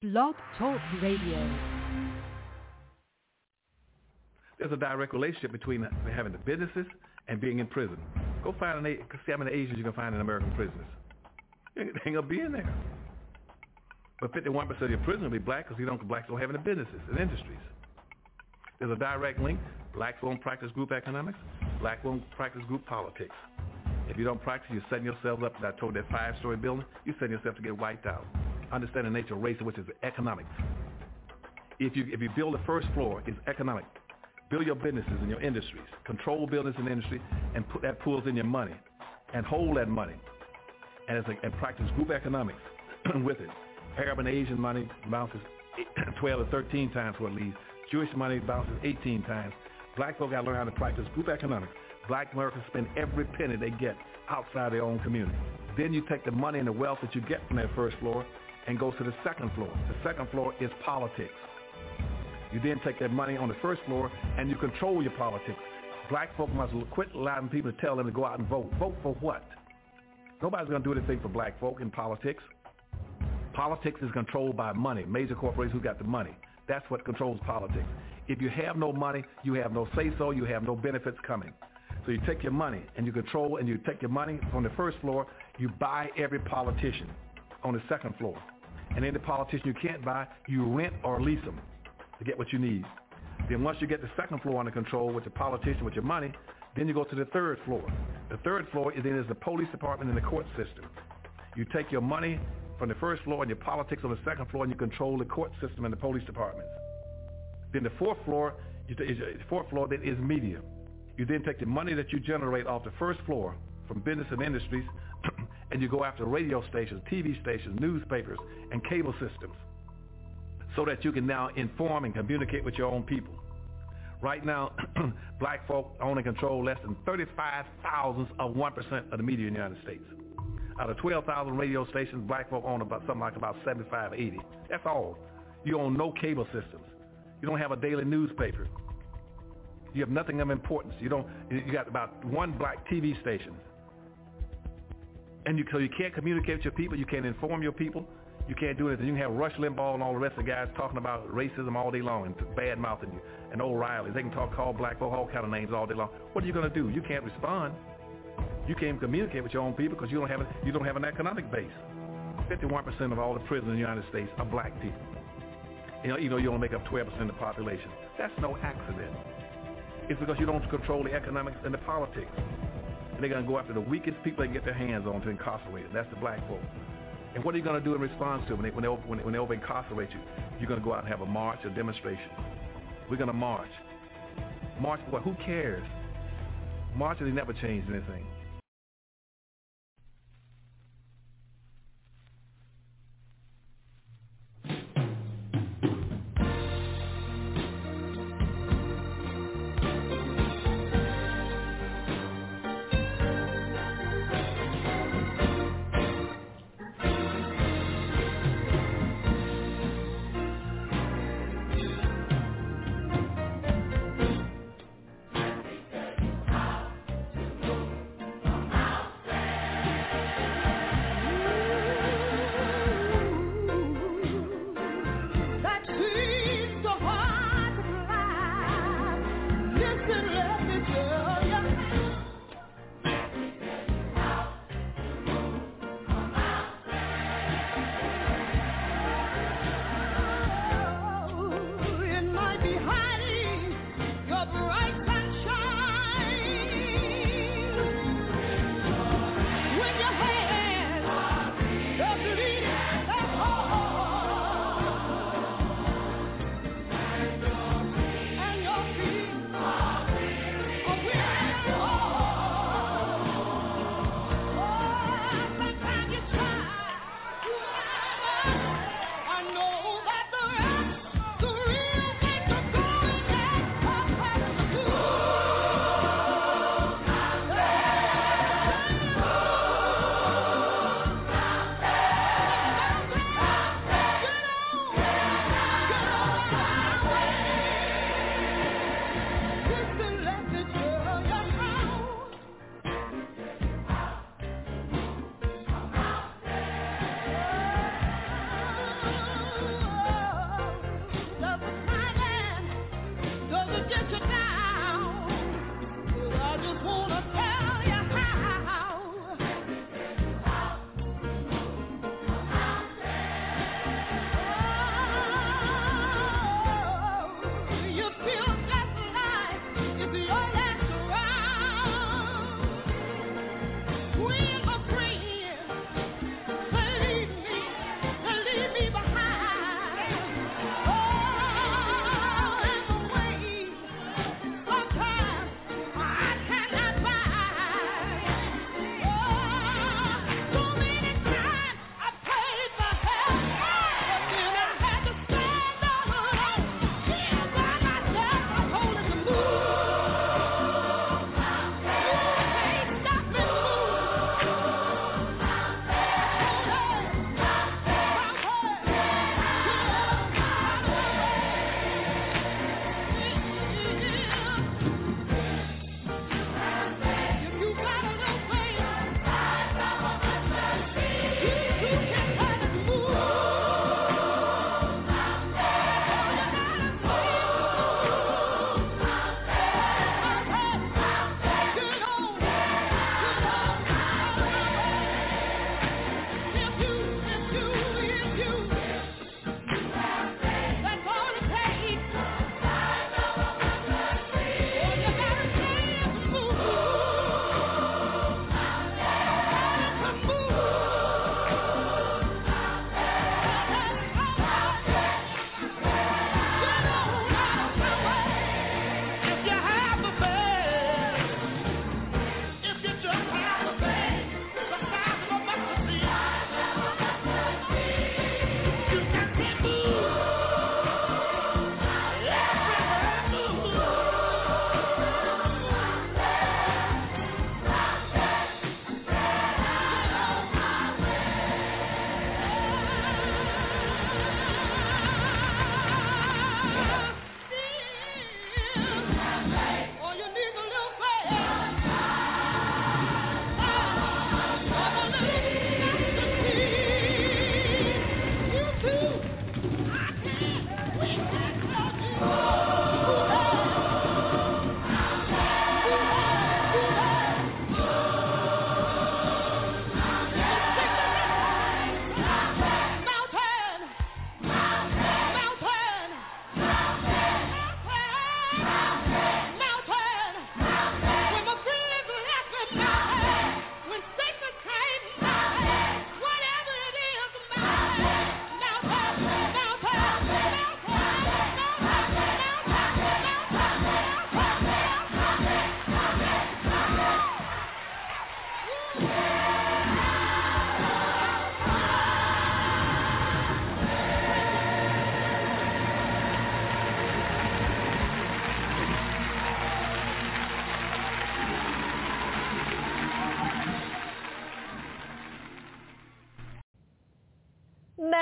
Blog Talk Radio. There's a direct relationship between having the businesses and being in prison. Go find see how many Asians you can find in American prisons. They ain't gonna be in there. But 51% of your prisoners will be black because blacks don't have any businesses and industries. There's a direct link. Blacks won't practice group economics. Black won't practice group politics. If you don't practice, you're setting yourself up. I told that 5-story building, you're setting yourself to get wiped out. Understand the nature of race, which is economics. If you build the first floor, it's economic. Build your businesses and your industries. Control business and industry, and put that pools in your money, and hold that money, and practice group economics with it. Arab and Asian money bounces 12 or 13 times what it leaves. Jewish money bounces 18 times. Black folk got to learn how to practice group economics. Black Americans spend every penny they get outside their own community. Then you take the money and the wealth that you get from that first floor and go to the second floor. The second floor is politics. You then take that money on the first floor and you control your politics. Black folk must quit allowing people to tell them to go out and vote. Vote for what? Nobody's going to do anything for black folk in politics. Politics is controlled by money. Major corporations who got the money. That's what controls politics. If you have no money, you have no say-so, you have no benefits coming. So you take your money and you control, and you take your money from the first floor, you buy every politician on the second floor. And any politician you can't buy, you rent or lease them to get what you need. Then once you get the second floor under control with the politician, with your money, then you go to the third floor. The third floor is the police department and the court system. You take your money from the first floor and your politics on the second floor, and you control the court system and the police departments. Then the fourth floor then is media. You then take the money that you generate off the first floor from business and industries, and you go after radio stations, TV stations, newspapers, and cable systems, so that you can now inform and communicate with your own people. Right now, black folk own and control less than 35 thousandths of 1% of the media in the United States. Out of 12,000 radio stations, black folk own about 75, 80. That's all. You own no cable systems. You don't have a daily newspaper. You have nothing of importance. You got about one black TV station. And so you can't communicate with your people. You can't inform your people. You can't do anything. You can have Rush Limbaugh and all the rest of the guys talking about racism all day long and bad-mouthing you, and O'Reilly. They can call black folk all kind of names all day long. What are you going to do? You can't respond. You can't communicate with your own people because you don't have an economic base. 51% of all the prisoners in the United States are black people. You only make up 12% of the population. That's no accident. It's because you don't control the economics and the politics. And they're going to go after the weakest people they can get their hands on to incarcerate. That's the black folk. And what are you going to do in response to them when they over-incarcerate you? You're going to go out and have a march, a demonstration. We're going to march. March for what? Who cares? Marches, they never changed anything.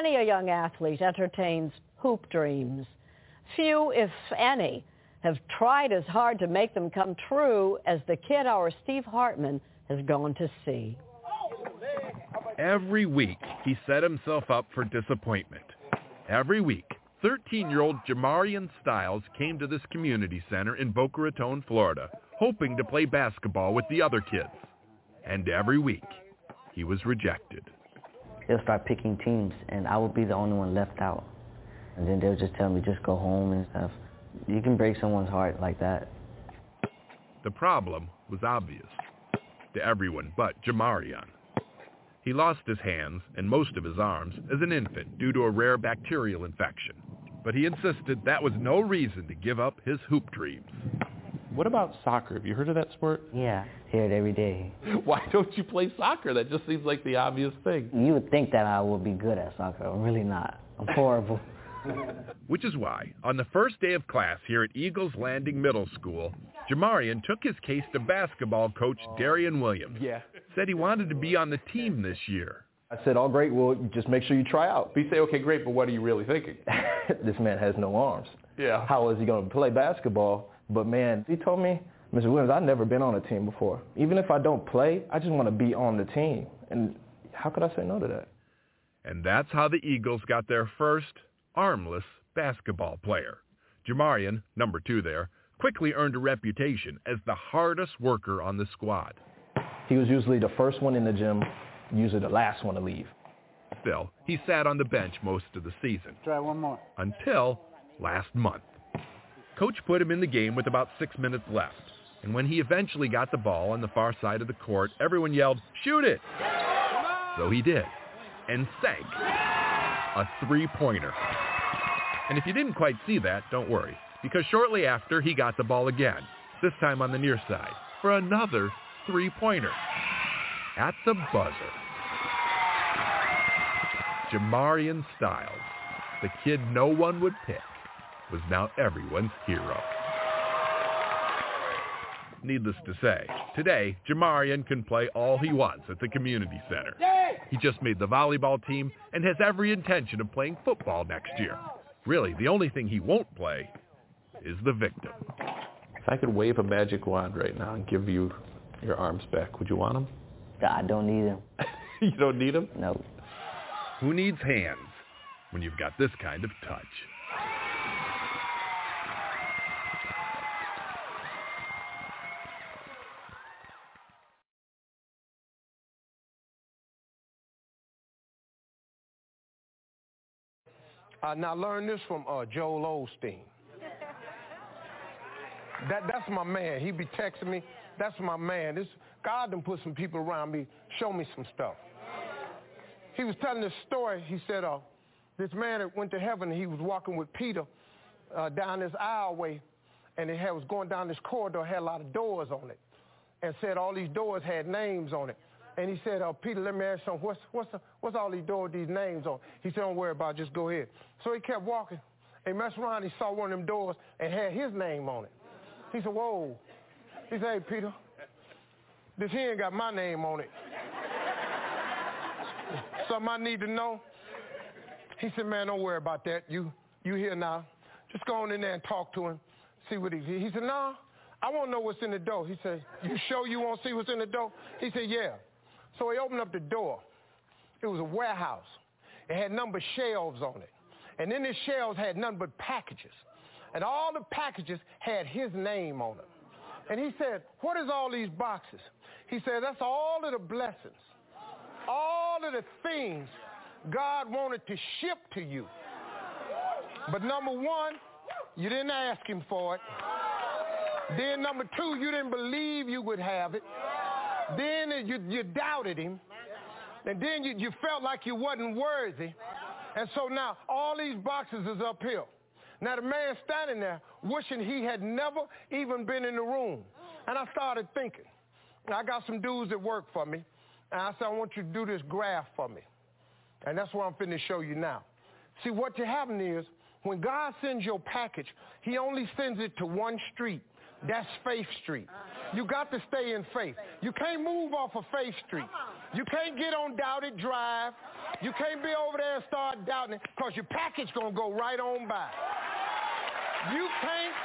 Many a young athlete entertains hoop dreams. Few, if any, have tried as hard to make them come true as the kid our Steve Hartman has gone to see. Every week, he set himself up for disappointment. Every week, 13-year-old Jamarian Styles came to this community center in Boca Raton, Florida, hoping to play basketball with the other kids. And every week, he was rejected. They'll start picking teams, and I would be the only one left out. And then they'll just tell me, just go home and stuff. You can break someone's heart like that. The problem was obvious to everyone but Jamarian. He lost his hands and most of his arms as an infant due to a rare bacterial infection. But he insisted that was no reason to give up his hoop dreams. What about soccer? Have you heard of that sport? Yeah, hear it every day. Why don't you play soccer? That just seems like the obvious thing. You would think that I would be good at soccer. I'm really not. I'm horrible. Which is why, on the first day of class here at Eagles Landing Middle School, Jamarian took his case to basketball coach Darian Williams. Said he wanted to be on the team this year. I said, all great, well, just make sure you try out. You say, okay, great, but what are you really thinking? This man has no arms. Yeah. How is he going to play basketball? But, man, he told me, Mr. Williams, I've never been on a team before. Even if I don't play, I just want to be on the team. And how could I say no to that? And that's how the Eagles got their first armless basketball player. Jamarian, number 2 there, quickly earned a reputation as the hardest worker on the squad. He was usually the first one in the gym, usually the last one to leave. Still, he sat on the bench most of the season. Try one more. Until last month. Coach put him in the game with about 6 minutes left. And when he eventually got the ball on the far side of the court, everyone yelled, "Shoot it!" So he did, and sank a three-pointer. And if you didn't quite see that, don't worry, because shortly after, he got the ball again, this time on the near side, for another three-pointer. At the buzzer. Jamarian Styles, the kid no one would pick, was now everyone's hero. Needless to say, today, Jamarian can play all he wants at the community center. He just made the volleyball team and has every intention of playing football next year. Really, the only thing he won't play is the victim. If I could wave a magic wand right now and give you your arms back, would you want them? I don't need them. You don't need them? No. Who needs hands when you've got this kind of touch? Now learn this from Joel Osteen. That's my man. He be texting me. That's my man. God done put some people around me, show me some stuff. He was telling this story. He said this man that went to heaven, he was walking with Peter down this aisleway, and it was going down this corridor, had a lot of doors on it, and said all these doors had names on it. And he said, Peter, let me ask you something. What's all these doors, these names on? He said, don't worry about it, just go ahead. So he kept walking. And he messed around, he saw one of them doors and had his name on it. He said, whoa. He said, hey, Peter, this here ain't got my name on it. Something I need to know? He said, man, don't worry about that. You here now. Just go on in there and talk to him, see what he said, no, I want to know what's in the door. He said, you sure you want to see what's in the door? He said, yeah. So he opened up the door. It was a warehouse. It had number shelves on it. And then the shelves had nothing but packages. And all the packages had his name on them. And he said, what is all these boxes? He said, that's all of the blessings, all of the things God wanted to ship to you. But number one, you didn't ask him for it. Then number two, you didn't believe you would have it. Then you doubted him. And then you felt like you wasn't worthy. And so now all these boxes is uphill. Now the man standing there wishing he had never even been in the room. And I started thinking, I got some dudes that work for me. And I said, I want you to do this graph for me. And that's what I'm finna show you now. See, what you having is, when God sends your package, he only sends it to one street. That's Faith Street. You got to stay in faith. You can't move off of Faith Street. You can't get on Doubted Drive. You can't be over there and start doubting it because your package going to go right on by. You can't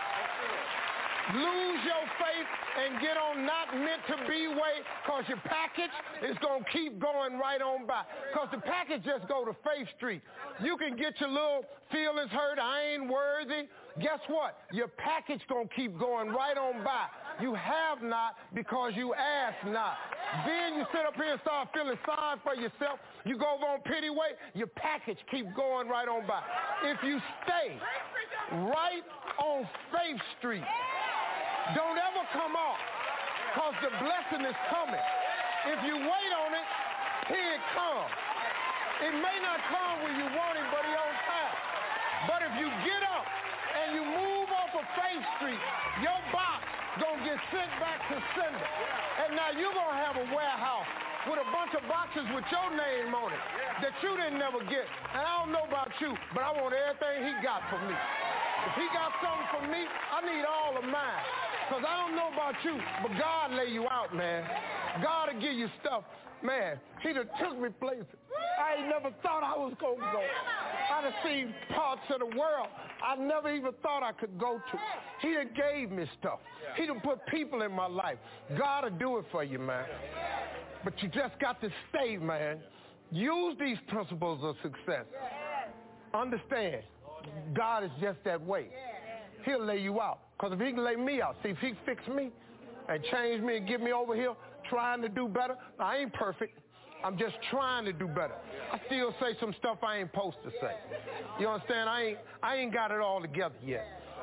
lose your faith and get on not meant to be way because your package is going to keep going right on by. Because the package just go to Faith Street. You can get your little feelings hurt, I ain't worthy. Guess what? Your package going to keep going right on by. You have not because you ask not. Then you sit up here and start feeling sorry for yourself. You go over on pity way, your package keep going right on by. If you stay right on Faith Street, don't ever come off because the blessing is coming. If you wait on it, here it comes. It may not come when you want it, but it's on time. But if you get up and you move off of Faith Street, your box gonna get sent back to sender. And now you're gonna have a warehouse with a bunch of boxes with your name on it that you didn't never get. And I don't know about you, but I want everything he got for me. If he got something for me, I need all of mine. Because I don't know about you, but God lay you out, man. God will give you stuff. Man, he done took me places I ain't never thought I was going to go. I done seen parts of the world I never even thought I could go to. He done gave me stuff. He done put people in my life. God will do it for you, man. But you just got to stay, man. Use these principles of success. Understand, God is just that way. He'll lay you out. Because if he can lay me out, see, if he fix me and change me and get me over here trying to do better, I ain't perfect. I'm just trying to do better. I still say some stuff I ain't supposed to say. You understand? I ain't got it all together yet.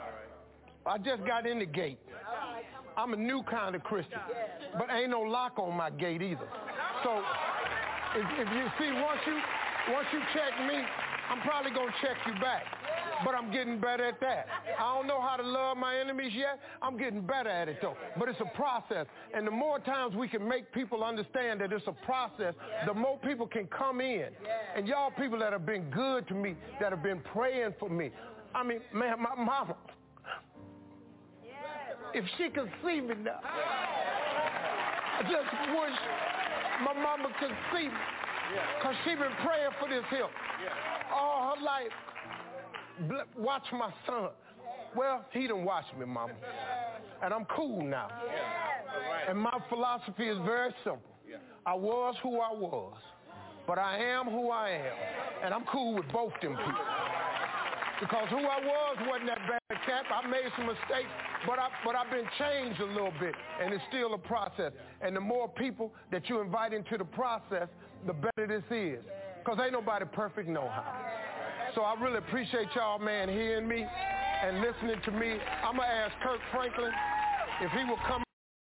I just got in the gate. I'm a new kind of Christian, but ain't no lock on my gate either. So if you see, once you check me, I'm probably going to check you back. But I'm getting better at that. I don't know how to love my enemies yet. I'm getting better at it, though. But it's a process. And the more times we can make people understand that it's a process, the more people can come in. And y'all people that have been good to me, that have been praying for me. I mean, man, my mama, if she could see me now, I just wish my mama could see me. Because she been praying for this here all her life. Watch my son. Well, he done watched me, mama. And I'm cool now. And my philosophy is very simple. I was who I was, but I am who I am. And I'm cool with both them people. Because who I was wasn't that bad cat. I made some mistakes, but I've been changed a little bit, and it's still a process. And the more people that you invite into the process, the better this is. Because ain't nobody perfect no how. So I really appreciate y'all, man, hearing me and listening to me. I'm going to ask Kirk Franklin if he will come.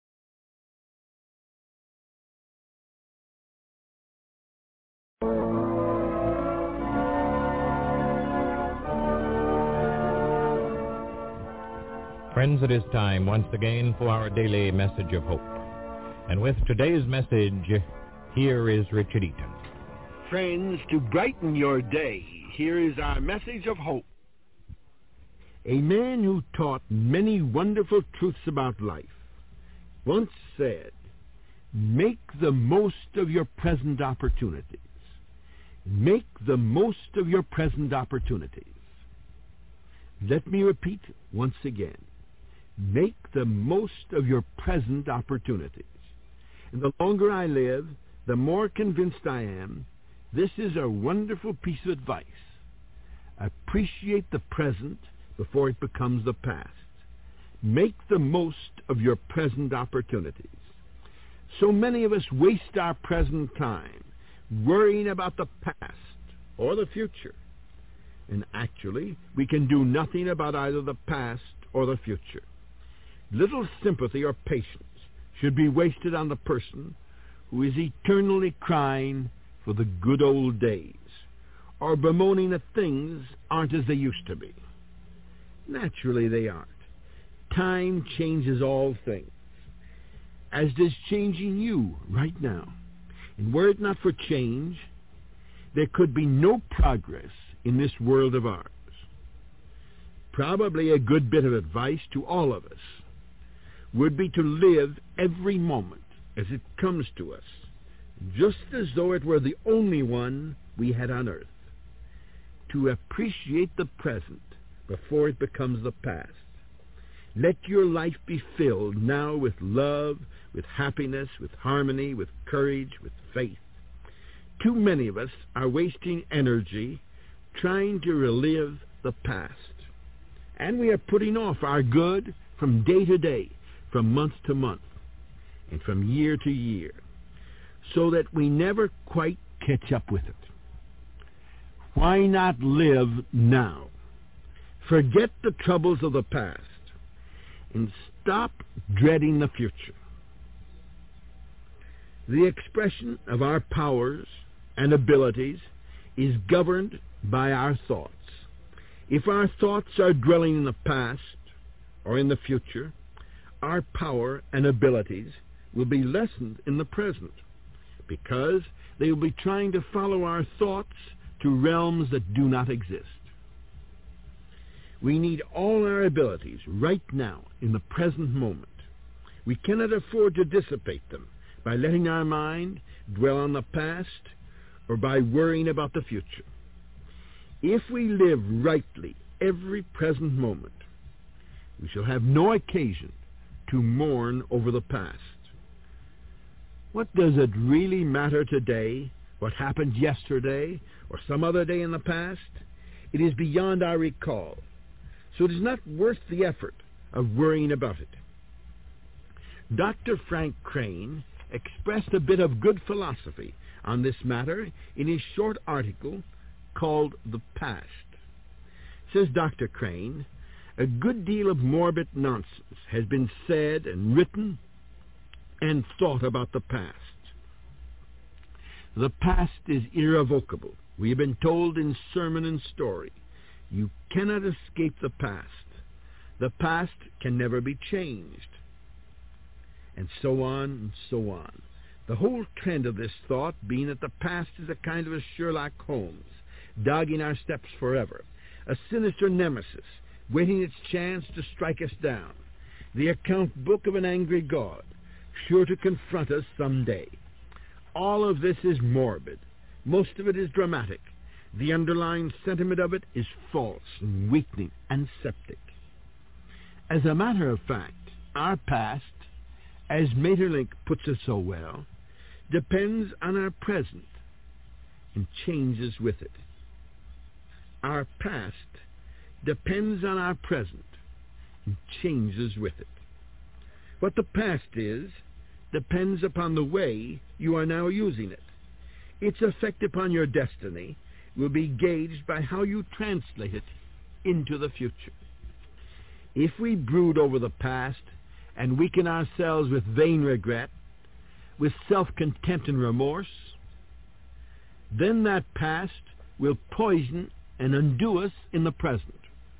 Friends, it is time once again for our daily message of hope. And with today's message, here is Richard Eaton. Friends, to brighten your day, here is our message of hope. A man who taught many wonderful truths about life once said, "Make the most of your present opportunities. Make the most of your present opportunities." Let me repeat once again. Make the most of your present opportunities. And the longer I live, the more convinced I am this is a wonderful piece of advice. Appreciate the present before it becomes the past. Make the most of your present opportunities. So many of us waste our present time worrying about the past or the future. And actually, we can do nothing about either the past or the future. Little sympathy or patience should be wasted on the person who is eternally crying for the good old days, or bemoaning that things aren't as they used to be. Naturally, they aren't. Time changes all things, as does changing you right now. And were it not for change, there could be no progress in this world of ours. Probably a good bit of advice to all of us would be to live every moment as it comes to us, just as though it were the only one we had on earth, to appreciate the present before it becomes the past. Let your life be filled now with love, with happiness, with harmony, with courage, with faith. Too many of us are wasting energy trying to relive the past. And we are putting off our good from day to day, from month to month, and from year to year, so that we never quite catch up with it. Why not live now? Forget the troubles of the past and stop dreading the future. The expression of our powers and abilities is governed by our thoughts. If our thoughts are dwelling in the past or in the future, our power and abilities will be lessened in the present, because they will be trying to follow our thoughts to realms that do not exist. We need all our abilities right now in the present moment. We cannot afford to dissipate them by letting our mind dwell on the past or by worrying about the future. If we live rightly every present moment, we shall have no occasion to mourn over the past. What does it really matter today, what happened yesterday or some other day in the past? It is beyond our recall, so it is not worth the effort of worrying about it. Dr. Frank Crane expressed a bit of good philosophy on this matter in his short article called The Past. Says Dr. Crane, a good deal of morbid nonsense has been said and written and thought about the past. The past is irrevocable. We have been told in sermon and story, you cannot escape the past. The past can never be changed. And so on and so on. The whole trend of this thought being that the past is a kind of a Sherlock Holmes, dogging our steps forever, a sinister nemesis, waiting its chance to strike us down, the account book of an angry God, sure to confront us someday. All of this is morbid. Most of it is dramatic. The underlying sentiment of it is false and weakening and septic. As a matter of fact, our past, as Maeterlinck puts it so well, depends on our present and changes with it. Our past depends on our present and changes with it. What the past is depends upon the way you are now using it. Its effect upon your destiny will be gauged by how you translate it into the future. If we brood over the past and weaken ourselves with vain regret, with self-contempt and remorse, then that past will poison and undo us in the present.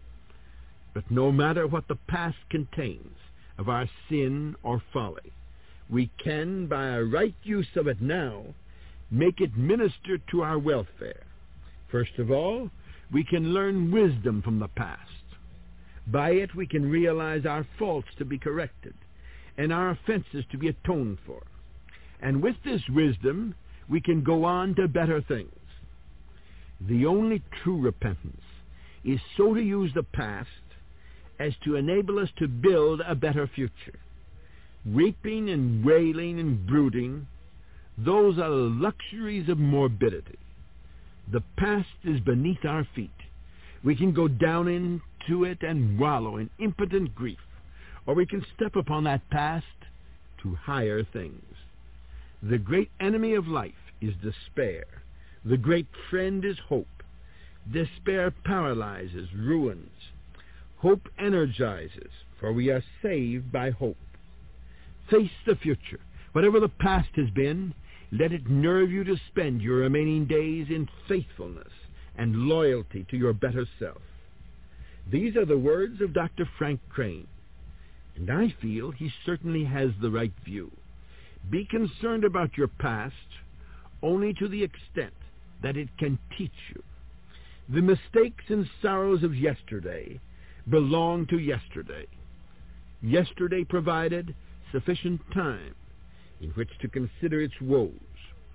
But no matter what the past contains of our sin or folly, we can, by a right use of it now, make it minister to our welfare. First of all, we can learn wisdom from the past. By it we can realize our faults to be corrected and our offenses to be atoned for. And with this wisdom, we can go on to better things. The only true repentance is so to use the past as to enable us to build a better future. Weeping and wailing and brooding, those are the luxuries of morbidity. The past is beneath our feet. We can go down into it and wallow in impotent grief, or we can step upon that past to higher things. The great enemy of life is despair. The great friend is hope. Despair paralyzes, ruins. Hope energizes, for we are saved by hope. Face the future. Whatever the past has been, let it nerve you to spend your remaining days in faithfulness and loyalty to your better self. These are the words of Dr. Frank Crane, and I feel he certainly has the right view. Be concerned about your past only to the extent that it can teach you. The mistakes and sorrows of yesterday belong to yesterday. Yesterday provided sufficient time in which to consider its woes.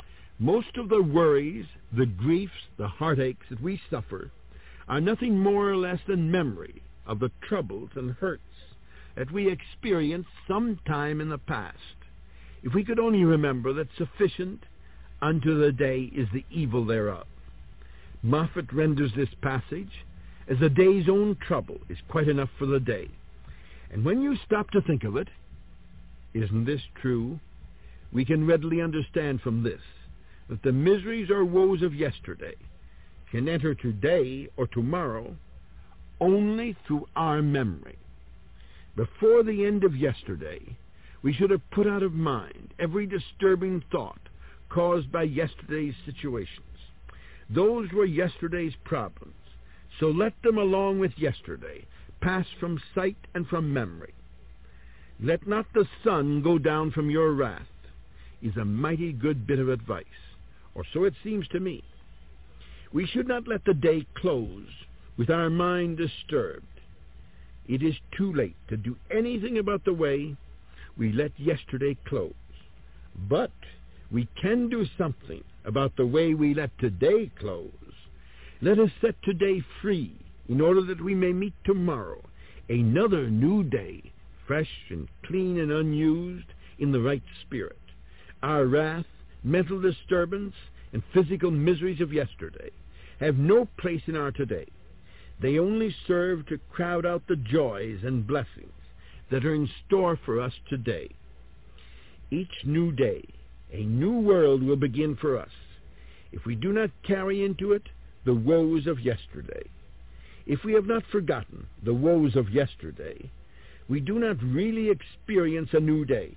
Most of the worries, the griefs, the heartaches that we suffer are nothing more or less than memory of the troubles and hurts that we experienced some time in the past. If we could only remember that sufficient unto the day is the evil thereof. Moffat renders this passage as the day's own trouble is quite enough for the day. And when you stop to think of it, isn't this true? We can readily understand from this that the miseries or woes of yesterday can enter today or tomorrow only through our memory. Before the end of yesterday, we should have put out of mind every disturbing thought caused by yesterday's situations. Those were yesterday's problems, so let them along with yesterday pass from sight and from memory. Let not the sun go down from your wrath is a mighty good bit of advice, or so it seems to me. We should not let the day close with our mind disturbed. It is too late to do anything about the way we let yesterday close. But we can do something about the way we let today close. Let us set today free in order that we may meet tomorrow, another new day, fresh and clean and unused, in the right spirit. Our wrath, mental disturbance, and physical miseries of yesterday have no place in our today. They only serve to crowd out the joys and blessings that are in store for us today. Each new day, a new world will begin for us if we do not carry into it the woes of yesterday. If we have not forgotten the woes of yesterday, we do not really experience a new day.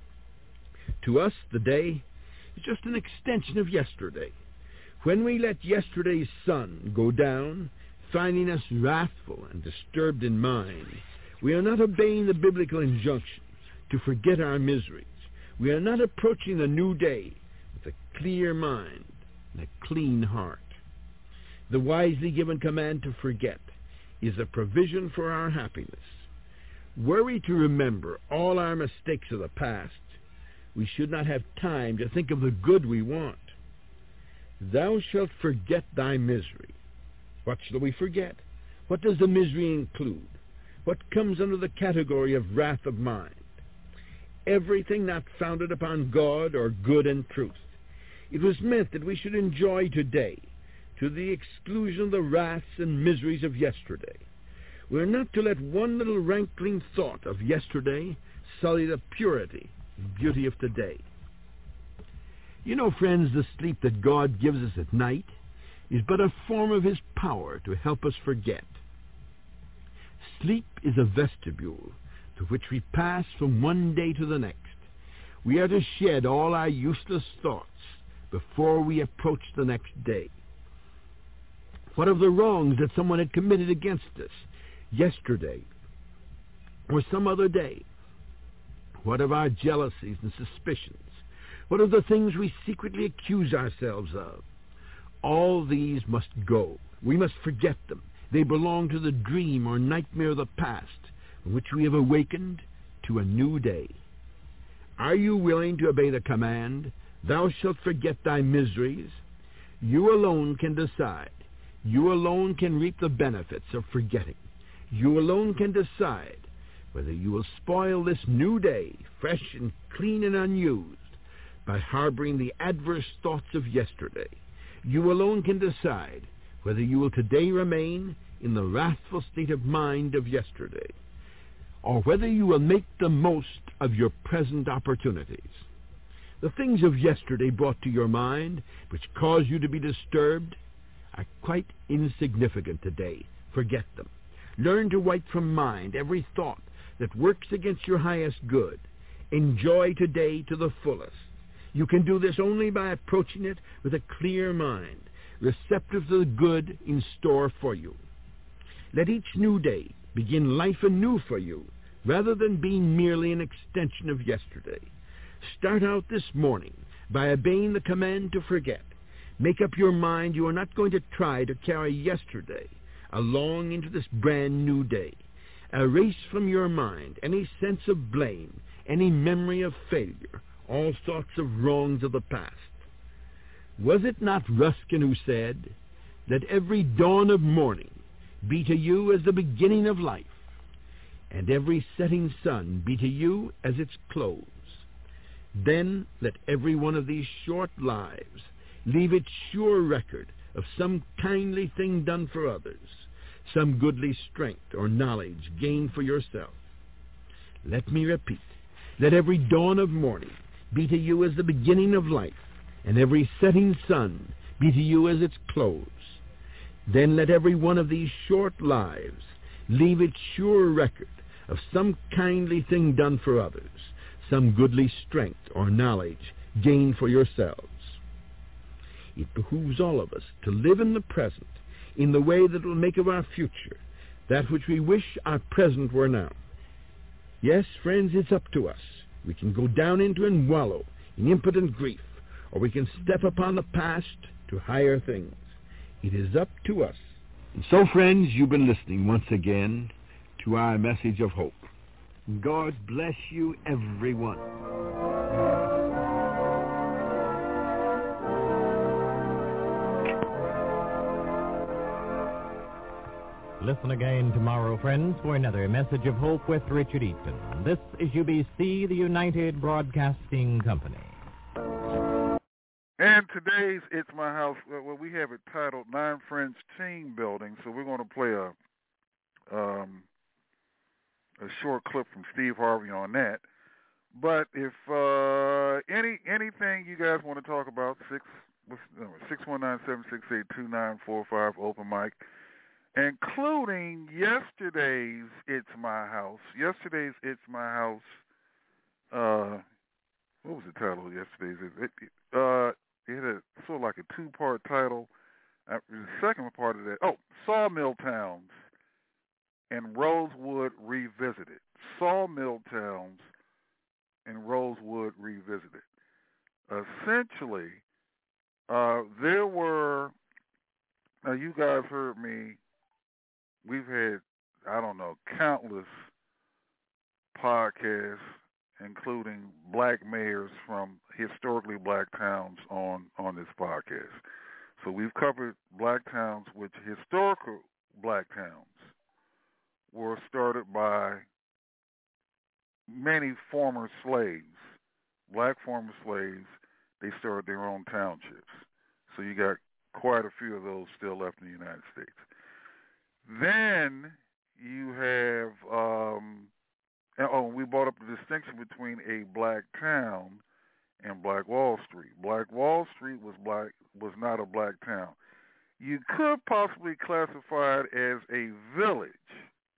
To us, the day is just an extension of yesterday. When we let yesterday's sun go down, finding us wrathful and disturbed in mind, we are not obeying the biblical injunction to forget our miseries. We are not approaching the new day with a clear mind and a clean heart. The wisely given command to forget is a provision for our happiness. Were we to remember all our mistakes of the past, we should not have time to think of the good we want. Thou shalt forget thy misery. What shall we forget? What does the misery include? What comes under the category of wrath of mind? Everything not founded upon God or good and truth. It was meant that we should enjoy today to the exclusion of the wraths and miseries of yesterday. We are not to let one little rankling thought of yesterday sully the purity and beauty of today. You know, friends, the sleep that God gives us at night is but a form of his power to help us forget. Sleep is a vestibule through which we pass from one day to the next. We are to shed all our useless thoughts before we approach the next day. What of the wrongs that someone had committed against us yesterday or some other day? What of our jealousies and suspicions? What of the things we secretly accuse ourselves of? All these must go. We must forget them. They belong to the dream or nightmare of the past, in which we have awakened to a new day. Are you willing to obey the command, "Thou shalt forget thy miseries"? You alone can decide. You alone can reap the benefits of forgetting. You alone can decide whether you will spoil this new day, fresh and clean and unused, by harboring the adverse thoughts of yesterday. You alone can decide whether you will today remain in the wrathful state of mind of yesterday, or whether you will make the most of your present opportunities. The things of yesterday brought to your mind, which cause you to be disturbed, are quite insignificant today. Forget them. Learn to wipe from mind every thought that works against your highest good. Enjoy today to the fullest. You can do this only by approaching it with a clear mind, receptive to the good in store for you. Let each new day begin life anew for you, rather than being merely an extension of yesterday. Start out this morning by obeying the command to forget. Make up your mind you are not going to try to carry yesterday along into this brand new day. Erase from your mind any sense of blame, any memory of failure, all thoughts of wrongs of the past. Was it not Ruskin who said, "Let every dawn of morning be to you as the beginning of life, and every setting sun be to you as its close? Then let every one of these short lives leave its sure record of some kindly thing done for others, some goodly strength or knowledge gained for yourself. Let me repeat, let every dawn of morning be to you as the beginning of life, and every setting sun be to you as its close. Then let every one of these short lives leave its sure record of some kindly thing done for others, some goodly strength or knowledge gained for yourselves." It behooves all of us to live in the present in the way that will make of our future that which we wish our present were now. Yes, friends, it's up to us. We can go down into and wallow in impotent grief, or we can step upon the past to higher things. It is up to us. And so, friends, you've been listening once again to our message of hope. God bless you, everyone. Listen again tomorrow, friends, for another message of hope with Richard Eaton. This is UBC, the United Broadcasting Company. And today's It's My House, well, we have it titled Nine Friends Team Building, so we're going to play a short clip from Steve Harvey on that. But if anything you guys want to talk about, 619-768-2945, open mic, including yesterday's It's My House. Yesterday's It's My House, what was the title of yesterday's? It had sort of like a two-part title. The second part of that, Sawmill Towns and Rosewood Revisited. Sawmill Towns and Rosewood Revisited. Essentially, there were, now you guys heard me, we've had, countless podcasts, including black mayors from historically black towns on this podcast. So we've covered black towns which historical black towns were started by many former slaves, black former slaves. They started their own townships. So you got quite a few of those still left in the United States. Then you have, we brought up the distinction between a black town and Black Wall Street. Black Wall Street was not a black town. You could possibly classify it as a village,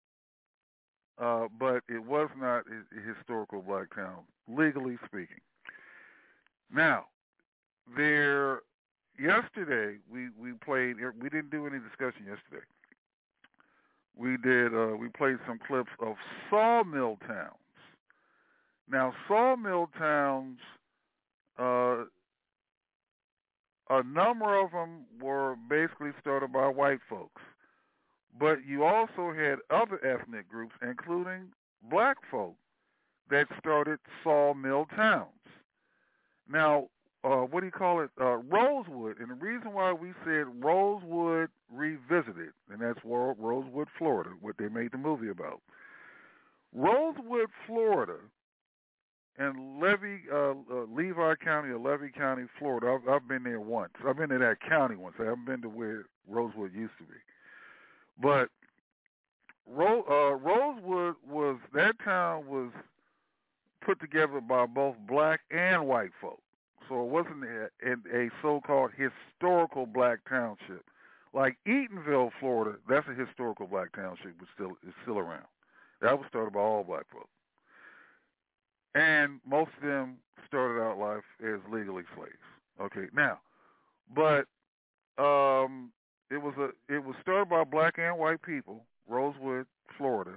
but it was not a historical black town, legally speaking. Now, yesterday we played. We didn't do any discussion yesterday. We played some clips of sawmill towns. Now, sawmill towns, a number of them were basically started by white folks. But you also had other ethnic groups, including black folk, that started sawmill towns. Now, Rosewood, and the reason why we said Rosewood Revisited, and that's Rosewood, Florida, what they made the movie about. Rosewood, Florida, and Levi County or Levy County, Florida. I've been there once. I've been to that county once. I haven't been to where Rosewood used to be. But Rosewood that town was put together by both black and white folk. So it wasn't a so-called historical black township. Like Eatonville, Florida, that's a historical black township, but it's still around. That was started by all black folk. And most of them started out life as legally slaves. Okay, now, but it was started by black and white people, Rosewood, Florida.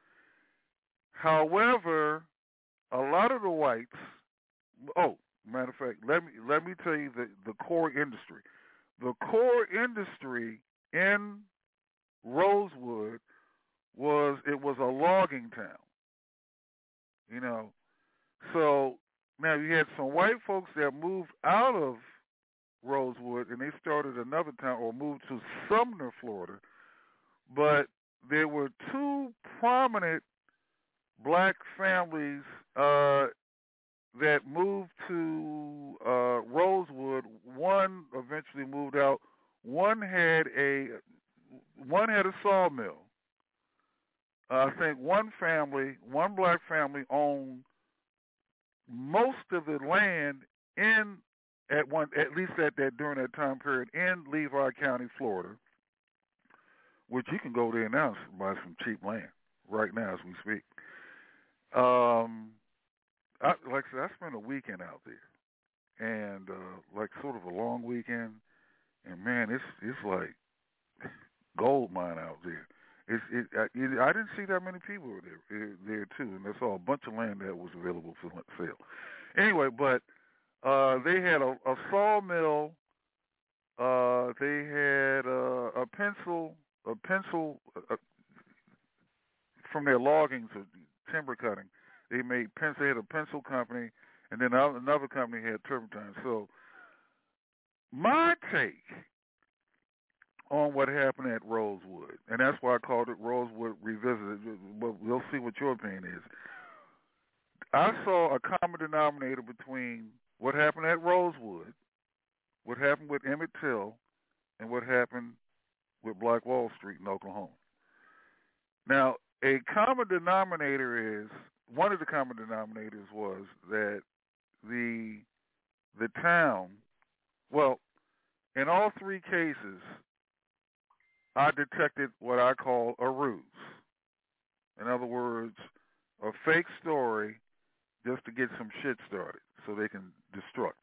However, a lot of the whites, matter of fact, let me tell you the core industry. The core industry in Rosewood was a logging town. You know, so now you had some white folks that moved out of Rosewood, and they started another town or moved to Sumner, Florida. But there were two prominent black families that moved to Rosewood. One eventually moved out. One had a sawmill. I think one black family owned most of the land during that time period in Levi County, Florida, which you can go there now and buy some cheap land right now as we speak. Like I said, I spent a weekend out there, and like sort of a long weekend, and man, it's like gold mine out there. I didn't see that many people there too, and I saw a bunch of land that was available for sale. Anyway, but they had a sawmill. They had a pencil from their logging to timber cutting. They made pencil. They had a pencil company, and then another company had turpentine. So my take on what happened at Rosewood, and that's why I called it Rosewood Revisited. We'll see what your opinion is. I saw a common denominator between what happened at Rosewood, what happened with Emmett Till, and what happened with Black Wall Street in Oklahoma. Now, one of the common denominators was that the town, well, in all three cases, I detected what I call a ruse. In other words, a fake story just to get some shit started so they can destruct.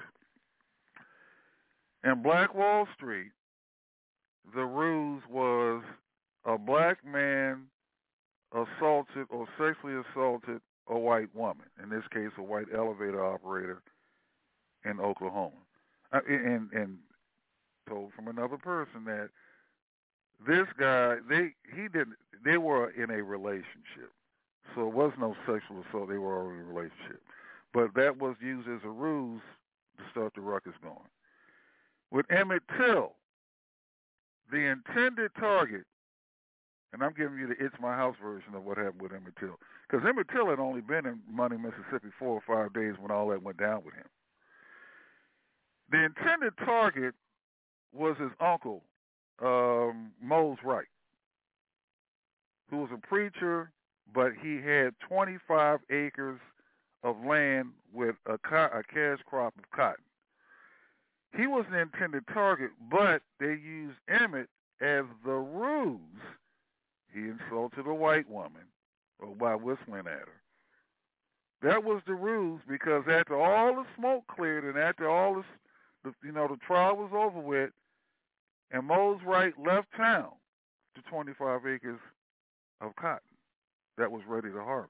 In Black Wall Street, the ruse was a black man assaulted or sexually assaulted a white woman, in this case a white elevator operator in Oklahoma. And told from another person that this guy, they were in a relationship. So it was no sexual assault, they were already in a relationship. But that was used as a ruse to start the ruckus going. With Emmett Till, the intended target, and I'm giving you the It's My House version of what happened with Emmett Till, because Emmett Till had only been in Money, Mississippi 4 or 5 days when all that went down with him. The intended target was his uncle, Mose Wright, who was a preacher, but he had 25 acres of land with a cash crop of cotton. He was an intended target, but they used Emmett as the ruse. He insulted a white woman by whistling at her. That was the ruse, because after all the smoke cleared and after all the trial was over with, and Mose Wright left town to 25 acres of cotton that was ready to harvest.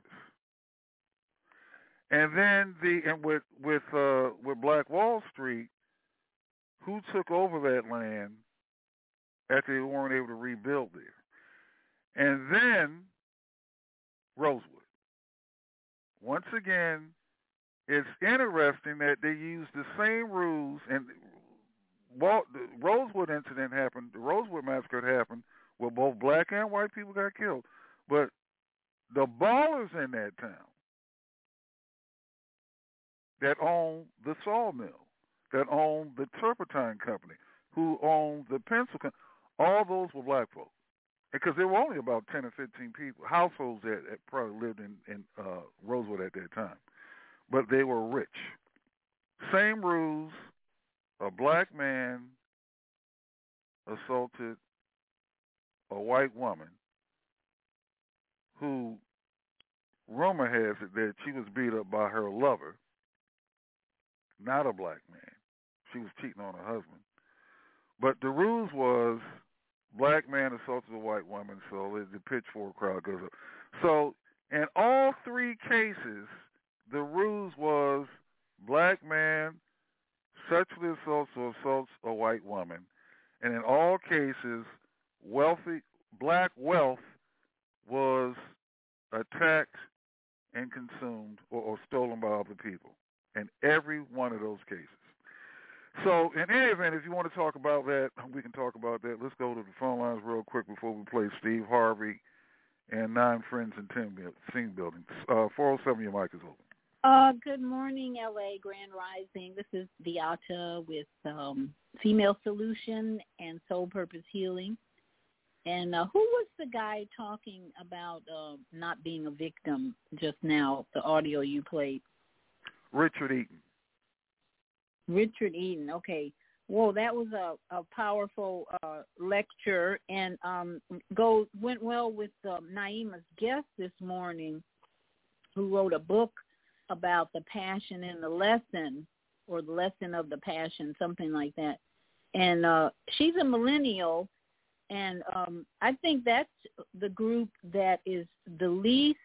And then with Black Wall Street, who took over that land after they weren't able to rebuild there? And then Rosewood. Once again, it's interesting that they used the same rules, and the Rosewood incident happened, the Rosewood massacre happened, where both black and white people got killed. But the ballers in that town that owned the sawmill, that owned the turpentine company, who owned the pencil company, all those were black folks. Because there were only about 10 or 15 people, households that probably lived in Rosewood at that time. But they were rich. Same rules. A black man assaulted a white woman who, rumor has it that she was beat up by her lover, not a black man. She was cheating on her husband. But the ruse was black man assaulted a white woman, so the pitchfork crowd goes up. So in all three cases, the ruse was black man sexually assaults or assaults a white woman. And in all cases, black wealth was attacked and consumed or stolen by other people. In every one of those cases. So in any event, if you want to talk about that, we can talk about that. Let's go to the phone lines real quick before we play Steve Harvey and 9 Friends in Team Building. 407, your mic is open. Good morning, LA Grand Rising. This is Beata with Female Solution and Soul Purpose Healing. And who was the guy talking about not being a victim just now, the audio you played? Richard Eaton. Richard Eaton, okay. Whoa, that was a powerful lecture, and went well with Naima's guest this morning, who wrote a book about the passion and the lesson, or the lesson of the passion, something like that. And she's a millennial, and I think that's the group that is the least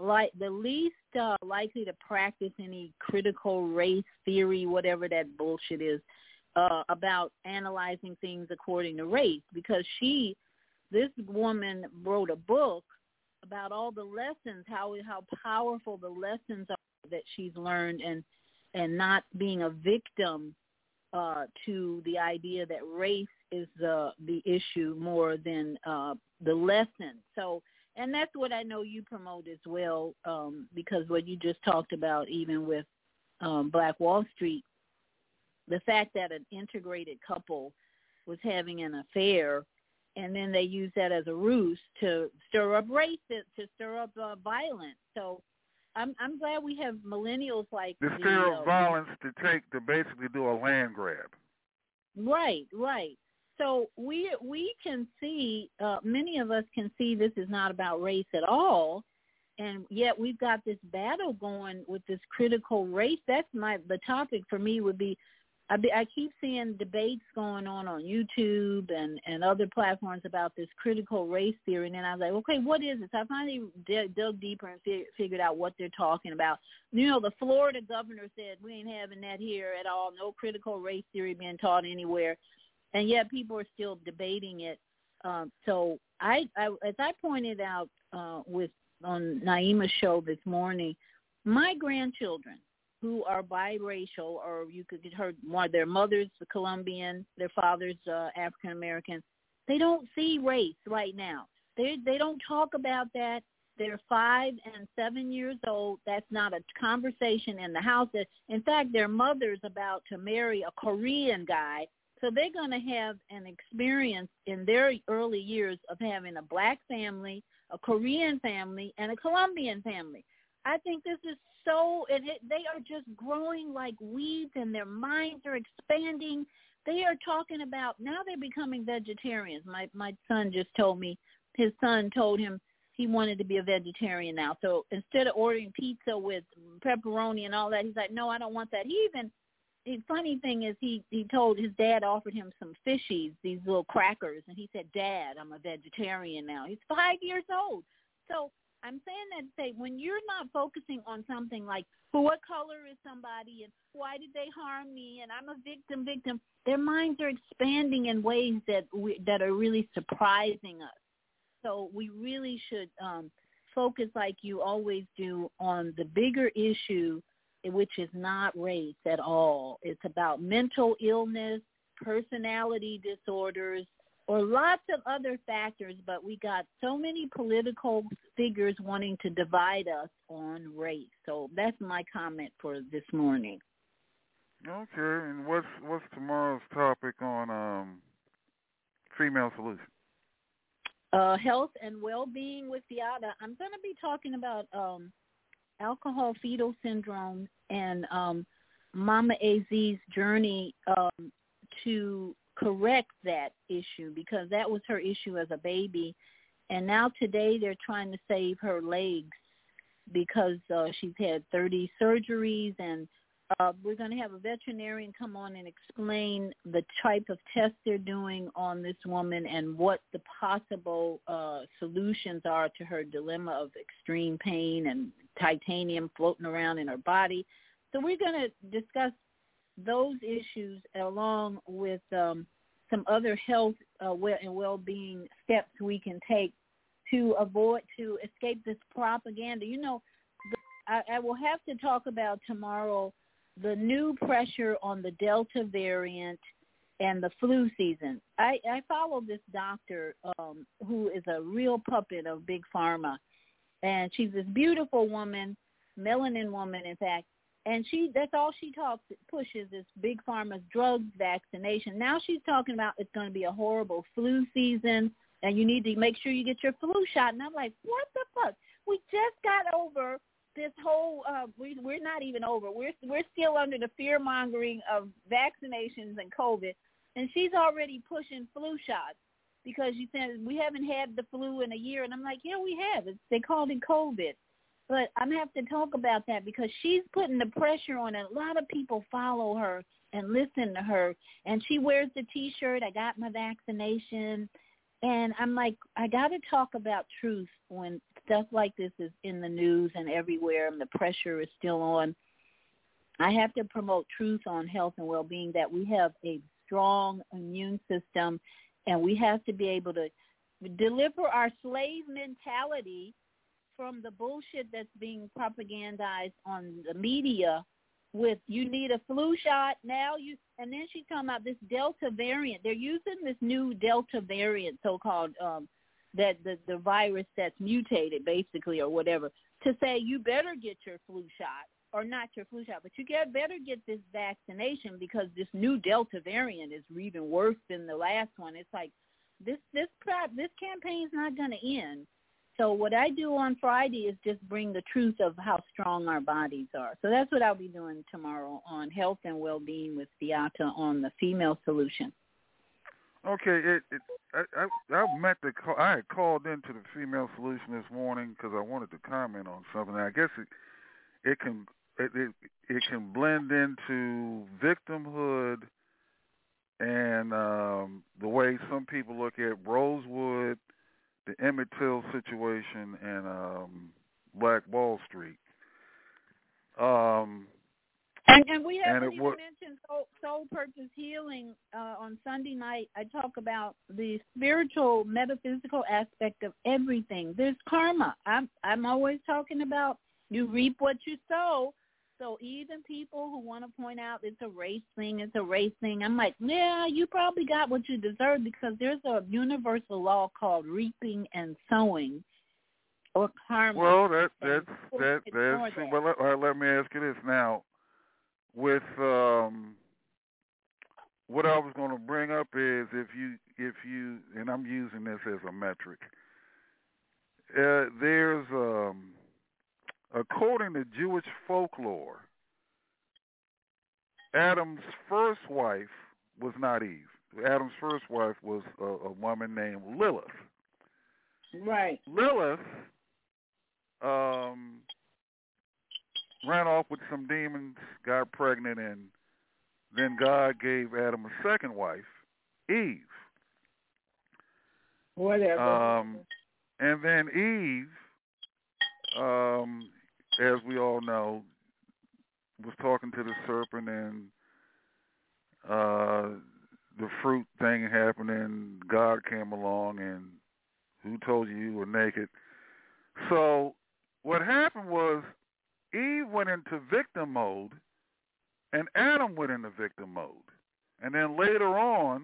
likely to practice any critical race theory, whatever that bullshit is, about analyzing things according to race, because this woman wrote a book about all the lessons, how powerful the lessons are that she's learned, and not being a victim to the idea that race is the issue more than the lesson. So, and that's what I know you promote as well, because what you just talked about, even with Black Wall Street, the fact that an integrated couple was having an affair, and then they use that as a ruse to stir up race, to stir up violence. So I'm glad we have millennials like to stir up violence to basically do a land grab. Right. So we can see, many of us can see this is not about race at all, and yet we've got this battle going with this critical race. That's the topic for me would be, I keep seeing debates going on YouTube and other platforms about this critical race theory, and then I was like, okay, what is this? I finally dug deeper and figured out what they're talking about. You know, the Florida governor said we ain't having that here at all, no critical race theory being taught anywhere, and yet people are still debating it. So I as I pointed out on Naima's show this morning, my grandchildren, who are biracial, or you could get heard, their mother's Colombian, their father's African American, they don't see race right now. They don't talk about that. They're 5 and 7 years old. That's not a conversation in the house. In fact, their mother's about to marry a Korean guy, so they're going to have an experience in their early years of having a black family, a Korean family, and a Colombian family. I think this is they are just growing like weeds, and their minds are expanding. They are talking about, now they're becoming vegetarians. My son just told me, his son told him he wanted to be a vegetarian now. So instead of ordering pizza with pepperoni and all that, he's like, no, I don't want that. The funny thing is he told his dad offered him some fishies, these little crackers, and he said, Dad, I'm a vegetarian now. He's 5 years old. So I'm saying that to say, when you're not focusing on something like, well, what color is somebody and why did they harm me and I'm a victim, their minds are expanding in ways that are really surprising us. So we really should focus, like you always do, on the bigger issue, which is not race at all. It's about mental illness, personality disorders, or lots of other factors, but we got so many political figures wanting to divide us on race. So that's my comment for this morning. Okay, and what's tomorrow's topic on Female Solution? Health and well-being with Beata. I'm going to be talking about alcohol fetal syndrome and Mama AZ's journey to correct that issue, because that was her issue as a baby, and now today they're trying to save her legs because she's had 30 surgeries, and we're going to have a veterinarian come on and explain the type of tests they're doing on this woman and what the possible solutions are to her dilemma of extreme pain and titanium floating around in her body. So we're going to discuss those issues along with some other health and well-being steps we can take to escape this propaganda. You know, I will have to talk about tomorrow the new pressure on the Delta variant and the flu season. I follow this doctor who is a real puppet of Big Pharma, and she's this beautiful woman, melanin woman, in fact, and that's all she pushes is Big Pharma's drug vaccination. Now she's talking about it's going to be a horrible flu season, and you need to make sure you get your flu shot. And I'm like, what the fuck? We just got over this whole, we're not even over. We're still under the fear-mongering of vaccinations and COVID, and she's already pushing flu shots because she said we haven't had the flu in a year. And I'm like, yeah, we have. They called it COVID. But I'm going to have to talk about that because she's putting the pressure on, and a lot of people follow her and listen to her. And she wears the T-shirt, I got my vaccination. And I'm like, I got to talk about truth when stuff like this is in the news and everywhere and the pressure is still on. I have to promote truth on health and well-being, that we have a strong immune system, and we have to be able to deliver our slave mentality from the bullshit that's being propagandized on the media with you need a flu shot now, and then she's talking about this Delta variant. They're using this new Delta variant, so-called, that the virus that's mutated basically or whatever, to say you better get your flu shot, or not your flu shot, but you better get this vaccination because this new Delta variant is even worse than the last one. It's like this campaign's not going to end. So what I do on Friday is just bring the truth of how strong our bodies are. So that's what I'll be doing tomorrow on health and well-being with Beata on the Female Solution. Okay, I had called into the Female Solution this morning because I wanted to comment on something. I guess it can blend into victimhood and the way some people look at Rosewood, the Emmett Till situation, and Black Wall Street. And we haven't even mentioned Soul Purpose Healing. On Sunday night, I talk about the spiritual, metaphysical aspect of everything. There's karma. I'm always talking about you reap what you sow. So even people who want to point out it's a race thing, I'm like, yeah, you probably got what you deserve because there's a universal law called reaping and sowing, or karma. Well, that's well. Let me ask you this now. With what I was going to bring up is if you, and I'm using this as a metric. There's according to Jewish folklore, Adam's first wife was not Eve. Adam's first wife was a woman named Lilith. Right. Lilith ran off with some demons, got pregnant, and then God gave Adam a second wife, Eve. Whatever. And then Eve, as we all know, was talking to the serpent, and the fruit thing happened, and God came along, and who told you were naked? So what happened was Eve went into victim mode, and Adam went into victim mode. And then later on,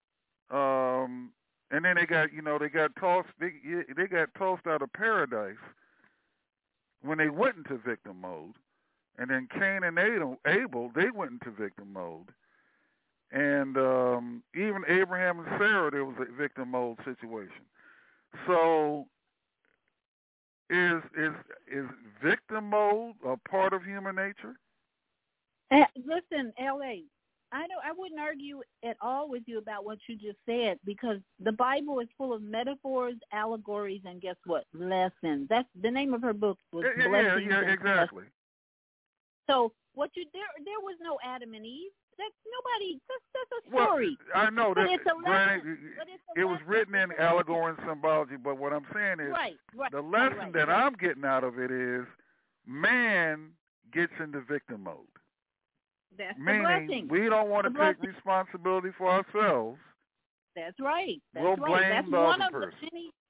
and then they got tossed out of paradise when they went into victim mode. And then Cain and Abel, they went into victim mode. And even Abraham and Sarah, there was a victim mode situation. So is victim mode a part of human nature? Listen, L.A., I wouldn't argue at all with you about what you just said, because the Bible is full of metaphors, allegories, and guess what? Lessons. That's the name of her book. Was Blessings. Yeah, exactly. So there was no Adam and Eve. That's nobody. That's a story. Well, I know that. It's a lesson. It was written in allegory and symbology. But what I'm saying is, the lesson that I'm getting out of it is, man gets into victim mode. That's meaning the blessing. We don't want to take responsibility for ourselves. That's right. We'll blame That's the one other of person. the many.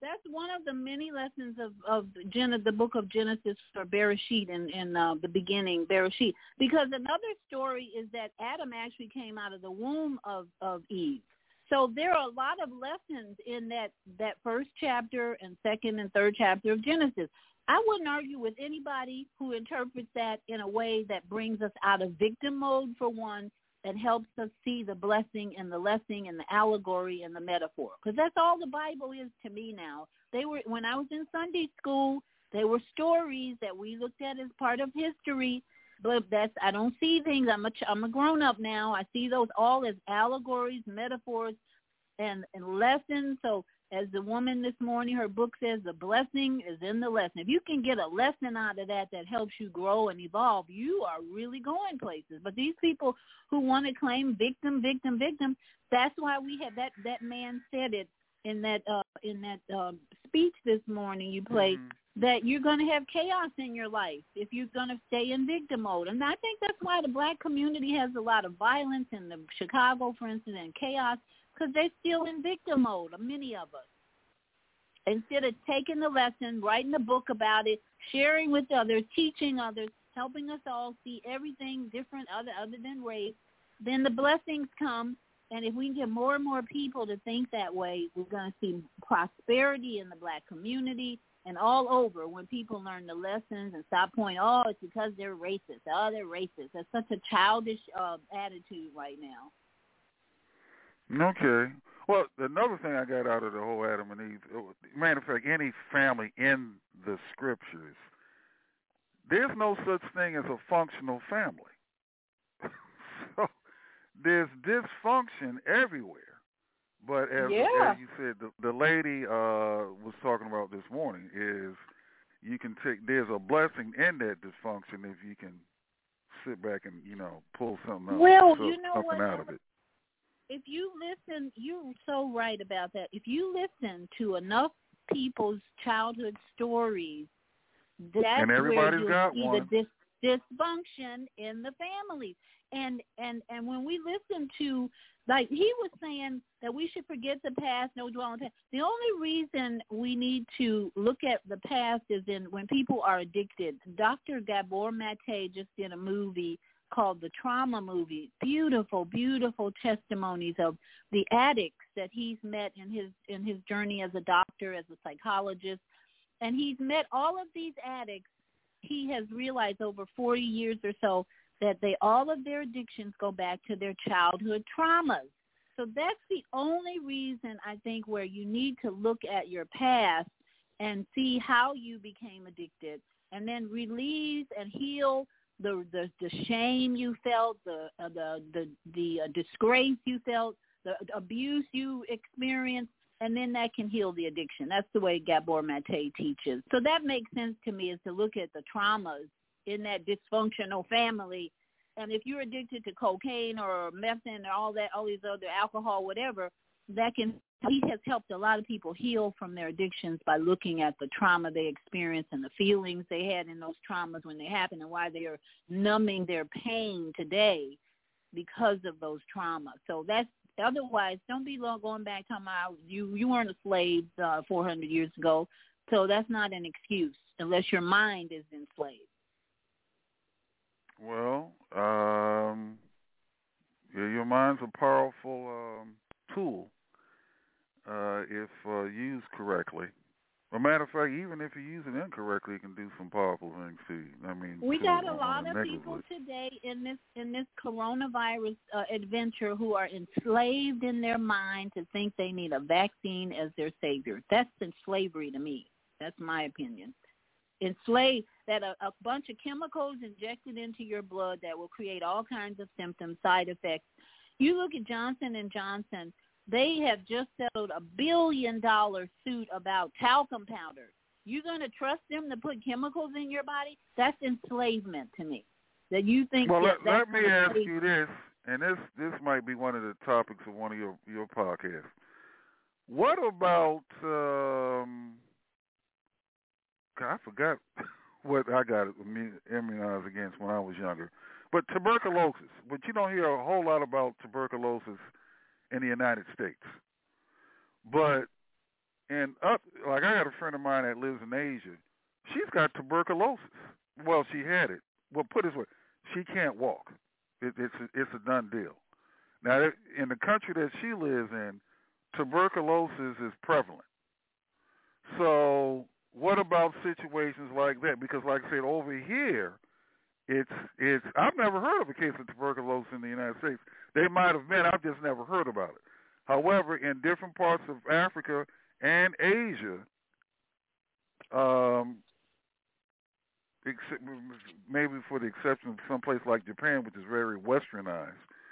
That's one of the many lessons of the book of Genesis for Bereshit in the beginning, Bereshit. Because another story is that Adam actually came out of the womb of Eve. So there are a lot of lessons in that first chapter and second and third chapter of Genesis. I wouldn't argue with anybody who interprets that in a way that brings us out of victim mode, for one, and helps us see the blessing and the lesson and the allegory and the metaphor. Because that's all the Bible is to me now. When I was in Sunday school, they were stories that we looked at as part of history. But I don't see things. I'm a grown-up now. I see those all as allegories, metaphors, and lessons. So as the woman this morning, her book says, the blessing is in the lesson. If you can get a lesson out of that helps you grow and evolve, you are really going places. But these people who want to claim victim, that's why we have that man said it in that speech this morning you played, that you're going to have chaos in your life if you're going to stay in victim mode. And I think that's why the black community has a lot of violence in the Chicago, for instance, and chaos, because they're still in victim mode, many of us. Instead of taking the lesson, writing a book about it, sharing with others, teaching others, helping us all see everything different other than race, then the blessings come. And if we can get more and more people to think that way, we're going to see prosperity in the black community and all over when people learn the lessons and stop pointing, oh, it's because they're racist. Oh, they're racist. That's such a childish attitude right now. Okay. Well, another thing I got out of the whole Adam and Eve, matter of fact, any family in the scriptures, there's no such thing as a functional family. So there's dysfunction everywhere. But as you said, the lady was talking about this morning is you can there's a blessing in that dysfunction if you can sit back and, pull something something out of it. If you listen, you're so right about that. If you listen to enough people's childhood stories, that's where you'll see the dysfunction in the families. And when we listen to, like he was saying that we should forget the past, no dwell on the past. The only reason we need to look at the past is when people are addicted. Dr. Gabor Mate just did a movie called The Trauma Movie. Beautiful, beautiful testimonies of the addicts that he's met in his journey as a doctor, as a psychologist. And he's met all of these addicts. He has realized over 40 years or so that all of their addictions go back to their childhood traumas. So that's the only reason I think where you need to look at your past and see how you became addicted, and then release and heal the shame you felt, the disgrace you felt, the abuse you experienced, and then that can heal the addiction. That's the way Gabor Mate teaches. So that makes sense to me, is to look at the traumas in that dysfunctional family. And if you're addicted to cocaine or methadone or all these other alcohol, whatever, he has helped a lot of people heal from their addictions by looking at the trauma they experienced and the feelings they had in those traumas when they happened, and why they are numbing their pain today because of those traumas. So that's, otherwise, don't be going back talking about you weren't a slave 400 years ago. So that's not an excuse unless your mind is enslaved. Well, your mind's a powerful tool if used correctly. As a matter of fact, even if you use it incorrectly, it can do some powerful things to you. I mean, we got a lot of people today in this coronavirus adventure who are enslaved in their mind to think they need a vaccine as their savior. That's slavery to me. That's my opinion. Enslaved, that a bunch of chemicals injected into your blood that will create all kinds of symptoms, side effects. You look at Johnson & Johnson, they have just settled $1 billion suit about talcum powder. You're going to trust them to put chemicals in your body? That's enslavement to me. That you think. Well, let me ask you this, and this might be one of the topics of one of your podcasts. What about I forgot what I got immunized against when I was younger. But tuberculosis. But you don't hear a whole lot about tuberculosis in the United States. But And like I got a friend of mine that lives in Asia. She's got tuberculosis. Well, she had it. Well, put it this way, she can't walk. It's a done deal. Now, in the country that she lives in, tuberculosis is prevalent. So what about situations like that? Because, like I said, over here, it's I've never heard of a case of tuberculosis in the United States. They might have been. I've just never heard about it. However, in different parts of Africa and Asia, maybe for the exception of some place like Japan, which is very westernized.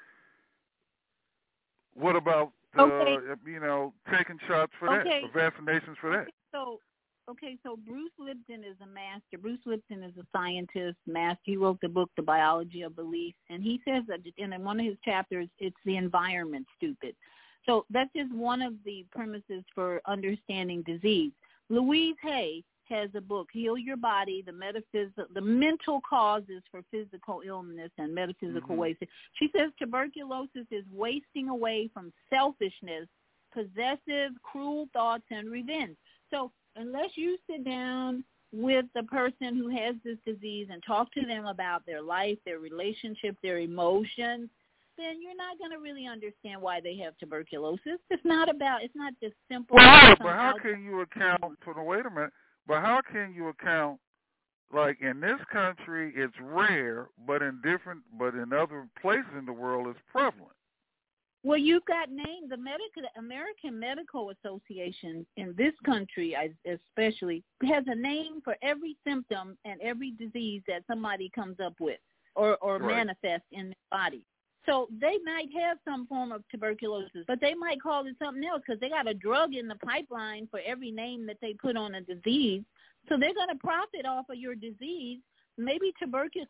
What about taking shots for that, or vaccinations for that? So Bruce Lipton is a master. Bruce Lipton is a scientist, master. He wrote the book, The Biology of Belief, and he says that in one of his chapters, it's the environment, stupid. So that's just one of the premises for understanding disease. Louise Hay has a book, Heal Your Body, the mental causes for physical illness and metaphysical waste. She says tuberculosis is wasting away from selfishness, possessive, cruel thoughts, and revenge. So unless you sit down with the person who has this disease and talk to them about their life, their relationship, their emotions, then you're not going to really understand why they have tuberculosis. It's not just simple. Well, but how can you account for wait a minute, but how can you account, like in this country it's rare, but in other places in the world it's prevalent? Well, you've got named the American Medical Association in this country, especially, has a name for every symptom and every disease that somebody comes up with or manifests in their body. So they might have some form of tuberculosis, but they might call it something else because they got a drug in the pipeline for every name that they put on a disease. So they're going to profit off of your disease. Maybe tuberculosis,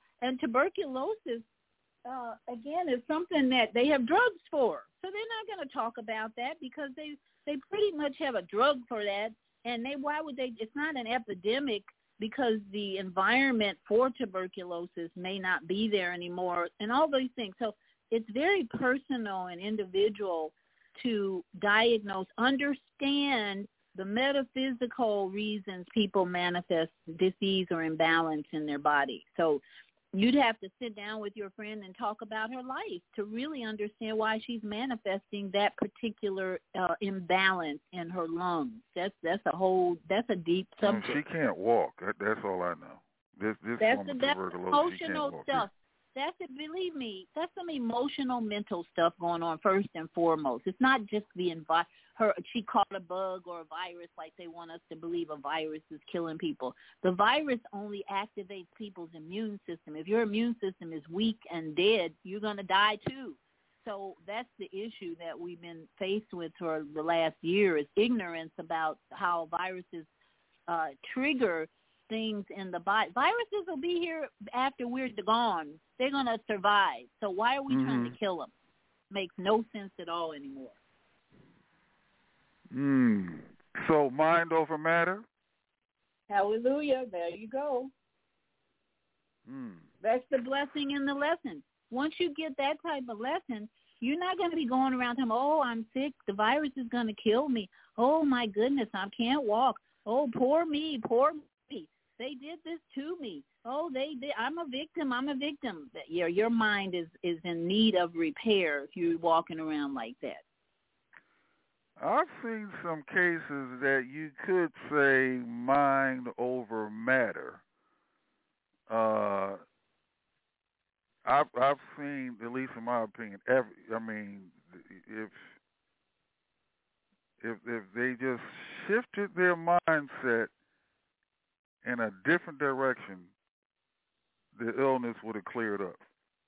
again, is something that they have drugs for. So they're not going to talk about that because they pretty much have a drug for that. And why would they? It's not an epidemic because the environment for tuberculosis may not be there anymore and all those things. So it's very personal and individual to diagnose, understand the metaphysical reasons people manifest disease or imbalance in their body. So you'd have to sit down with your friend and talk about her life to really understand why she's manifesting that particular imbalance in her lungs. That's a deep subject. She can't walk. That's all I know. This that's woman emotional she can't walk. stuff. Believe me, that's some emotional, mental stuff going on first and foremost. It's not just she caught a bug or a virus like they want us to believe a virus is killing people. The virus only activates people's immune system. If your immune system is weak and dead, you're going to die too. So that's the issue that we've been faced with for the last year is ignorance about how viruses trigger things in the body. Viruses will be here after we're gone. They're going to survive. So why are we trying to kill them? Makes no sense at all anymore. So mind over matter? Hallelujah. There you go. That's the blessing in the lesson. Once you get that type of lesson, you're not going to be going around telling, oh, I'm sick. The virus is going to kill me. Oh, my goodness, I can't walk. Oh, poor me. They did this to me. Oh, they did. I'm a victim. Your mind is in need of repair if you're walking around like that. I've seen some cases that you could say mind over matter. I've seen, at least in my opinion, if they just shifted their mindset in a different direction, the illness would have cleared up.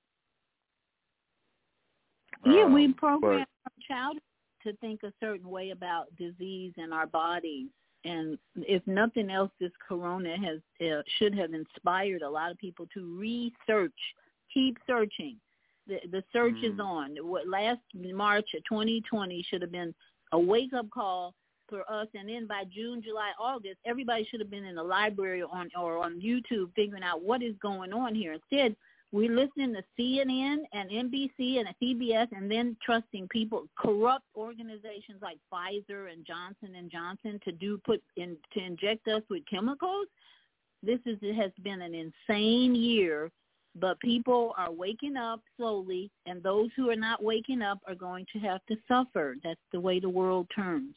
Yeah, we program our child to think a certain way about disease in our bodies. And if nothing else, this corona should have inspired a lot of people to research, keep searching. The search is on. Last March of 2020 should have been a wake-up call for us, and then by June, July, August, everybody should have been in the library or on YouTube figuring out what is going on here. Instead, We're listening to CNN and NBC and CBS, and then trusting people, corrupt organizations like Pfizer and Johnson & Johnson to inject us with chemicals. It has been an insane year, but people are waking up slowly, and those who are not waking up are going to have to suffer. That's the way the world turns.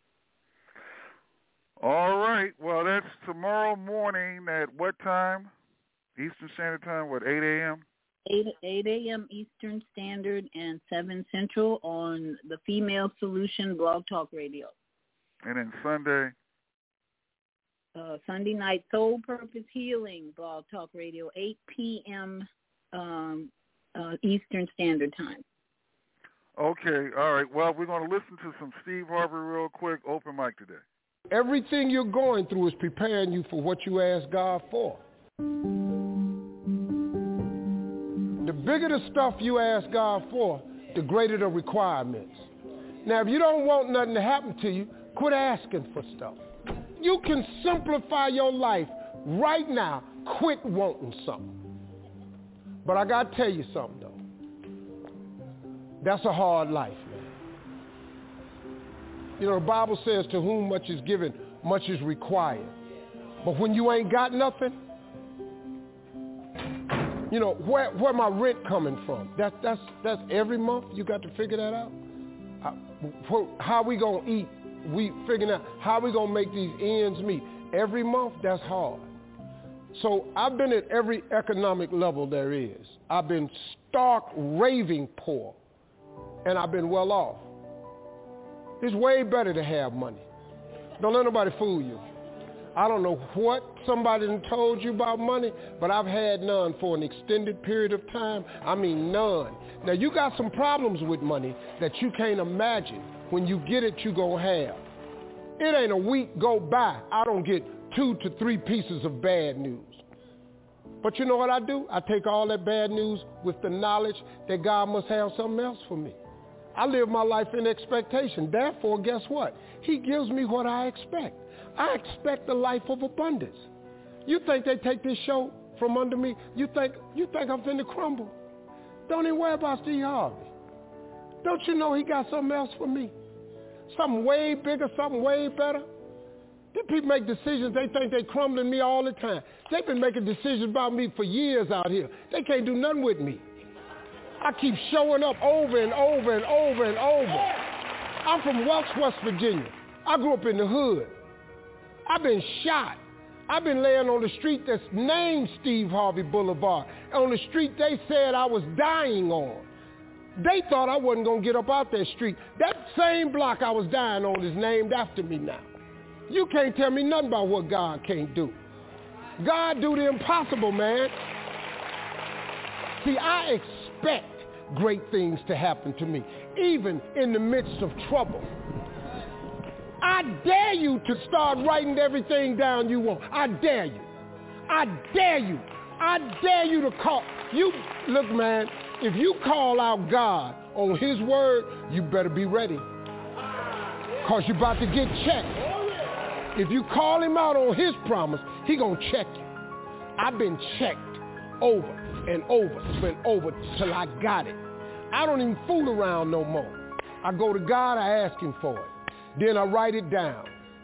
All right. Well, that's tomorrow morning at what time? Eastern Standard Time, what, 8 a.m.? 8 a.m. Eastern Standard and 7 Central on the Female Solution Blog Talk Radio. And then Sunday? Sunday night, Soul Purpose Healing Blog Talk Radio, 8 p.m. Eastern Standard Time. Okay. All right. Well, we're going to listen to some Steve Harvey real quick. Open mic today. Everything you're going through is preparing you for what you ask God for. The bigger the stuff you ask God for, the greater the requirements. Now, if you don't want nothing to happen to you, quit asking for stuff. You can simplify your life right now. Quit wanting something. But I got to tell you something, though. That's a hard life, man. You know, the Bible says to whom much is given, much is required. But when you ain't got nothing, you know, where my rent coming from? That's every month. You got to figure that out. How we gonna eat? We figuring out how we gonna make these ends meet. Every month, that's hard. So I've been at every economic level there is. I've been stark, raving poor, and I've been well off. It's way better to have money. Don't let nobody fool you. I don't know what somebody done told you about money, but I've had none for an extended period of time. I mean, none. Now, you got some problems with money that you can't imagine. When you get it, you gonna have. It ain't a week go by, I don't get 2 to 3 pieces of bad news. But you know what I do? I take all that bad news with the knowledge that God must have something else for me. I live my life in expectation. Therefore, guess what? He gives me what I expect. I expect a life of abundance. You think they take this show from under me? You think I'm finna crumble? Don't even worry about Steve Harvey. Don't you know he got something else for me? Something way bigger, something way better. These people make decisions, they think they crumbling me all the time. They've been making decisions about me for years out here. They can't do nothing with me. I keep showing up over and over and over and over. I'm from Welch, West Virginia. I grew up in the hood. I've been shot. I've been laying on the street that's named Steve Harvey Boulevard. On the street they said I was dying on. They thought I wasn't going to get up out that street. That same block I was dying on is named after me now. You can't tell me nothing about what God can't do. God do the impossible, man. See, I expect great things to happen to me, even in the midst of trouble. I dare you to start writing everything down you want. I dare you. I dare you. I dare you to call. You, look, man, if you call out God on his word, you better be ready. Because you're about to get checked. If you call him out on his promise, he gonna check you. I've been checked over and over till I got it. I don't even fool around no more. I go to God, I ask him for it. Then I write it down.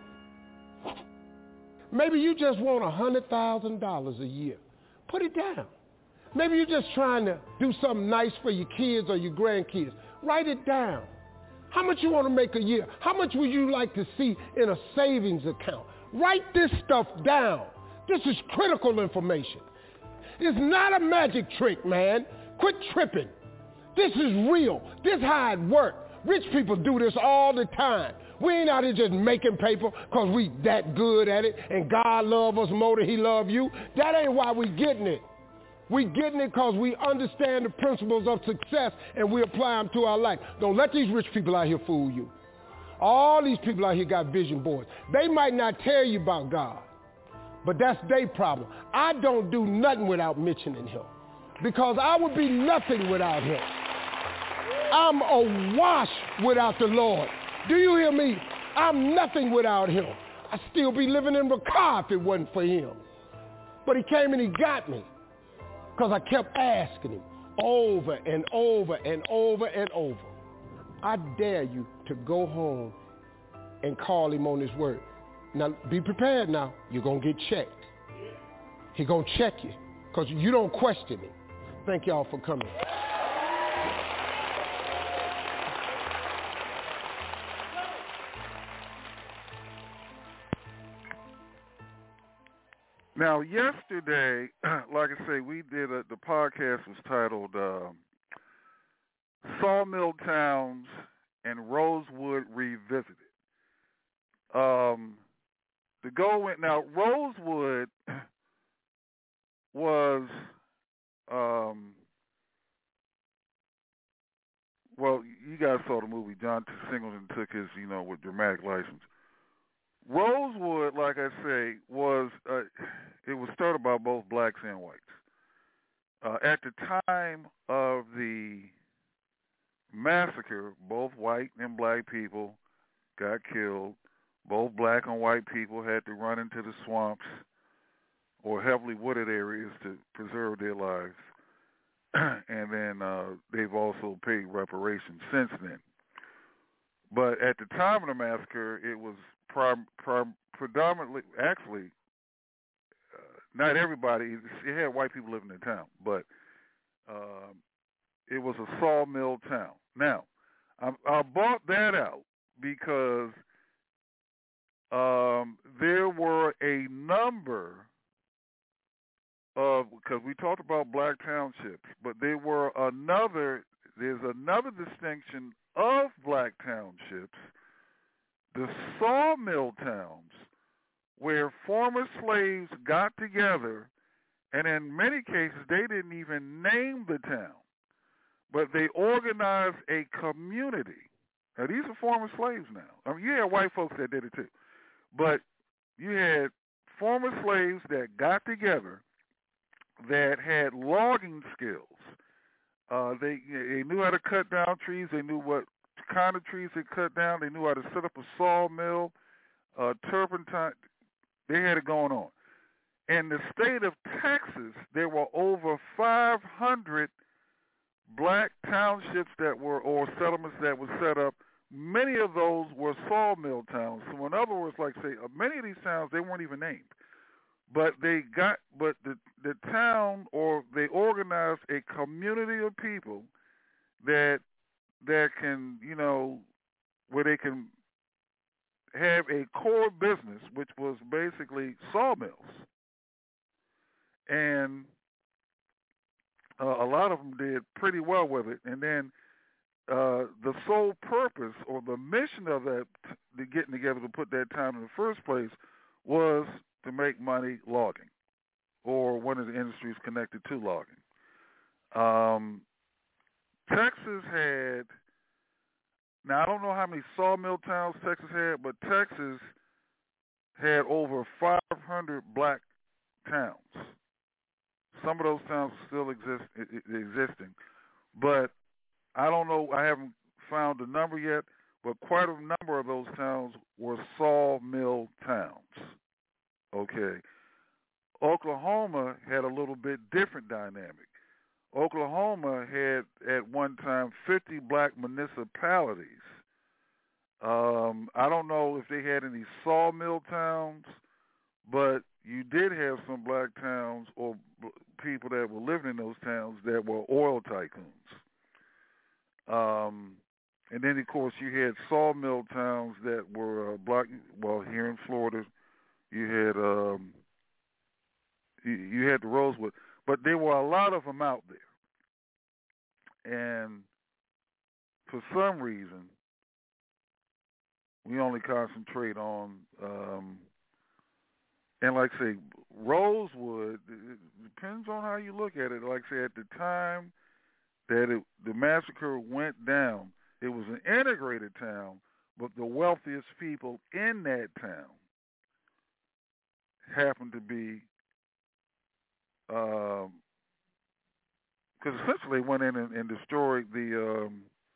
Maybe you just want $100,000 a year. Put it down. Maybe you're just trying to do something nice for your kids or your grandkids. Write it down. How much you want to make a year? How much would you like to see in a savings account? Write this stuff down. This is critical information. It's not a magic trick, man. Quit tripping. This is real. This is how it works. Rich people do this all the time. We ain't out here just making paper because we that good at it and God love us more than he love you. That ain't why we getting it. We getting it because we understand the principles of success and we apply them to our life. Don't let these rich people out here fool you. All these people out here got vision boards. They might not tell you about God, but that's their problem. I don't do nothing without mentioning him because I would be nothing without him. I'm awash without the Lord. Do you hear me? I'm nothing without him. I'd still be living in Raqqa if it wasn't for him. But he came and he got me. because I kept asking him over and over and over and over. I dare you to go home and call him on his word. Now, be prepared now. You're going to get checked. He's going to check you because you don't question him. Thank y'all for coming. Now, yesterday, like I say, we did the podcast was titled Sawmill Towns and Rosewood Revisited. The goal went, now, Rosewood was, well, you guys saw the movie. John Singleton took his, with dramatic license. Rosewood, like I say, was it was started by both blacks and whites. At the time of the massacre, both white and black people got killed. Both black and white people had to run into the swamps or heavily wooded areas to preserve their lives. And then they've also paid reparations since then. But at the time of the massacre, it was predominantly, actually, not everybody, it had white people living in town, but it was a sawmill town. Now, I brought that out because there were a number of, because we talked about black townships, but there's another distinction of black townships, the sawmill towns, where former slaves got together, and in many cases they didn't even name the town, but they organized a community. Now, these are former slaves now. I mean, you had white folks that did it too, but you had former slaves that got together that had logging skills. They knew how to cut down trees. They knew what kind of trees they cut down. They knew how to set up a sawmill, turpentine. They had it going on. In the state of Texas, there were over 500 black townships or settlements that were set up. Many of those were sawmill towns. So in other words, like say, many of these towns, they weren't even named. But the town, or they organized a community of people that can, where they can have a core business, which was basically sawmills. And a lot of them did pretty well with it. And then the sole purpose or the mission of that, the getting together to put that town in the first place, was to make money logging, or one of the industries connected to logging. Texas had, now I don't know how many sawmill towns Texas had, but Texas had over 500 black towns. Some of those towns still existing, but I don't know, I haven't found the number yet, but quite a number of those towns were sawmill towns. Okay. Oklahoma had a little bit different dynamic. Oklahoma had at one time 50 black municipalities. I don't know if they had any sawmill towns, but you did have some black towns or people that were living in those towns that were oil tycoons. And then, of course, you had sawmill towns that were black. Well, here in Florida, you had the Rosewood, but there were a lot of them out there. And for some reason, we only concentrate on, and like I say, Rosewood, it depends on how you look at it. Like I say, at the time that the massacre went down, it was an integrated town, but the wealthiest people in that town happened to be, because essentially they went in and destroyed the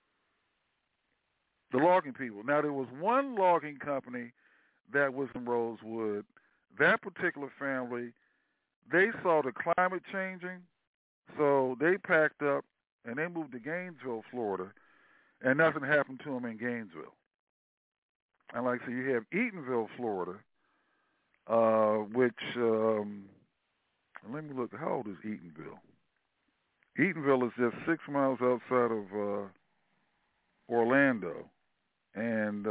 logging people. Now, there was one logging company that was in Rosewood. That particular family, they saw the climate changing, So they packed up and they moved to Gainesville, Florida, and nothing happened to them in Gainesville. And like I said, you have Eatonville, Florida, which, let me look, how old is Eatonville? Eatonville is just 6 miles outside of Orlando. And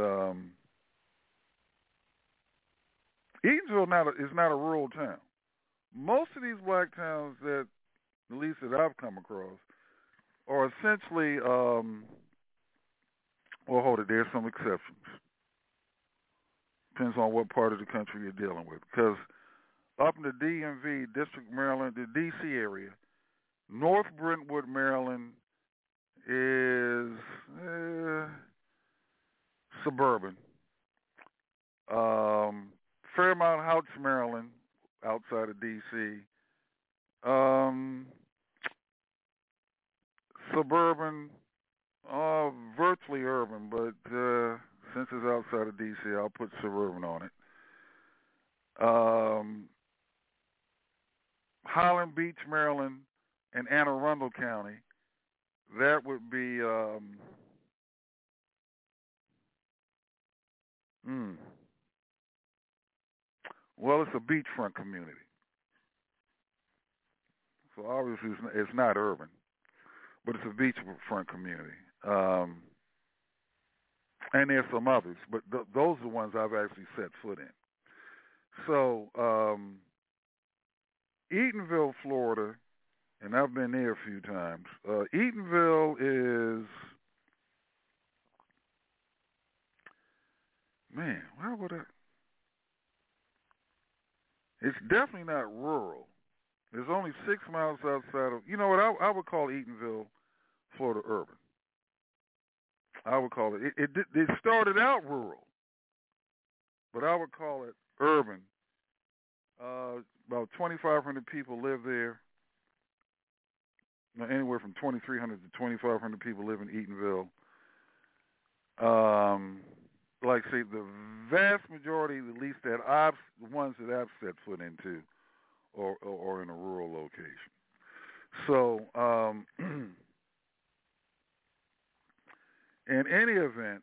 Eatonville is not a rural town. Most of these black towns that, at least that I've come across, are essentially, well, hold it, there's some exceptions. Depends on what part of the country you're dealing with. Because up in the DMV, District of Maryland, the D.C. area, North Brentwood, Maryland is suburban. Fairmount Heights, Maryland, outside of D.C., suburban, virtually urban, but since it's outside of D.C., I'll put suburban on it. Highland Beach, Maryland, and Anne Arundel County, that would be well, it's a beachfront community. So obviously it's not urban, but it's a beachfront community. And there's some others, but those are the ones I've actually set foot in. So Eatonville, Florida, and I've been there a few times. Eatonville is, man, why would I? It's definitely not rural. It's only 6 miles outside of, you know what, I would call Eatonville, Florida, urban. I would call it, it started out rural, but I would call it urban. About 2,500 people live there. Anywhere from 2,300 to 2,500 people live in Eatonville. Like I say, the vast majority, at least the ones that I've set foot into, or in a rural location. So, in any event,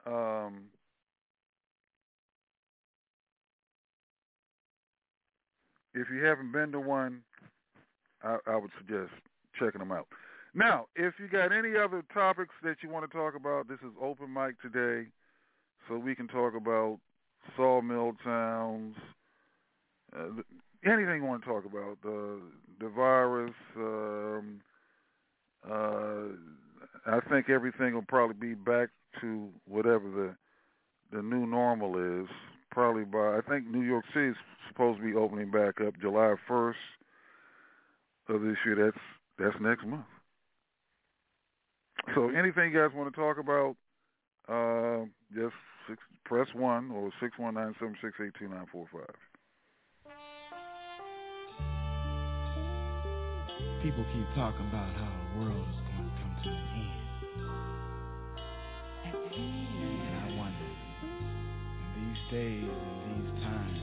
if you haven't been to one, I would suggest checking them out. Now, if you got any other topics that you want to talk about, this is open mic today, so we can talk about sawmill towns, anything you want to talk about, the virus. I think everything will probably be back to whatever the new normal is. Probably by, I think New York City is supposed to be opening back up July 1st of this year. That's next month. So anything you guys want to talk about, just press 1 or 619-768-2945. People keep talking about how the world is going to come to an end. And I wonder, in these days and these times,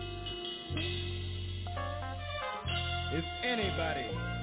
if anybody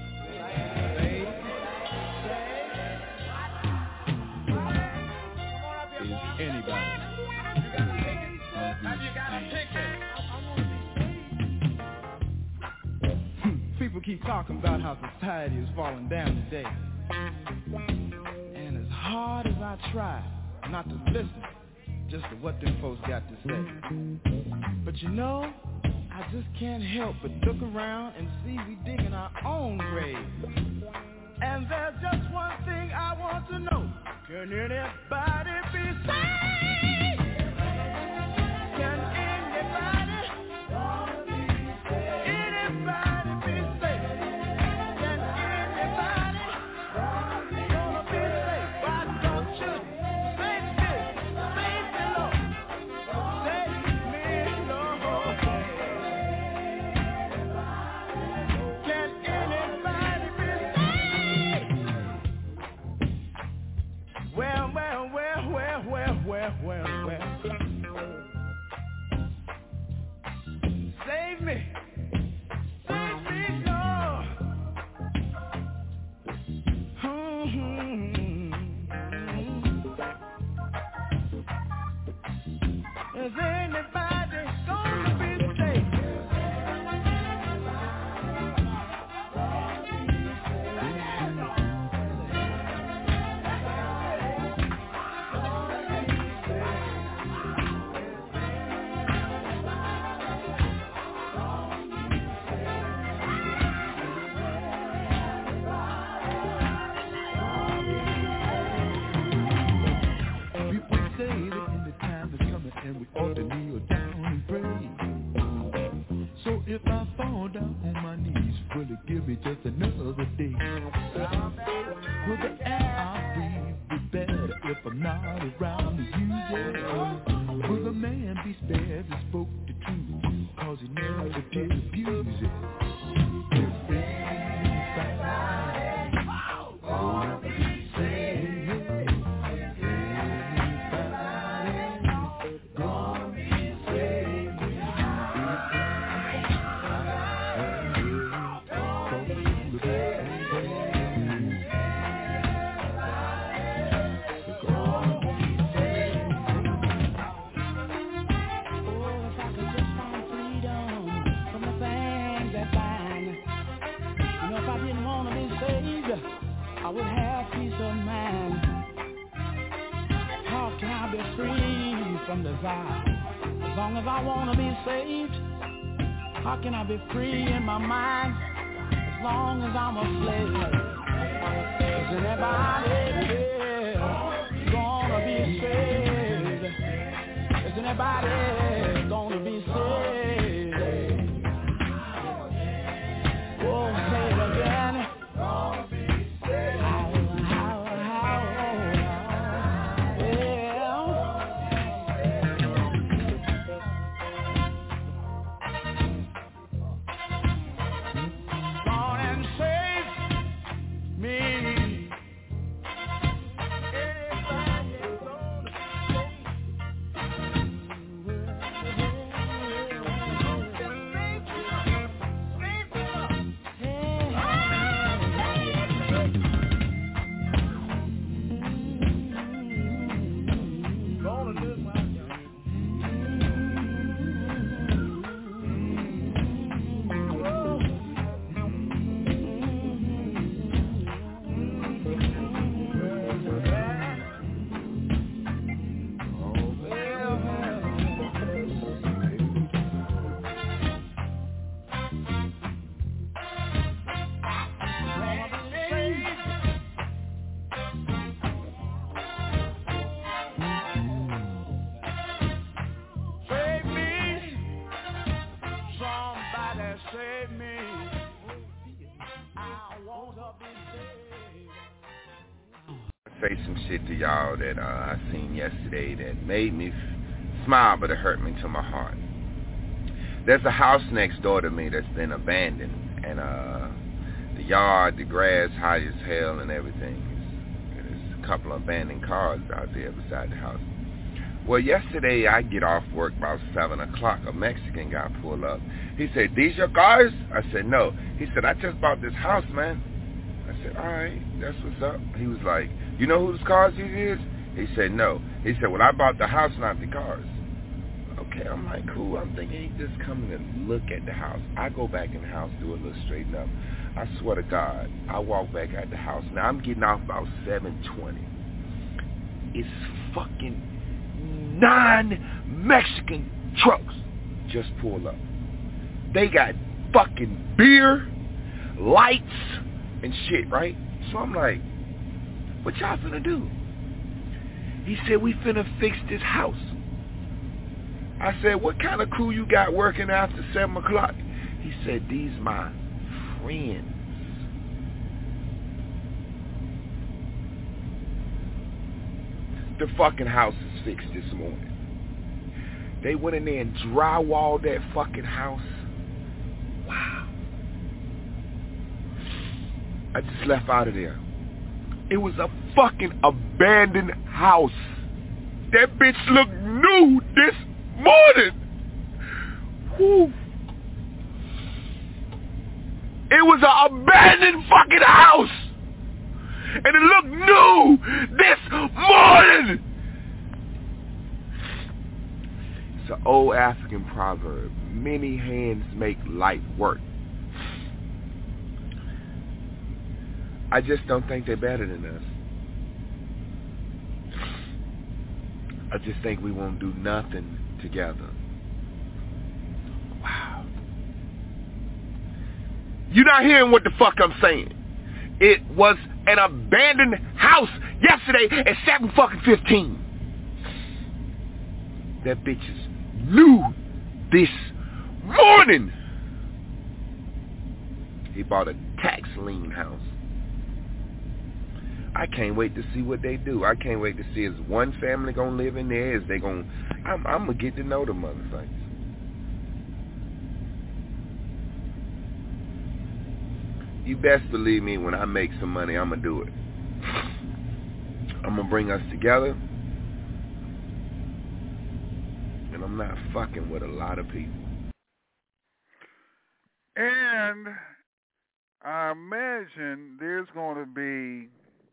people keep talking about how society is falling down today. And as hard as I try not to listen just to what them folks got to say, but you know, I just can't help but look around and see we digging our own grave. And there's just one thing I want to know. Can anybody be saved? Can anybody be saved? Anybody be saved? Can anybody gonna be saved? Why don't you save me? Save me, Lord. Save me, Lord. Can anybody be saved? Well, fall down on my knees. Will it give me just another day? Will the air I breathe be better if I'm not around you? Yeah. Will the man be spared that spoke the truth? Cause he never did abuse it. I would have peace of mind. How can I be free from desire? As long as I want to be saved. How can I be free in my mind? As long as I'm a slave. Is anybody gonna be saved? Is anybody gonna be saved? Oh, say it again. Say some shit to y'all that I seen yesterday that made me smile, but it hurt me to my heart. There's a house next door to me that's been abandoned, and the yard, the grass high as hell and everything. There's a couple of abandoned cars out there beside the house. Well, yesterday I get off work about 7 o'clock. A Mexican guy pulled up. He said, "These your cars?" I said, "No." He said, "I just bought this house, man." I said, "All right, that's what's up." He was like, "You know whose cars these is?" He said, "No." He said, "Well, I bought the house, not the cars." Okay, I'm like, cool. I'm thinking he just coming to look at the house. I go back in the house, do a little straighten up. I swear to God, I walk back at the house. Now, I'm getting off about 7:20. It's fucking 9 Mexican trucks just pull up. They got fucking beer, lights, and shit, right? So I'm like, what y'all finna do? He said, we finna fix this house. I said, what kind of crew you got working after 7 o'clock? He said, these my friends. The fucking house is fixed this morning. They went in there and drywalled that fucking house. Wow. I just left out of there. It was a fucking abandoned house. That bitch looked new this morning. Whew. It was an abandoned fucking house. And it looked new this morning. It's an old African proverb. Many hands make light work. I just don't think they're better than us. I just think we won't do nothing together. Wow. You're not hearing what the fuck I'm saying. It was an abandoned house yesterday at 7:15. That bitch is new this morning. He bought a tax lien house. I can't wait to see what they do. I can't wait to see is one family gonna live in there? Is they gonna? I'm gonna get to know the motherfuckers. You best believe me, when I make some money, I'm gonna do it. I'm gonna bring us together, and I'm not fucking with a lot of people. And I imagine there's going to be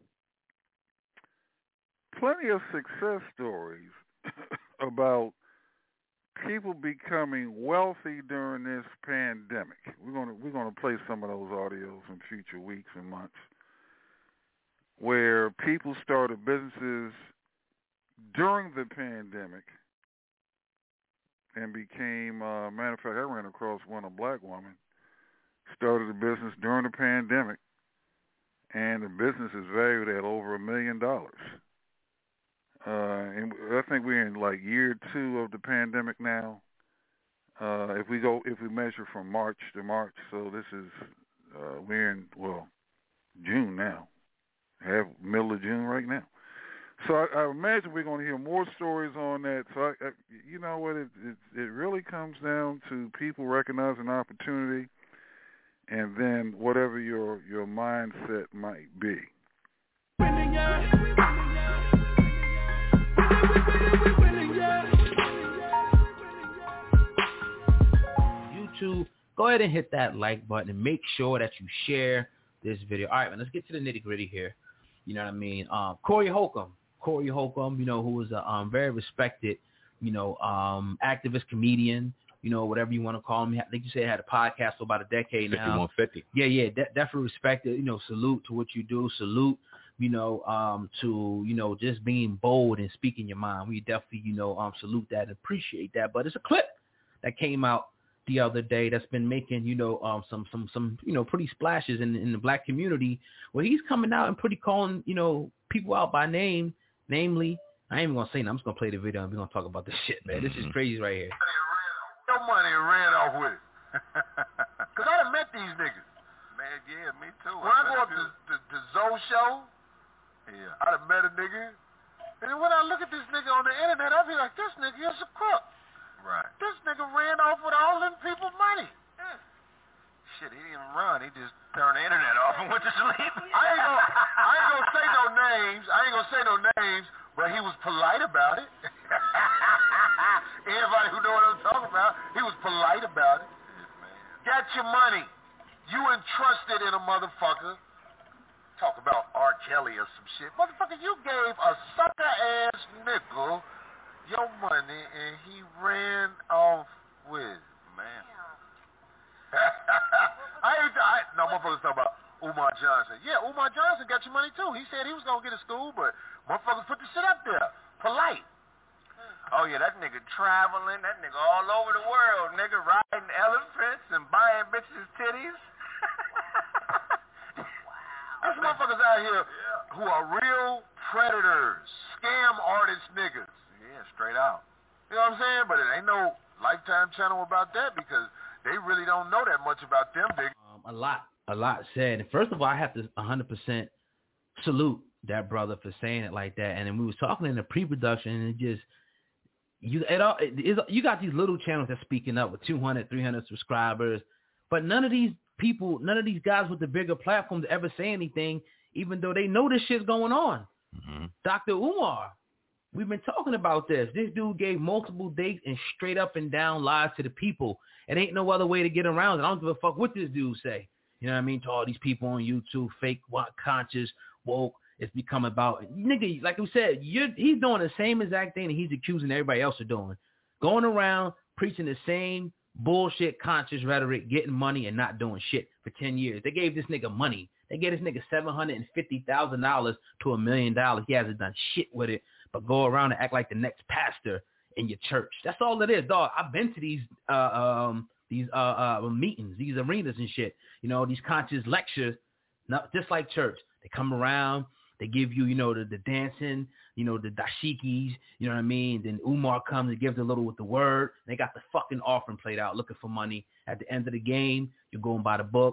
plenty of success stories about people becoming wealthy during this pandemic. We're going to play some of those audios in future weeks and months, where people started businesses during the pandemic and became. Matter of fact, I ran across a black woman started a business during the pandemic, and the business is valued at over $1 million. And I think we're in like year 2 of the pandemic now. If we measure from March to March, so this is we're in June now, middle of June right now. So I imagine we're going to hear more stories on that. So you know what, it really comes down to people recognizing opportunity, and then whatever your mindset might be. YouTube, go ahead and hit that like button and make sure that you share this video. All right, man, let's get to the nitty gritty here. You know what I mean? Corey Holcomb, you know, who was a very respected, you know, activist, comedian, you know, whatever you want to call him. I think you said he had a podcast for about a decade now. 5150. Yeah, definitely respected. You know, salute to what you do. Salute, you know, to, you know, just being bold and speaking your mind. We definitely, you know, salute that and appreciate that. But it's a clip that came out the other day that's been making, you know, some you know, pretty splashes in the black community, where he's coming out and pretty calling, you know, people out by name, namely, I ain't even gonna say nothing. I'm just gonna play the video and we're gonna talk about this shit, man. This is crazy right here. Your money and ran off with it. Cause I done met these niggas. Man, yeah, me too. When I go up to the Zoe show, yeah, I done met a nigga. And then when I look at this nigga on the internet, I be like, this nigga is a crook. Right. This nigga ran off with all them people's money. Yeah. Shit, he didn't even run. He just turned the internet off and went to sleep. I ain't gonna say no names, but he was polite about it. Everybody who know what I'm talking about, he was polite about it. Yes, man. Got your money. You entrusted in a motherfucker. Talk about R. Kelly or some shit. Motherfucker, you gave a sucker-ass nickel your money and he ran off with, man. No, motherfuckers talking about Umar Johnson. Yeah, Umar Johnson got your money too. He said he was going to get a school, but motherfuckers put the shit up there. Polite. Oh, yeah, that nigga traveling, that nigga all over the world, nigga riding elephants and buying bitches' titties. There's motherfuckers out here who are real predators, scam artist niggas. Yeah, straight out. You know what I'm saying? But it ain't no Lifetime channel about that because they really don't know that much about them big. A lot said. And first of all, I have to 100% salute that brother for saying it like that. And then we was talking in the pre-production, and it just you got these little channels that's speaking up with 200, 300 subscribers, but none of these people, none of these guys with the bigger platforms ever say anything, even though they know this shit's going on. Mm-hmm. Dr. Umar, we've been talking about this. This dude gave multiple dates and straight up and down lies to the people. It ain't no other way to get around it. I don't give a fuck what this dude say. You know what I mean? To all these people on YouTube, fake, conscious, woke. It's become about, nigga, like we said, he's doing the same exact thing that he's accusing everybody else of doing. Going around preaching the same bullshit conscious rhetoric, getting money and not doing shit for 10 years. They gave this nigga money. They gave this nigga $750,000 to $1 million. He hasn't done shit with it, but go around and act like the next pastor in your church. That's all it is, dog. I've been to these meetings, these arenas and shit. You know, these conscious lectures, not just like church. They come around. They give you, you know, the dancing, you know, the dashikis, you know what I mean? Then Umar comes and gives a little with the word. They got the fucking offering played out looking for money. At the end of the game, you're going by the books.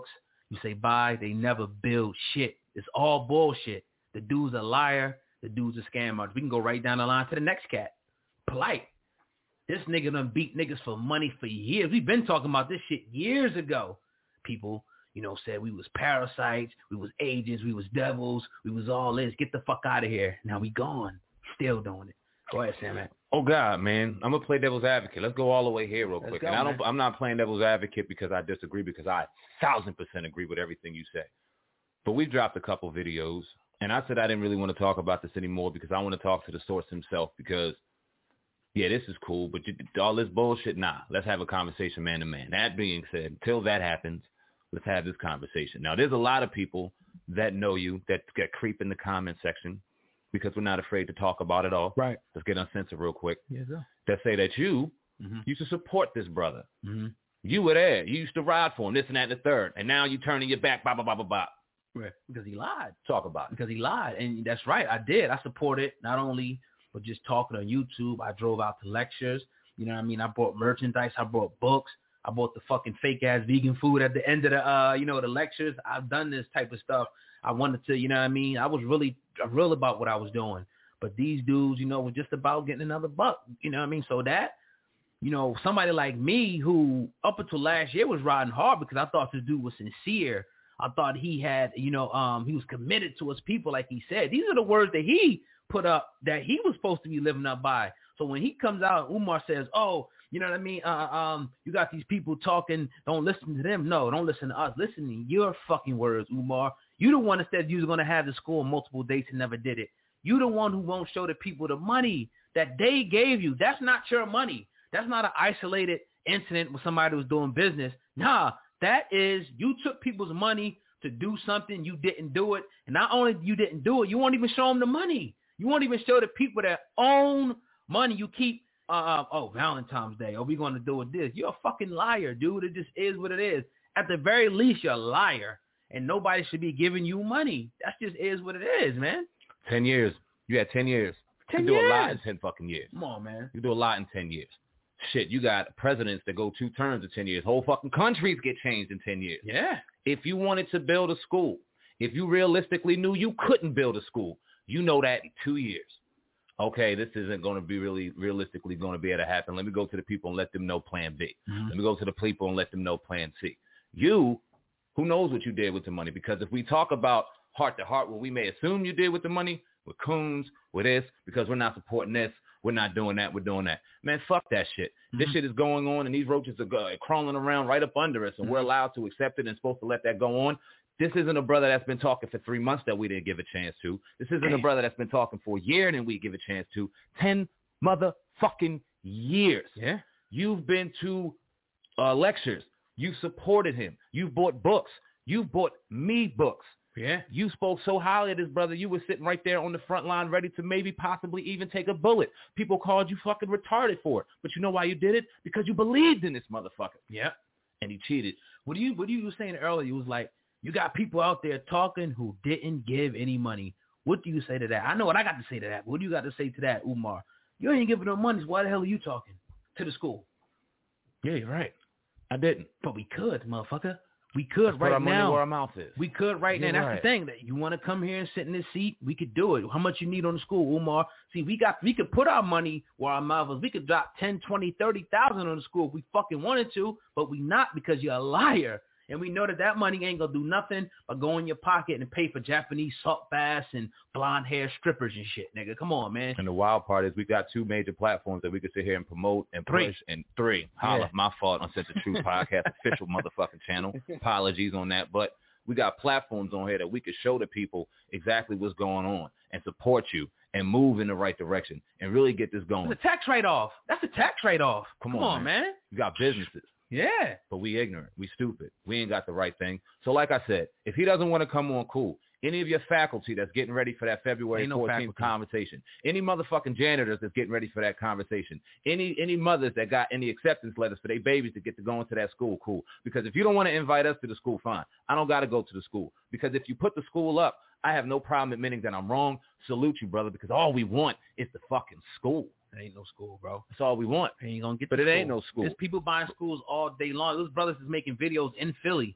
You say bye, they never build shit. It's all bullshit. The dude's a liar. The dude's a scammer. We can go right down the line to the next cat. Polite. This nigga done beat niggas for money for years. We've been talking about this shit years ago. People, said we was parasites, we was agents, we was devils, we was all this. Get the fuck out of here. Now we gone. Still doing it. Go ahead, Sam. Oh God, man, I'm gonna play devil's advocate. Let's go all the way here real quick. And I'm not playing devil's advocate because I disagree, because I 1,000% agree with everything you say. But we've dropped a couple videos, and I said I didn't really want to talk about this anymore because I want to talk to the source himself. Because yeah, this is cool, but all this bullshit, nah. Let's have a conversation man to man. That being said, until that happens, let's have this conversation. Now, there's a lot of people that know you that creep in the comment section, because we're not afraid to talk about it all. Right. Let's get uncensored real quick. Yes, sir. That say that you used to support this brother. Mm-hmm. You were there. You used to ride for him, this and that and the third. And now you turning your back, blah, blah, blah, blah, blah. Right. Because he lied. Talk about it. Because he lied. And that's right. I did. I supported not only but just talking on YouTube. I drove out to lectures. You know what I mean? I bought merchandise. I bought books. I bought the fucking fake-ass vegan food at the end of the, the lectures. I've done this type of stuff. I wanted to, you know what I mean? I was really real about what I was doing. But these dudes, was just about getting another buck. You know what I mean? So that, somebody like me who up until last year was riding hard because I thought this dude was sincere. I thought he had, he was committed to his people, like he said. These are the words that he put up that he was supposed to be living up by. So when he comes out, Umar says, oh, you know what I mean? You got these people talking. Don't listen to them. No, don't listen to us. Listen to your fucking words, Umar. You the one that said you was going to have the school on multiple dates and never did it. You the one who won't show the people the money that they gave you. That's not your money. That's not an isolated incident with somebody who's doing business. Nah, that is you took people's money to do something. You didn't do it. And not only you didn't do it, you won't even show them the money. You won't even show the people that own money. You keep, Valentine's Day. Are we going to do this? You're a fucking liar, dude. It just is what it is. At the very least, you're a liar. And nobody should be giving you money. That just is what it is, man. 10 years. You had 10 years. 10 you years. do a lot in 10 fucking years. Come on, man. You do a lot in 10 years. Shit, you got presidents that go 2 terms in 10 years. Whole fucking countries get changed in 10 years. Yeah. If you wanted to build a school, if you realistically knew you couldn't build a school, you know that in 2 years. Okay, this isn't going to be really realistically going to be able to happen. Let me go to the people and let them know plan B. Mm-hmm. Let me go to the people and let them know plan C. You, who knows what you did with the money? Because if we talk about heart to heart, what we may assume you did with the money, with Coons, with this, because we're not supporting this, we're not doing that, we're doing that. Man, fuck that shit. Mm-hmm. This shit is going on, and these roaches are crawling around right up under us, and we're allowed to accept it and supposed to let that go on. This isn't a brother that's been talking for 3 months that we didn't give a chance to. This isn't a brother that's been talking for a year and we give a chance to. 10 motherfucking years. Yeah. You've been to lectures. You supported him. You bought books. You bought me books. Yeah. You spoke so highly of this brother. You were sitting right there on the front line ready to maybe possibly even take a bullet. People called you fucking retarded for it. But you know why you did it? Because you believed in this motherfucker. Yeah. And he cheated. What you were saying earlier, you was like, you got people out there talking who didn't give any money. What do you say to that? I know what I got to say to that. What do you got to say to that, Umar? You ain't giving no money. So why the hell are you talking to the school? Yeah, you're right. I didn't. But we could, motherfucker. We could Let's right right now. Where our mouth is. We could right now. That's right. the thing. That you want to come here and sit in this seat, we could do it. How much you need on the school, Umar? See, we could put our money where our mouth is. We could drop 10, 20, 30,000 on the school if we fucking wanted to, but we not because you're a liar. And we know that money ain't going to do nothing but go in your pocket and pay for Japanese salt baths and blonde hair strippers and shit, nigga. Come on, man. And the wild part is we got 2 major platforms that we could sit here and promote and push. And 3. Holla, my fault on Set the Truth Podcast, official motherfucking channel. Apologies on that. But we got platforms on here that we could show the people exactly what's going on and support you and move in the right direction and really get this going. That's a tax write-off. That's a tax write-off. Come on, man. You got businesses. Yeah. But we ignorant. We stupid. We ain't got the right thing. So like I said, if he doesn't want to come on, cool. Any of your faculty that's getting ready for that February 14th conversation, any motherfucking janitors that's getting ready for that conversation, any mothers that got any acceptance letters for their babies to get to go into that school, cool. Because if you don't want to invite us to the school, fine. I don't got to go to the school. Because if you put the school up, I have no problem admitting that I'm wrong. Salute you, brother, because all we want is the fucking school. There ain't no school, bro. That's all we want. You ain't gonna get but it ain't no school. There's people buying schools all day long. Those brothers is making videos in Philly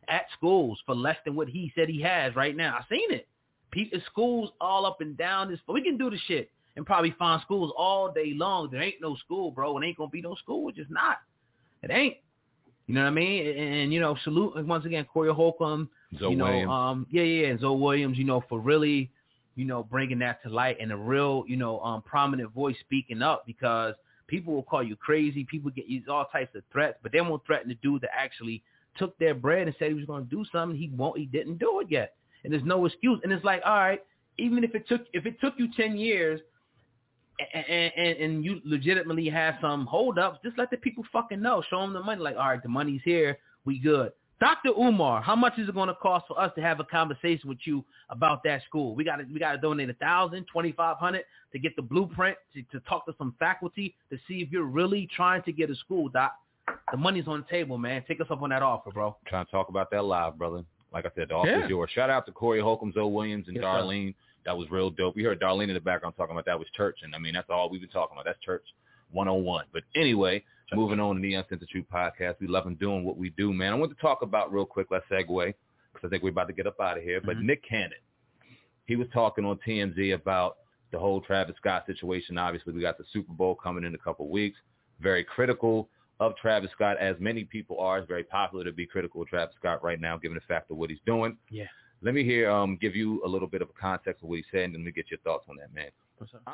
at schools for less than what he said he has right now. I seen it. Schools all up and down this. We can do the shit and probably find schools all day long. There ain't no school, bro. It ain't gonna be no school. It's just not. It ain't. You know what I mean? And you know, salute once again Corey Holcomb. Zoe Williams. And Zoe Williams. You know, for really, you know, bringing that to light and a real, you know, prominent voice speaking up, because people will call you crazy. People get used all types of threats, but they won't threaten the dude that actually took their bread and said he was going to do something. He didn't do it yet. And there's no excuse. And it's like, all right, even if it took you 10 years and you legitimately have some holdups, just let the people fucking know. Show them the money. Like, all right, the money's here. We good. Dr. Umar, how much is it going to cost for us to have a conversation with you about that school? We got to donate $1,000, $2,500 to get the blueprint, to talk to some faculty to see if you're really trying to get a school, Doc. The money's on the table, man. Take us up on that offer, bro. Trying to talk about that live, brother. Like I said, the offer is yours. Shout out to Corey Holcomb, Zoe Williams, and Darlene. That was real dope. We heard Darlene in the background talking about that was church, and I mean, that's all we've been talking about. That's church 101. But anyway, moving on to the Uncensored Truth podcast. We love them doing what we do, man. I want to talk about real quick, let's segue, because I think we're about to get up out of here. But Nick Cannon, he was talking on TMZ about the whole Travis Scott situation. Obviously, we got the Super Bowl coming in a couple of weeks. Very critical of Travis Scott, as many people are. It's very popular to be critical of Travis Scott right now, given the fact of what he's doing. Yeah. Let me give you a little bit of a context of what he said, and then we get your thoughts on that, man. What's up?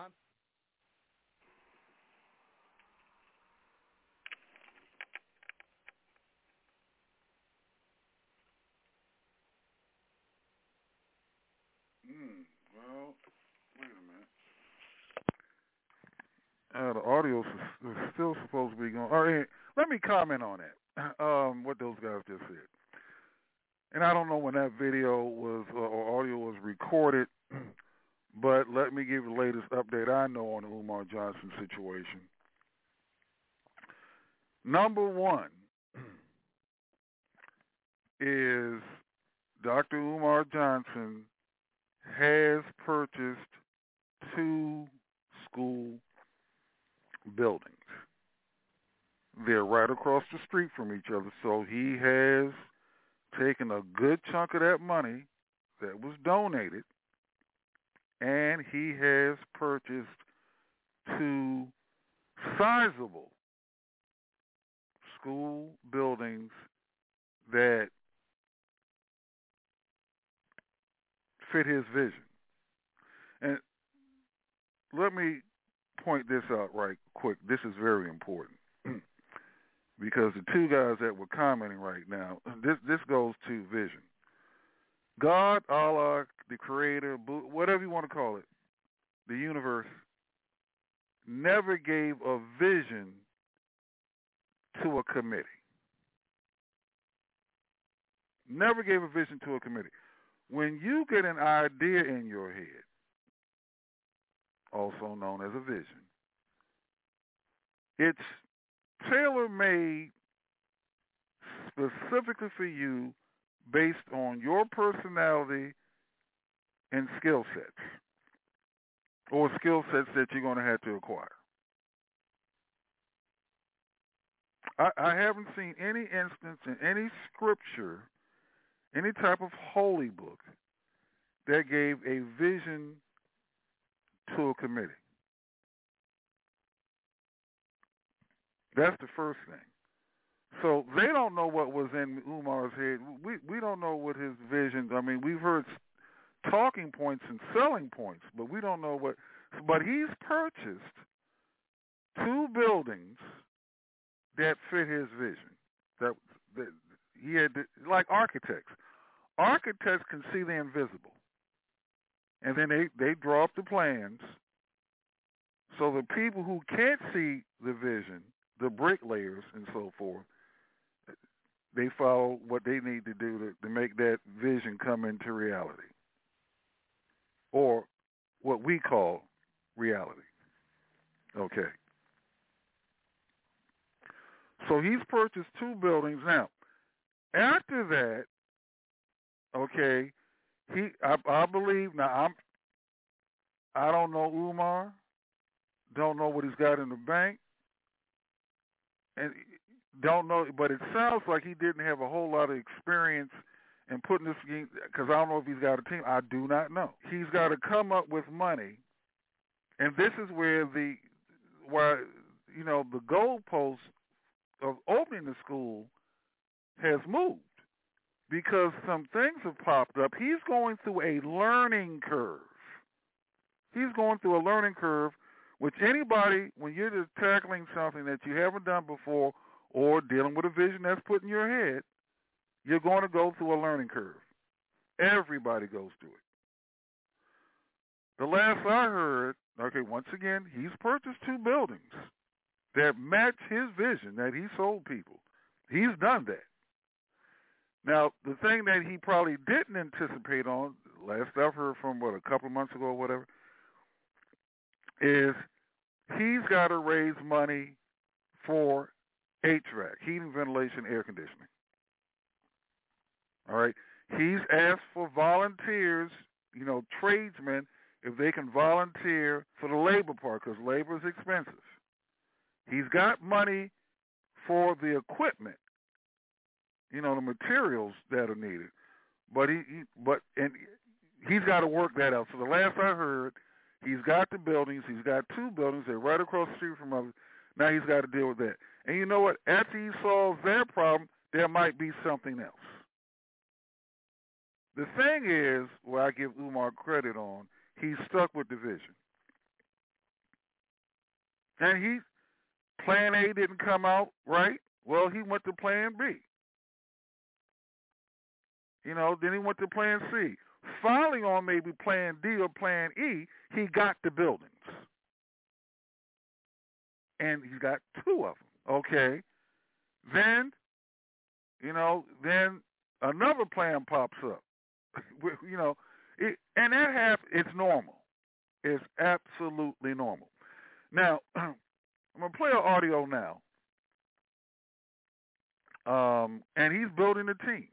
Well, wait a minute. The audio is still supposed to be going. All right, let me comment on that. What those guys just said. And I don't know when that video was or audio was recorded, but let me give you the latest update I know on the Umar Johnson situation. Number one is Dr. Umar Johnson has purchased 2 school buildings. They're right across the street from each other, so he has taken a good chunk of that money that was donated, and he has purchased 2 sizable school buildings that fit his vision. And let me point this out right quick. This is very important. Because the 2 guys that were commenting right now, this goes to vision. God, Allah, the creator, whatever you want to call it, the universe, never gave a vision to a committee. Never gave a vision to a committee. When you get an idea in your head, also known as a vision, it's tailor-made specifically for you based on your personality and skill sets, or skill sets that you're going to have to acquire. I haven't seen any instance in any scripture, any type of holy book, that gave a vision to a committee. That's the first thing. So they don't know what was in Umar's head. We don't know what his visions. I mean, we've heard talking points and selling points, but we don't know what. But he's purchased 2 buildings that fit his vision. That he had, like architects. Architects can see the invisible, and then they draw up the plans. So the people who can't see the vision, the bricklayers and so forth, they follow what they need to do to make that vision come into reality, or what we call reality. Okay. So he's purchased 2 buildings. Now, after that, okay, I believe, now I don't know Umar, don't know what he's got in the bank, and don't know, but it sounds like he didn't have a whole lot of experience in putting this game, because I don't know if he's got a team. I do not know. He's got to come up with money, and this is where the goalpost of opening the school has moved, because some things have popped up. He's going through a learning curve. Which anybody, when you're just tackling something that you haven't done before or dealing with a vision that's put in your head, you're going to go through a learning curve. Everybody goes through it. The last I heard, once again, he's purchased 2 buildings that match his vision that he sold people. He's done that. Now, the thing that he probably didn't anticipate on, last I've heard from, a couple of months ago or whatever, is he's got to raise money for HVAC, heating, ventilation, air conditioning. All right? He's asked for volunteers, tradesmen, if they can volunteer for the labor part, because labor is expensive. He's got money for the equipment, the materials that are needed. But he's got to work that out. So the last I heard, he's got the buildings. He's got 2 buildings. They're right across the street from us. Now he's got to deal with that. And you know what? After he solves that problem, there might be something else. The thing is, where I give Umar credit on, he's stuck with the vision. And plan A didn't come out right. Well, he went to plan B. Then he went to plan C. Finally, on maybe plan D or plan E, he got the buildings. And he's got 2 of them. Okay. Then, then another plan pops up. And that it's normal. It's absolutely normal. Now, I'm going to play an audio now. And he's building a team.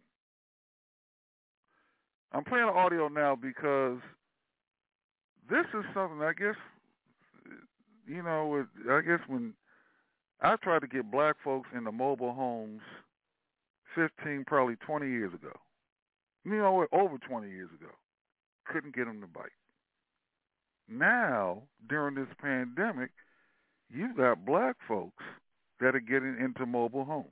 I'm playing an audio now because this is something, I guess, when I tried to get black folks into mobile homes 15, probably 20 years ago. Over 20 years ago. Couldn't get them to bite. Now, during this pandemic, you've got black folks that are getting into mobile homes.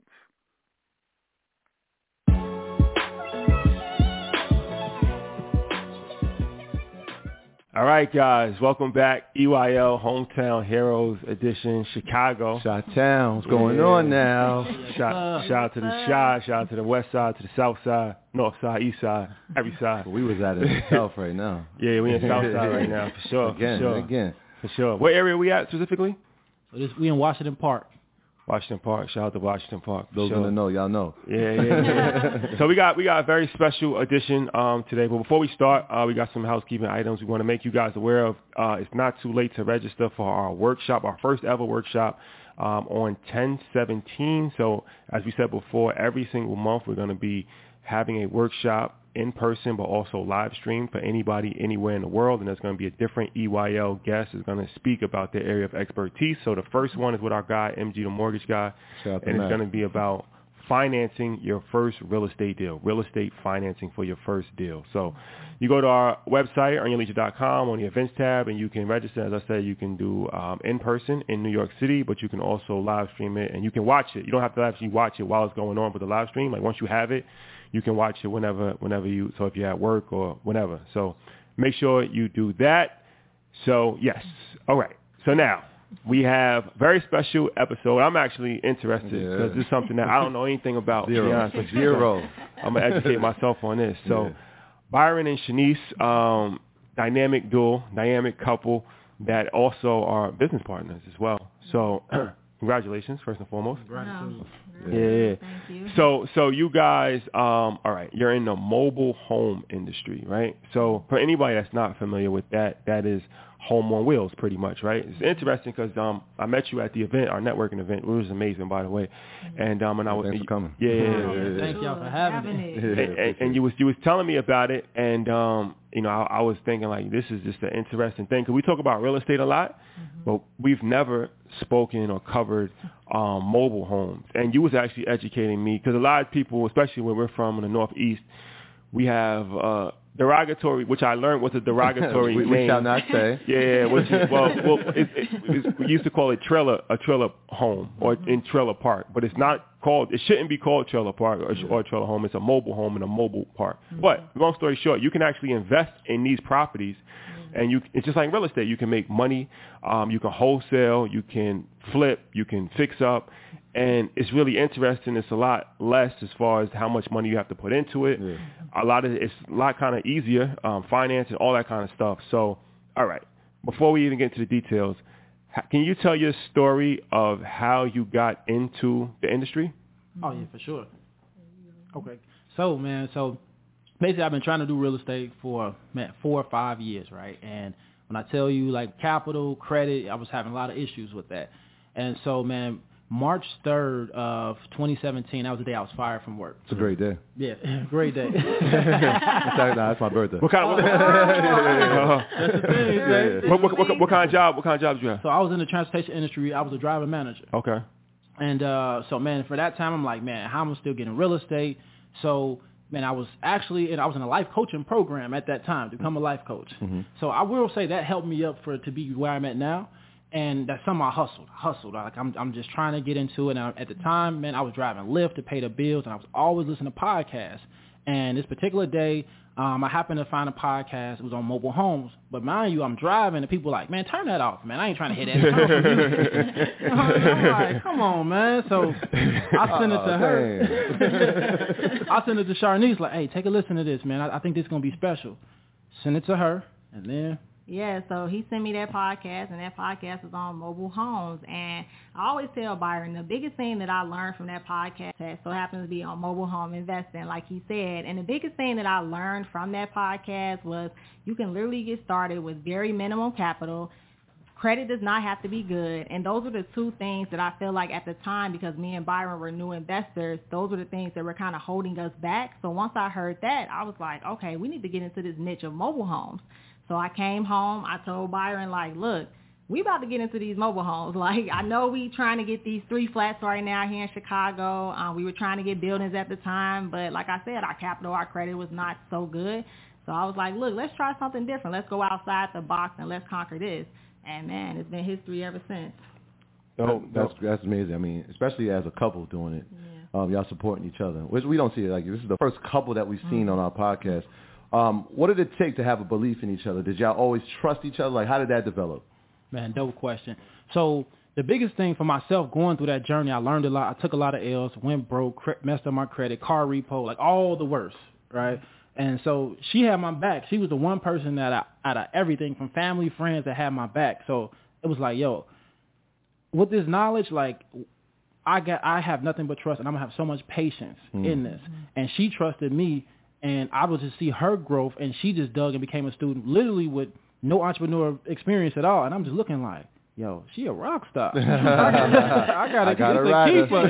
All right, guys, welcome back. EYL Hometown Heroes Edition, Chicago. Chi-Town, what's going on now? Shout out to the Chi, shout out to the west side, to the south side, north side, east side, every side. We was out in the south right now. Yeah, we in the south side right now, for sure. Again. For sure. What area are we at specifically? We in Washington Park. Washington Park. Shout out to Washington Park. Those in the know, y'all know. Yeah. So we got a very special edition today. But before we start, we got some housekeeping items we want to make you guys aware of. It's not too late to register for our workshop, our first ever workshop on 10/17. So as we said before, every single month we're going to be having a workshop in person, but also live stream for anybody anywhere in the world. And there's going to be a different EYL guest who's going to speak about their area of expertise. So the first one is with our guy, MG, the mortgage guy. And it's going to be about financing your first real estate deal, real estate financing for your first deal. So you go to our website, earnyourleisure.com, on the events tab, and you can register. As I said, you can do in person in New York City, but you can also live stream it, and you can watch it. You don't have to actually watch it while it's going on, but the live stream, like once you have it, you can watch it whenever you, so if you're at work or whenever. So make sure you do that. So yes. All right. So now we have a very special episode. I'm actually interested because this is something that I don't know anything about. Zero. I'm going to educate myself on this. So Byron and Shanice, dynamic duo, dynamic couple that also are business partners as well. So congratulations, first and foremost. Yeah. Thank you. So you guys, all right, you're in the mobile home industry, right? So for anybody that's not familiar with that, that is home on wheels, pretty much, right? It's interesting because I met you at the event, our networking event, which was amazing, by the way. And I was thanks for coming. Thank y'all for having me. And you was telling me about it, and you know, I was thinking like this is just an interesting thing because we talk about real estate a lot, but we've never spoken or covered mobile homes. And you was actually educating me because a lot of people, especially where we're from in the Northeast, we have derogatory, which I learned was a derogatory name. We shall not say. Yeah, which is, we used to call it trailer home or in trailer park, but it's not called. It shouldn't be called trailer park or trailer home. It's a mobile home and a mobile park. But long story short, you can actually invest in these properties, and it's just like real estate. You can make money. You can wholesale. You can flip. You can fix up. And it's really interesting. It's a lot less as far as how much money you have to put into it. Yeah. It's a lot kind of easier, finance and all that kind of stuff. So, all right, before we even get into the details, can you tell your story of how you got into the industry? Oh, yeah, for sure. Okay. So basically I've been trying to do real estate for 4 or 5 years, right? And when I tell you like capital, credit, I was having a lot of issues with that. And so, man, March 3rd of 2017, that was the day I was fired from work. It's a great day. Yeah, great day. That's my birthday. What kind of that's the thing, what kind of job? What kind of job did you have? So I was in the transportation industry. I was a driver manager. Okay. And so, man, for that time, I'm like, man, how am I still getting real estate? So, man, I was in a life coaching program at that time to become a life coach. So I will say that helped me up to be where I'm at now. And that's something I hustled. Like I'm just trying to get into it. And at the time, man, I was driving Lyft to pay the bills, and I was always listening to podcasts. And this particular day, I happened to find a podcast. It was on mobile homes. But mind you, I'm driving, and people were like, man, turn that off, man. I ain't trying to hear that. I'm like, come on, man. So I sent it to her. I sent it to Sharnice, like, hey, take a listen to this, man. I think this is going to be special. Send it to her, and then... Yeah, so he sent me that podcast, and that podcast was on mobile homes. And I always tell Byron, the biggest thing that I learned from that podcast so happens to be on mobile home investing, like he said. And the biggest thing that I learned from that podcast was you can literally get started with very minimal capital. Credit does not have to be good. And those are the two things that I feel like at the time, because me and Byron were new investors, those were the things that were kind of holding us back. So once I heard that, I was like, okay, we need to get into this niche of mobile homes. So I came home, I told Byron, like, look, we about to get into these mobile homes. Like, I know we trying to get these 3 flats right now here in Chicago. We were trying to get buildings at the time, but like I said, our capital, our credit was not so good. So I was like, look, let's try something different. Let's go outside the box and let's conquer this. And man, it's been history ever since. Oh, that's amazing. I mean, especially as a couple doing it, y'all supporting each other. Which we don't see it like this is the first couple that we've seen on our podcast. What did it take to have a belief in each other? Did y'all always trust each other? Like, how did that develop? Man, dope question. So the biggest thing for myself going through that journey, I learned a lot. I took a lot of L's, went broke, messed up my credit, car repo, like all the worst, right? And so she had my back. She was the one person that out of everything from family, friends that had my back. So it was like, yo, with this knowledge, like I have nothing but trust, and I'm going to have so much patience in this. And she trusted me. And I would just see her growth, and she just dug and became a student, literally with no entrepreneur experience at all. And I'm just looking like, yo, she a rock star. I gotta keep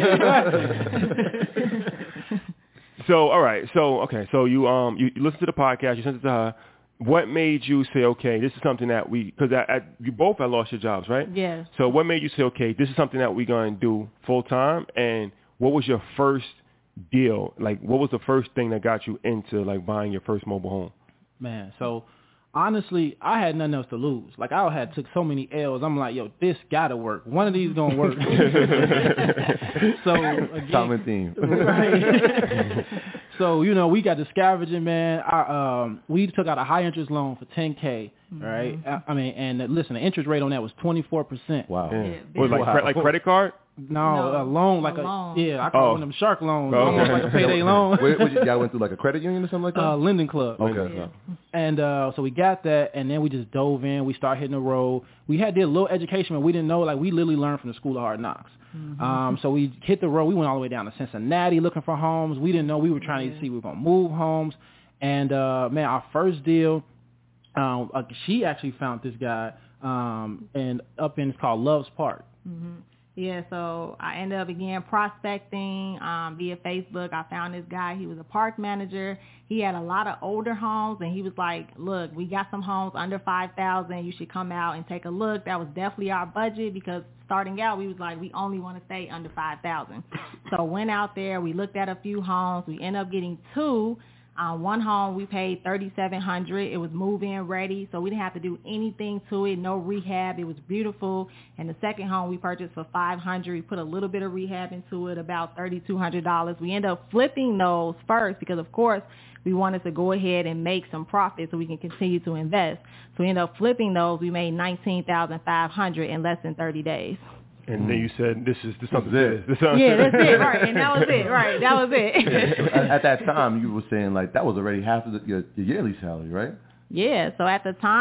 her. So, all right. So, okay. So you listened to the podcast. You sent it to her. What made you say, okay, this is something that because you both had lost your jobs, right? Yeah. So what made you say, okay, this is something that we're going to do full time? And what was your first deal? Like, what was the first thing that got you into like buying your first mobile home? Man, so honestly, I had nothing else to lose. Like, I had took so many L's. I'm like, yo, this gotta work. One of these gonna work. So again, common theme. Right. So we got the scavenging, man. We took out a high interest loan for $10K. Right. I mean, and listen, the interest rate on that was 24%. Wow. Yeah. Was like credit card? No, a loan, like a loan. I call one of them shark loans, okay. like a payday loan. Y'all went through like a credit union or something like that? Lending Club. Okay. Yeah. And so we got that, and then we just dove in. We started hitting the road. We did a little education, but we didn't know. Like, we literally learned from the School of Hard Knocks. So we hit the road. We went all the way down to Cincinnati looking for homes. We didn't know. We were trying to see if we were going to move homes. And, man, our first deal, She actually found this guy, and it's called Love's Park. Mm-hmm. Yeah, so I ended up again prospecting via Facebook. I found this guy. He was a park manager. He had a lot of older homes, and he was like, look, we got some homes under $5,000. You should come out and take a look. That was definitely our budget because starting out, we was like, we only want to stay under $5,000. So went out there. We looked at a few homes. We ended up getting 2. One home we paid $3,700. It was move-in ready, so we didn't have to do anything to it, no rehab. It was beautiful. And the second home we purchased for $500. We put a little bit of rehab into it, about $3,200. We ended up flipping those first because, of course, we wanted to go ahead and make some profit so we can continue to invest. So we ended up flipping those. We made $19,500 in less than 30 days. And then you said, this is something. Yeah, that's it, right. And that was it, right. That was it. At that time, you were saying, like, that was already half of your yearly salary, right? Yeah, so at that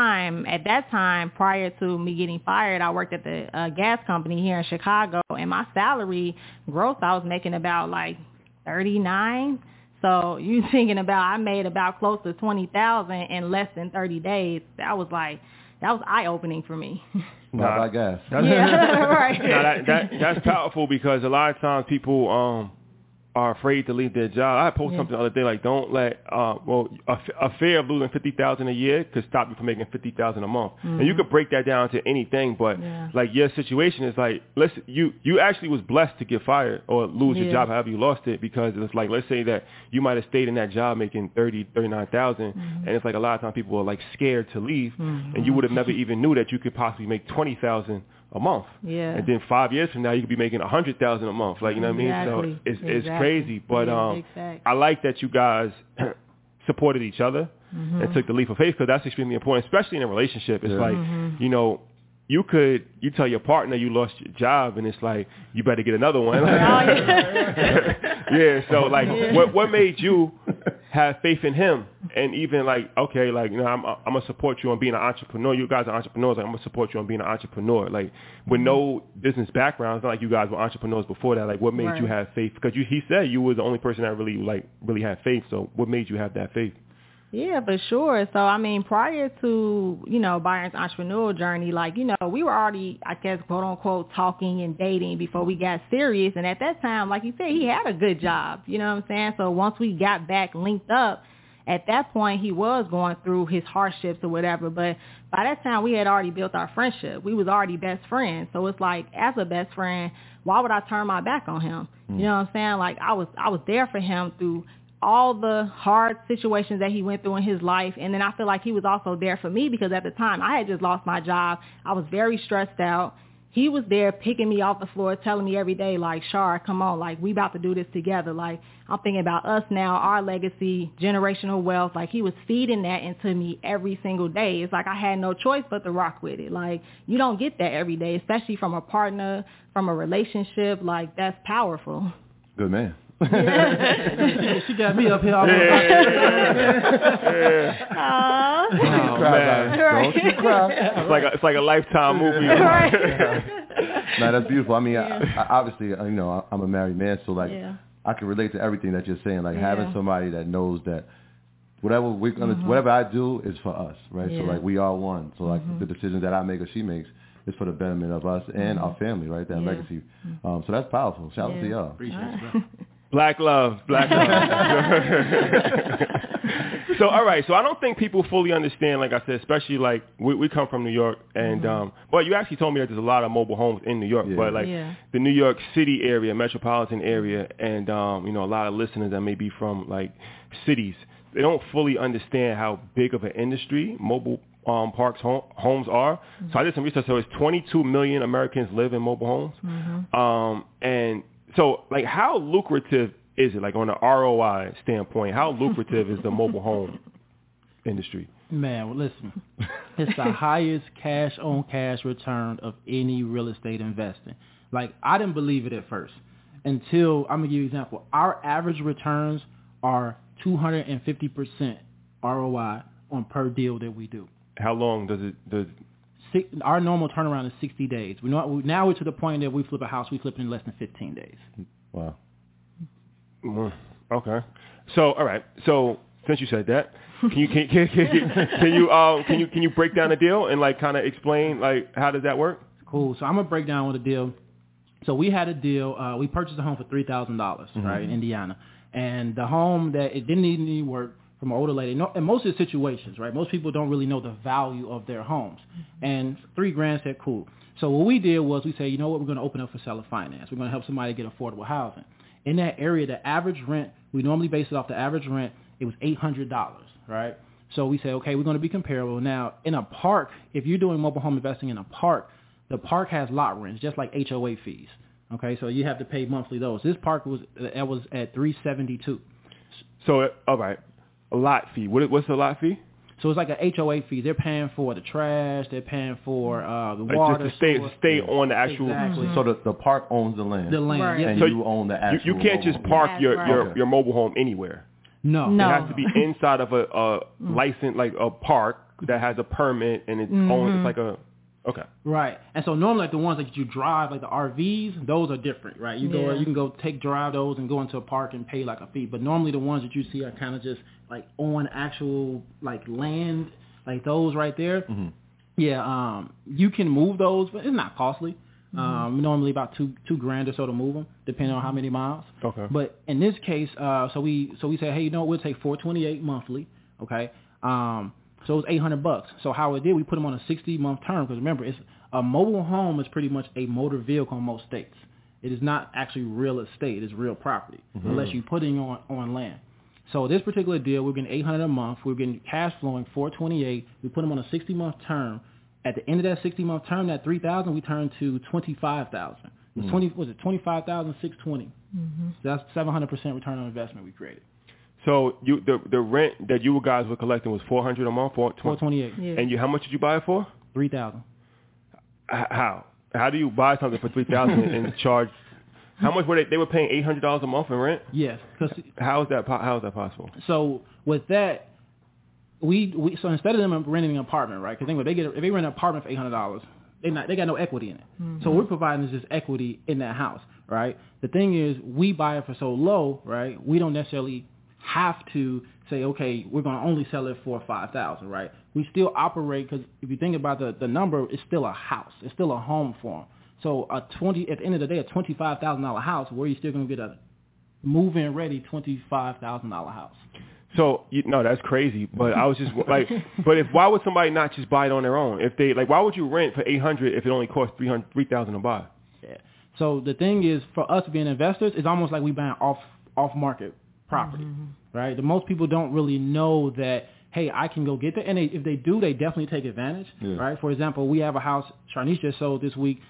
time, prior to me getting fired, I worked at the gas company here in Chicago, and my salary, gross, I was making about, like, $39,000. So you thinking about, I made about close to $20,000 in less than 30 days. That was eye-opening for me. Not by gas. Yeah, right. That's powerful because a lot of times people are afraid to leave their job. I posted something the other day like, don't let a fear of losing $50,000 a year could stop you from making $50,000 a month. And you could break that down to anything, but like your situation is like, listen, you actually was blessed to get fired or lose your job, however you lost it, because it's like, let's say that you might have stayed in that job making $39,000, and it's like a lot of times people are like scared to leave, and you would have never even knew that you could possibly make $20,000 a month. Yeah. And then 5 years from now, you could be making $100,000 a month. Like, you know what I mean? So it's crazy. But I like that you guys supported each other and took the leap of faith because that's extremely important, especially in a relationship. It's like, you know, you tell your partner you lost your job and it's like, you better get another one. So like, what made you have faith in him? And even like, okay, like, you know, I'm going to support you on being an entrepreneur. You guys are entrepreneurs. Like, I'm going to support you on being an entrepreneur. Like, with no business background, it's not like you guys were entrepreneurs before that. Like, what made you have faith? Because he said you were the only person that really had faith. So what made you have that faith? Yeah, for sure. So, I mean, prior to, you know, Byron's entrepreneurial journey, like, you know, we were already, I guess, quote unquote, talking and dating before we got serious. And at that time, like you said, he had a good job, you know what I'm saying? So once we got back linked up, at that point, he was going through his hardships or whatever. But by that time, we had already built our friendship. We was already best friends. So it's like, as a best friend, why would I turn my back on him? You know what I'm saying? Like, I was there for him through all the hard situations that he went through in his life. And then I feel like he was also there for me because at the time I had just lost my job. I was very stressed out. He was there picking me off the floor, telling me every day, like, Shar, come on, like, we about to do this together. Like, I'm thinking about us now, our legacy, generational wealth. Like, he was feeding that into me every single day. It's like I had no choice but to rock with it. Like, you don't get that every day, especially from a partner, from a relationship. Like, that's powerful. Good man. She got me up here. Oh, man. Don't you cry. It's like a Lifetime movie. No, that's beautiful. I mean, I obviously, you know, I'm a married man, so like, I can relate to everything that you're saying. Like having somebody that knows that whatever we're gonna, whatever I do is for us, right? So like, we are one. So like, the decisions that I make or she makes is for the betterment of us and our family, right? That legacy. So that's powerful. Shout out to y'all. Appreciate it, bro. Black love. So, all right. So I don't think people fully understand, like I said, especially like we come from New York and, but you actually told me that there's a lot of mobile homes in New York, but like the New York City area, metropolitan area, and, you know, a lot of listeners that may be from like cities, they don't fully understand how big of an industry mobile parks homes are. So I did some research. So it's 22 million Americans live in mobile homes. And so, like, how lucrative is it, like, on an ROI standpoint? How lucrative is the mobile home industry? Man, well, listen, it's the highest cash-on-cash return of any real estate investing. Like, I didn't believe it at first until, I'm going to give you an example. Our average returns are 250% ROI on per deal that we do. How long does it... Our normal turnaround is 60 days. Now we're to the point that we flip a house, we flip it in less than 15 days. Wow. Okay. So, all right. So, since you said that, Can you break down the deal and like kind of explain like how does that work? Cool. So I'm gonna break down with the deal. So we had a deal. We purchased a home for $3,000, right, in Indiana, and the home that it didn't need any work from an older lady. No, in most of the situations, right, most people don't really know the value of their homes, and $3,000 said cool. So what we did was we said, you know what, we're gonna open up for seller finance. We're gonna help somebody get affordable housing. In that area, the average rent, we normally base it off the average rent. It was $800, right? So we said, okay, we're going to be comparable. Now, in a park, if you're doing mobile home investing in a park, the park has lot rents, just like HOA fees. Okay, so you have to pay monthly those. This park was at $372. So, all right, a lot fee. What's the lot fee? So it's like a HOA fee. They're paying for the trash. They're paying for the like water. Just to stay on the actual. Exactly. So the park owns the land. The land, right. And so you own the actual. You can't just park your mobile home anywhere. No. It has to be inside of a license, like a park that has a permit, and it's owned. It's like a. Okay. Right. And so normally like the ones that you drive, like the RVs, those are different, right? You can go drive those and go into a park and pay like a fee. But normally the ones that you see are kind of just like on actual like land, like those right there. Yeah. You can move those, but it's not costly. Normally about $2,000 or so to move them, depending on how many miles. Okay. But in this case, so we said, hey, you know, we'll take $428 monthly. Okay. So it was $800. So how we did, we put them on a 60-month term because remember, it's a mobile home is pretty much a motor vehicle in most states. It is not actually real estate; it's real property unless you're putting on land. So this particular deal, we're getting $800 a month. We're getting cash flowing $428. We put them on a 60-month term. At the end of that 60-month term, that $3,000 we turned to $25,000. Was it $25,620? So that's 700% return on investment we created. So the rent that you guys were collecting was $400 a month, $428. Yeah. And how much did you buy it for? $3,000. How do you buy something for $3,000 and charge? How much were they were paying $800 a month in rent? Yes. How is that possible? So with that, we so instead of them renting an apartment, right? Because if they rent an apartment for $800, they got no equity in it. So what we're providing is just equity in that house, right? The thing is, we buy it for so low, right? We don't necessarily have to say, okay, we're going to only sell it for $5,000, right? We still operate because if you think about the number, it's still a house. It's still a home for them. So at the end of the day, a $25,000 house, where are you still going to get a move-in ready $25,000 house? So that's crazy. But I was just like, why would somebody not just buy it on their own? If they why would you rent for $800 if it only costs $3,000 to buy? Yeah. So the thing is, for us being investors, it's almost like we buying off market property, right? The most people don't really know that, hey, I can go get that. And if they do, they definitely take advantage, right? For example, we have a house Sharnice just sold this week.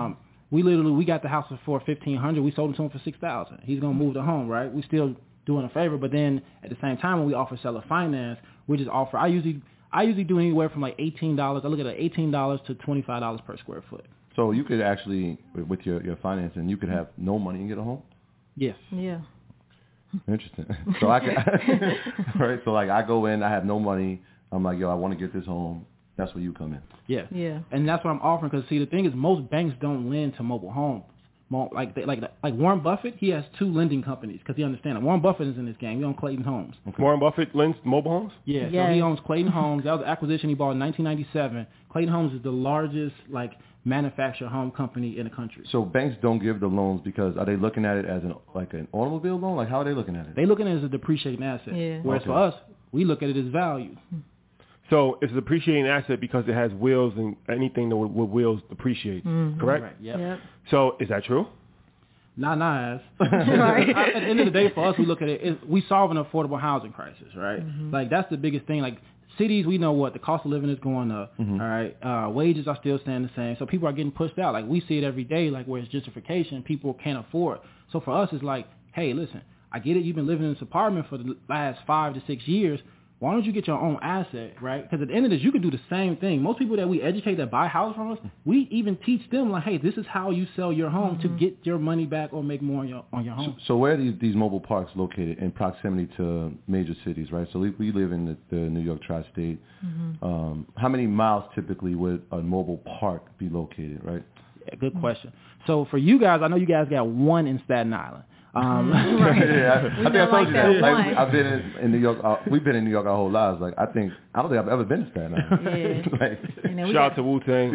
We got the house for $1,500. We sold it to him for $6,000. He's going to move the home, right? We still doing a favor, but then at the same time, when we offer seller finance, we just offer, I usually do anywhere from like $18. I look at it $18 to $25 per square foot. So you could actually, with your financing, you could have no money and get a home? Yes. Yeah. Interesting. So I can, right? So like I go in, I have no money. I'm like, yo, I want to get this home. That's where you come in. Yeah. Yeah. And that's what I'm offering because see, the thing is, most banks don't lend to mobile homes. Like Warren Buffett, he has 2 lending companies because he understands it. Warren Buffett is in this game. He owns Clayton Homes. Okay. Warren Buffett lends mobile homes? Yeah. So he owns Clayton Homes. That was the acquisition he bought in 1997. Clayton Homes is the largest manufacturer home company in the country. So banks don't give the loans because are they looking at it as an automobile loan? Like how are they looking at it? They looking at it as a depreciating asset. Yeah. Whereas for us, we look at it as value. So it's a depreciating asset because it has wheels and anything that with wheels depreciates, correct? Right, yep. So is that true? Not nice. At the end of the day, for us, we look at it, we solve an affordable housing crisis, right? Like that's the biggest thing. Like cities, we know what the cost of living is going up. All right, wages are still staying the same, so people are getting pushed out. Like we see it every day, like where it's gentrification, people can't afford. So for us, it's like, hey, listen, I get it. You've been living in this apartment for the last 5 to 6 years. Why don't you get your own asset, right? Because at the end of this, you can do the same thing. Most people that we educate that buy houses from us, we even teach them like, hey, this is how you sell your home to get your money back or make more on your home. So where are these mobile parks located? In proximity to major cities, right? So we live in the New York tri-state. How many miles typically would a mobile park be located, right? Yeah, good question. So for you guys, I know you guys got one in Staten Island. Yeah, I think I told you that. Like, I've been in New York. We've been in New York our whole lives. Like, I don't think I've ever been to Staten Island. Like, shout out to Wu-Tang.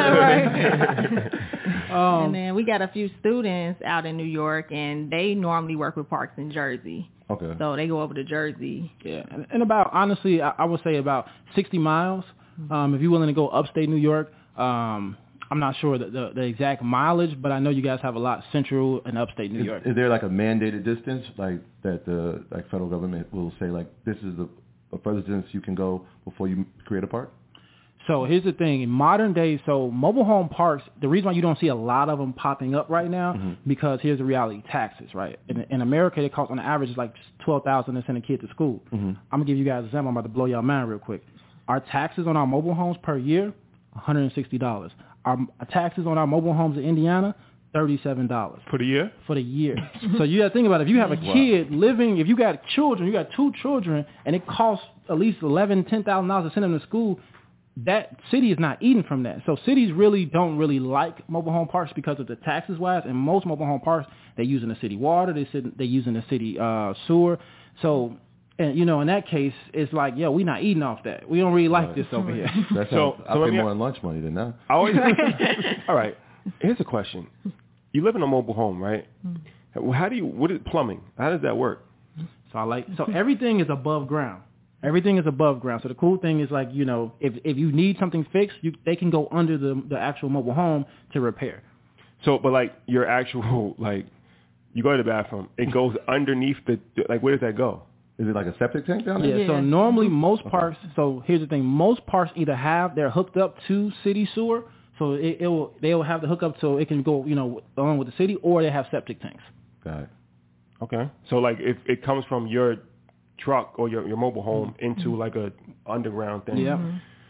Right. And then we got a few students out in New York, and they normally work with parks in Jersey. Okay. So they go over to Jersey. Yeah, and about, honestly, I would say about 60 miles. If you're willing to go upstate New York, I'm not sure the exact mileage, but I know you guys have a lot central and upstate New York. Is there like a mandated distance, like that the federal government will say, like, this is the furthest distance you can go before you create a park? So here's the thing. In modern days, so mobile home parks, the reason why you don't see a lot of them popping up right now, because here's the reality, taxes, right? In America, it costs on average like $12,000 to send a kid to school. I'm going to give you guys an example. I'm about to blow y'all mind real quick. Our taxes on our mobile homes per year, $160. Our taxes on our mobile homes in Indiana, $37. For the year? For the year. So you got to think about it. If you have a kid living, if you got children, you got 2 children, and it costs at least $11,000, $10,000 to send them to school, that city is not eating from that. So cities really don't really like mobile home parks because of the taxes wise, and most mobile home parks, they're using the city water, they're using the city sewer. So, and you know, in that case, it's like, yo, we're not eating off that. We don't really like this over here. So I pay more in lunch money than that. All right. Here's a question. You live in a mobile home, right? What is plumbing? How does that work? So everything is above ground. Everything is above ground. So the cool thing is, like, you know, if you need something fixed, they can go under the actual mobile home to repair. So, but like your actual, like, you go to the bathroom, it goes underneath like, where does that go? Is it like a septic tank down there? Yeah, so normally most parks, so here's the thing, most parks either they're hooked up to city sewer, so they'll have the hookup so it can go, you know, along with the city, or they have septic tanks. Got it. Okay. So like if it comes from your truck or your mobile home into like a underground thing. Yeah.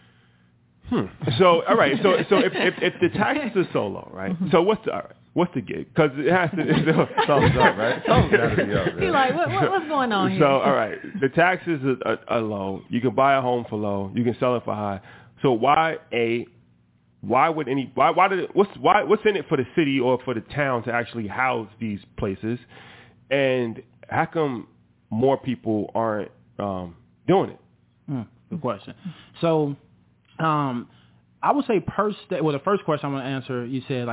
So all right. So if the taxes are so low, right? So what's the gig? Because it has to. Something's up, right? Something's got to be up. You're like, what's going on here? So all right, the taxes are low. You can buy a home for low. You can sell it for high. So what's in it for the city or for the town to actually house these places? And how come more people aren't doing it? Good question. So, I would say the first question I'm going to answer, you said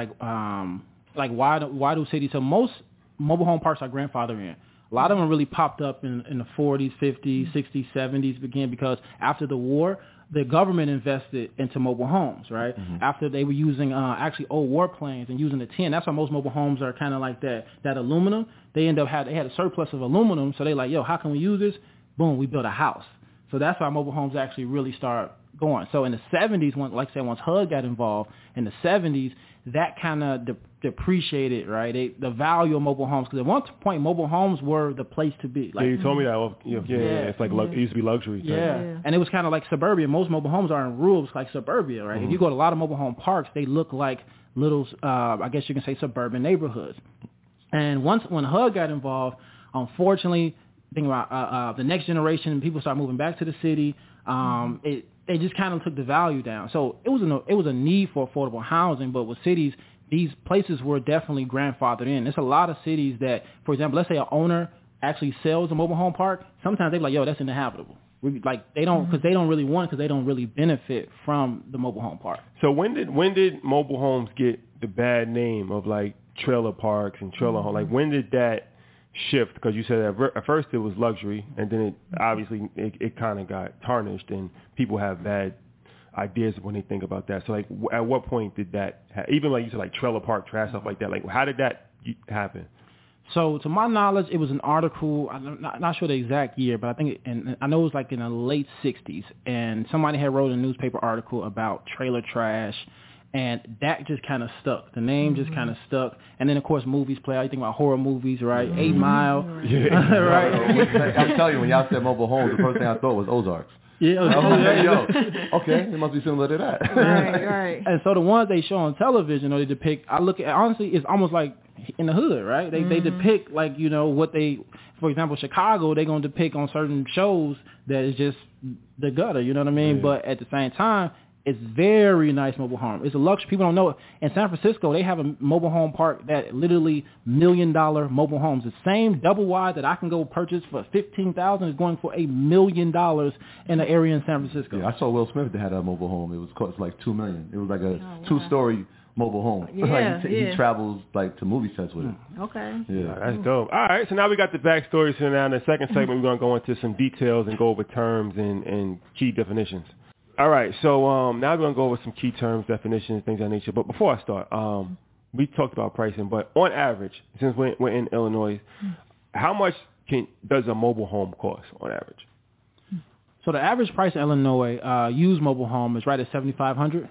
why do cities? So most mobile home parks are grandfathered in. A lot of them really popped up in the 40s, 50s, 60s, 70s began because after the war, the government invested into mobile homes, right? After they were using actually old warplanes and using the tin. That's why most mobile homes are kind of like that aluminum. They had a surplus of aluminum, so they like, yo, how can we use this? Boom, we built a house. So that's why mobile homes actually really start going. So in the 70s, once HUD got involved, in the 70s, that kind of depreciated, right? The value of mobile homes, because at one point, mobile homes were the place to be. Like, yeah, you told me that. It's like it used to be luxury. Yeah, and it was kind of like suburbia. Most mobile homes are in rural, like suburbia, right? If you go to a lot of mobile home parks, they look like little, I guess you can say, suburban neighborhoods. And when HUD got involved, unfortunately, think about the next generation, people start moving back to the city. They just kind of took the value down. So it was a need for affordable housing, but with cities, these places were definitely grandfathered in. There's a lot of cities that, for example, let's say an owner actually sells a mobile home park. Sometimes they're like, yo, that's uninhabitable. They don't, because they don't really want it, because they don't really benefit from the mobile home park. So when did mobile homes get the bad name of like trailer parks and trailer homes? Like when did that shift? Because you said at first it was luxury, and then it kind of got tarnished, and people have bad ideas when they think about that. So like at what point did that even like you said, like trailer park trash, stuff like that, like how did that happen? So to my knowledge, it was an article, I'm not sure the exact year, but I think I know it was like in the late 60s, and somebody had wrote a newspaper article about trailer trash, and that just kind of stuck. The name just kind of stuck. And then, of course, movies play out. You think about horror movies, right? 8 Mile. Right? I'm telling you, when y'all said mobile homes, the first thing I thought was Ozarks. Yeah. Okay, it must be similar to that. Right. And so the ones they show on television or they depict, honestly, it's almost like in the hood, right? They depict like, you know, what for example, Chicago, they're going to depict on certain shows that is just the gutter, you know what I mean? Yeah. But at the same time, It's very nice mobile home. It's a luxury. People don't know it. In San Francisco, they have a mobile home park that literally $1 million mobile homes. The same double wide that I can go purchase for $15,000 is going for $1 million in the area in San Francisco. Yeah, I saw Will Smith that had a mobile home. It was cost like $2 million. It was like a two-story mobile home. Yeah, He travels like to movie sets with it. Okay. Yeah, that's dope. All right, so now we got the backstory. So now in the second segment, we're going to go into some details and go over terms and key definitions. All right, so now we're going to go over some key terms, definitions, things of that nature. But before I start, we talked about pricing, but on average, since we're in Illinois, how much does a mobile home cost on average? So the average price in Illinois, used mobile home is right at $7,500.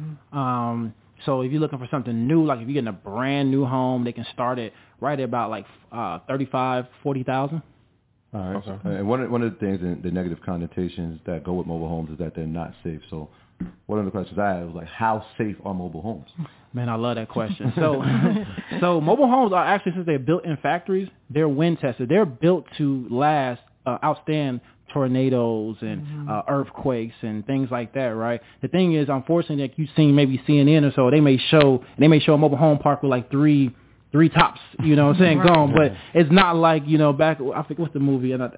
So if you're looking for something new, like if you're getting a brand new home, they can start it right at about like $35,000, $40,000. All right. Okay. And one of the things, the negative connotations that go with mobile homes is that they're not safe. So one of the questions I had was like, how safe are mobile homes? Man, I love that question. So mobile homes are actually, since they're built in factories, they're wind tested. They're built to last, outstand tornadoes and earthquakes and things like that, right? The thing is, unfortunately, like you've seen maybe CNN or so, they may show a mobile home park with like three tops, you know what I'm saying, gone. But it's not like, back, I forget what's the movie, I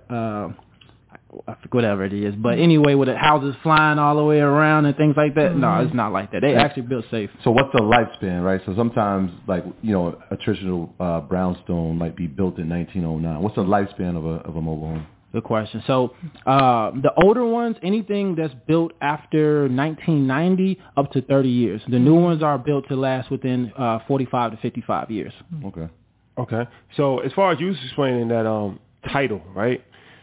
forget whatever it is. But anyway, with the houses flying all the way around and things like that, no, it's not like that. They actually built safe. So what's the lifespan, right? So sometimes, like, a traditional brownstone might be built in 1909. What's the lifespan of a mobile home? Good question. So the older ones, anything that's built after 1990 up to 30 years. The new ones are built to last within 45 to 55 years. Okay. So as far as you explaining that title, right?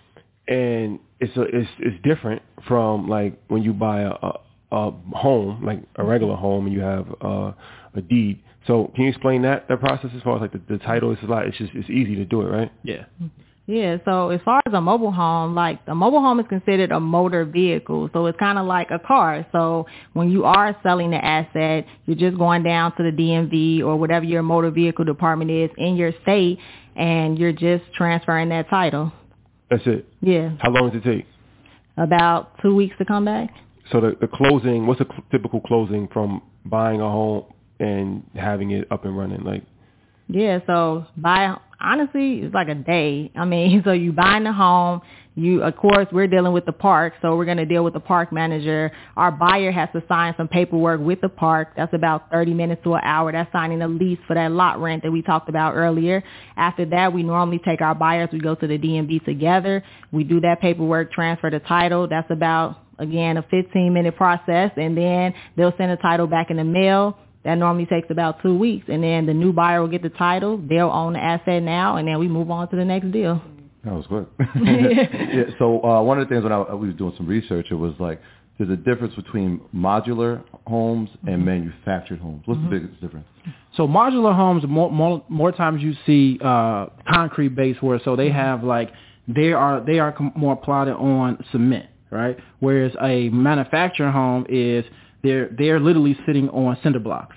And it's different from like when you buy a home, like a regular home, and you have a deed. So can you explain that process as far as like the title? It's easy to do it, right? Yeah. Yeah, so as far as a mobile home, like the mobile home is considered a motor vehicle. So it's kind of like a car. So when you are selling the asset, you're just going down to the DMV or whatever your motor vehicle department is in your state, and you're just transferring that title. That's it? Yeah. How long does it take? About 2 weeks to come back. So the closing, what's a typical closing from buying a home and having it up and running? Like, yeah, so honestly, it's like a day. I mean, so you buying the home, of course, we're dealing with the park, so we're going to deal with the park manager. Our buyer has to sign some paperwork with the park. That's about 30 minutes to an hour. That's signing a lease for that lot rent that we talked about earlier. After that, we normally take our buyers, we go to the DMV together. We do that paperwork, transfer the title. That's about, again, a 15-minute process, and then they'll send the title back in the mail. That normally takes about 2 weeks, and then the new buyer will get the title. They'll own the asset now, and then we move on to the next deal. That was good. Yeah, so one of the things when we were doing some research, it was like there's a difference between modular homes and manufactured homes. What's the biggest difference? So modular homes, more times you see concrete base where so they have like they are more plotted on cement, right? Whereas a manufactured home is they're literally sitting on cinder blocks.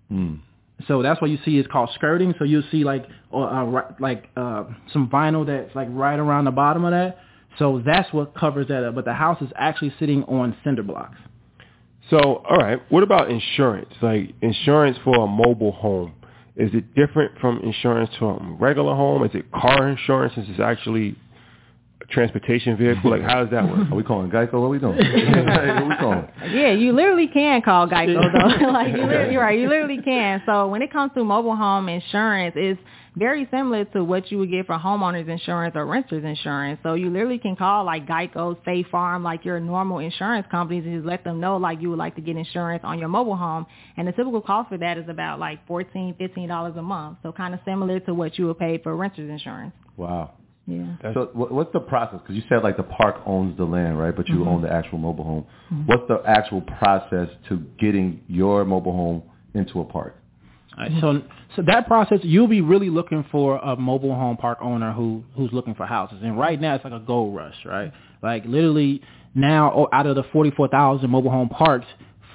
So that's what you see is called skirting. So you'll see like some vinyl that's like right around the bottom of that. So that's what covers that up. But the house is actually sitting on cinder blocks. So, all right. What about insurance? Like insurance for a mobile home. Is it different from insurance for a regular home? Is it car insurance? Is it actually a transportation vehicle? Like, how does that work? Are we calling Geico? What are we doing? What are we calling? Yeah, you literally can call Geico, though. Like, you're right. You literally can. So when it comes to mobile home insurance, it's very similar to what you would get for homeowners insurance or renters insurance. So you literally can call like Geico, State Farm, like your normal insurance companies, and just let them know like you would like to get insurance on your mobile home. And the typical cost for that is about like $14, $15 a month. So kind of similar to what you would pay for renters insurance. Wow. Yeah. So what's the process? Because you said like the park owns the land, right? But you own the actual mobile home. What's the actual process to getting your mobile home into a park? All right, so that process, you'll be really looking for a mobile home park owner who's looking for houses. And right now it's like a gold rush, right? Like literally now out of the 44,000 mobile home parks,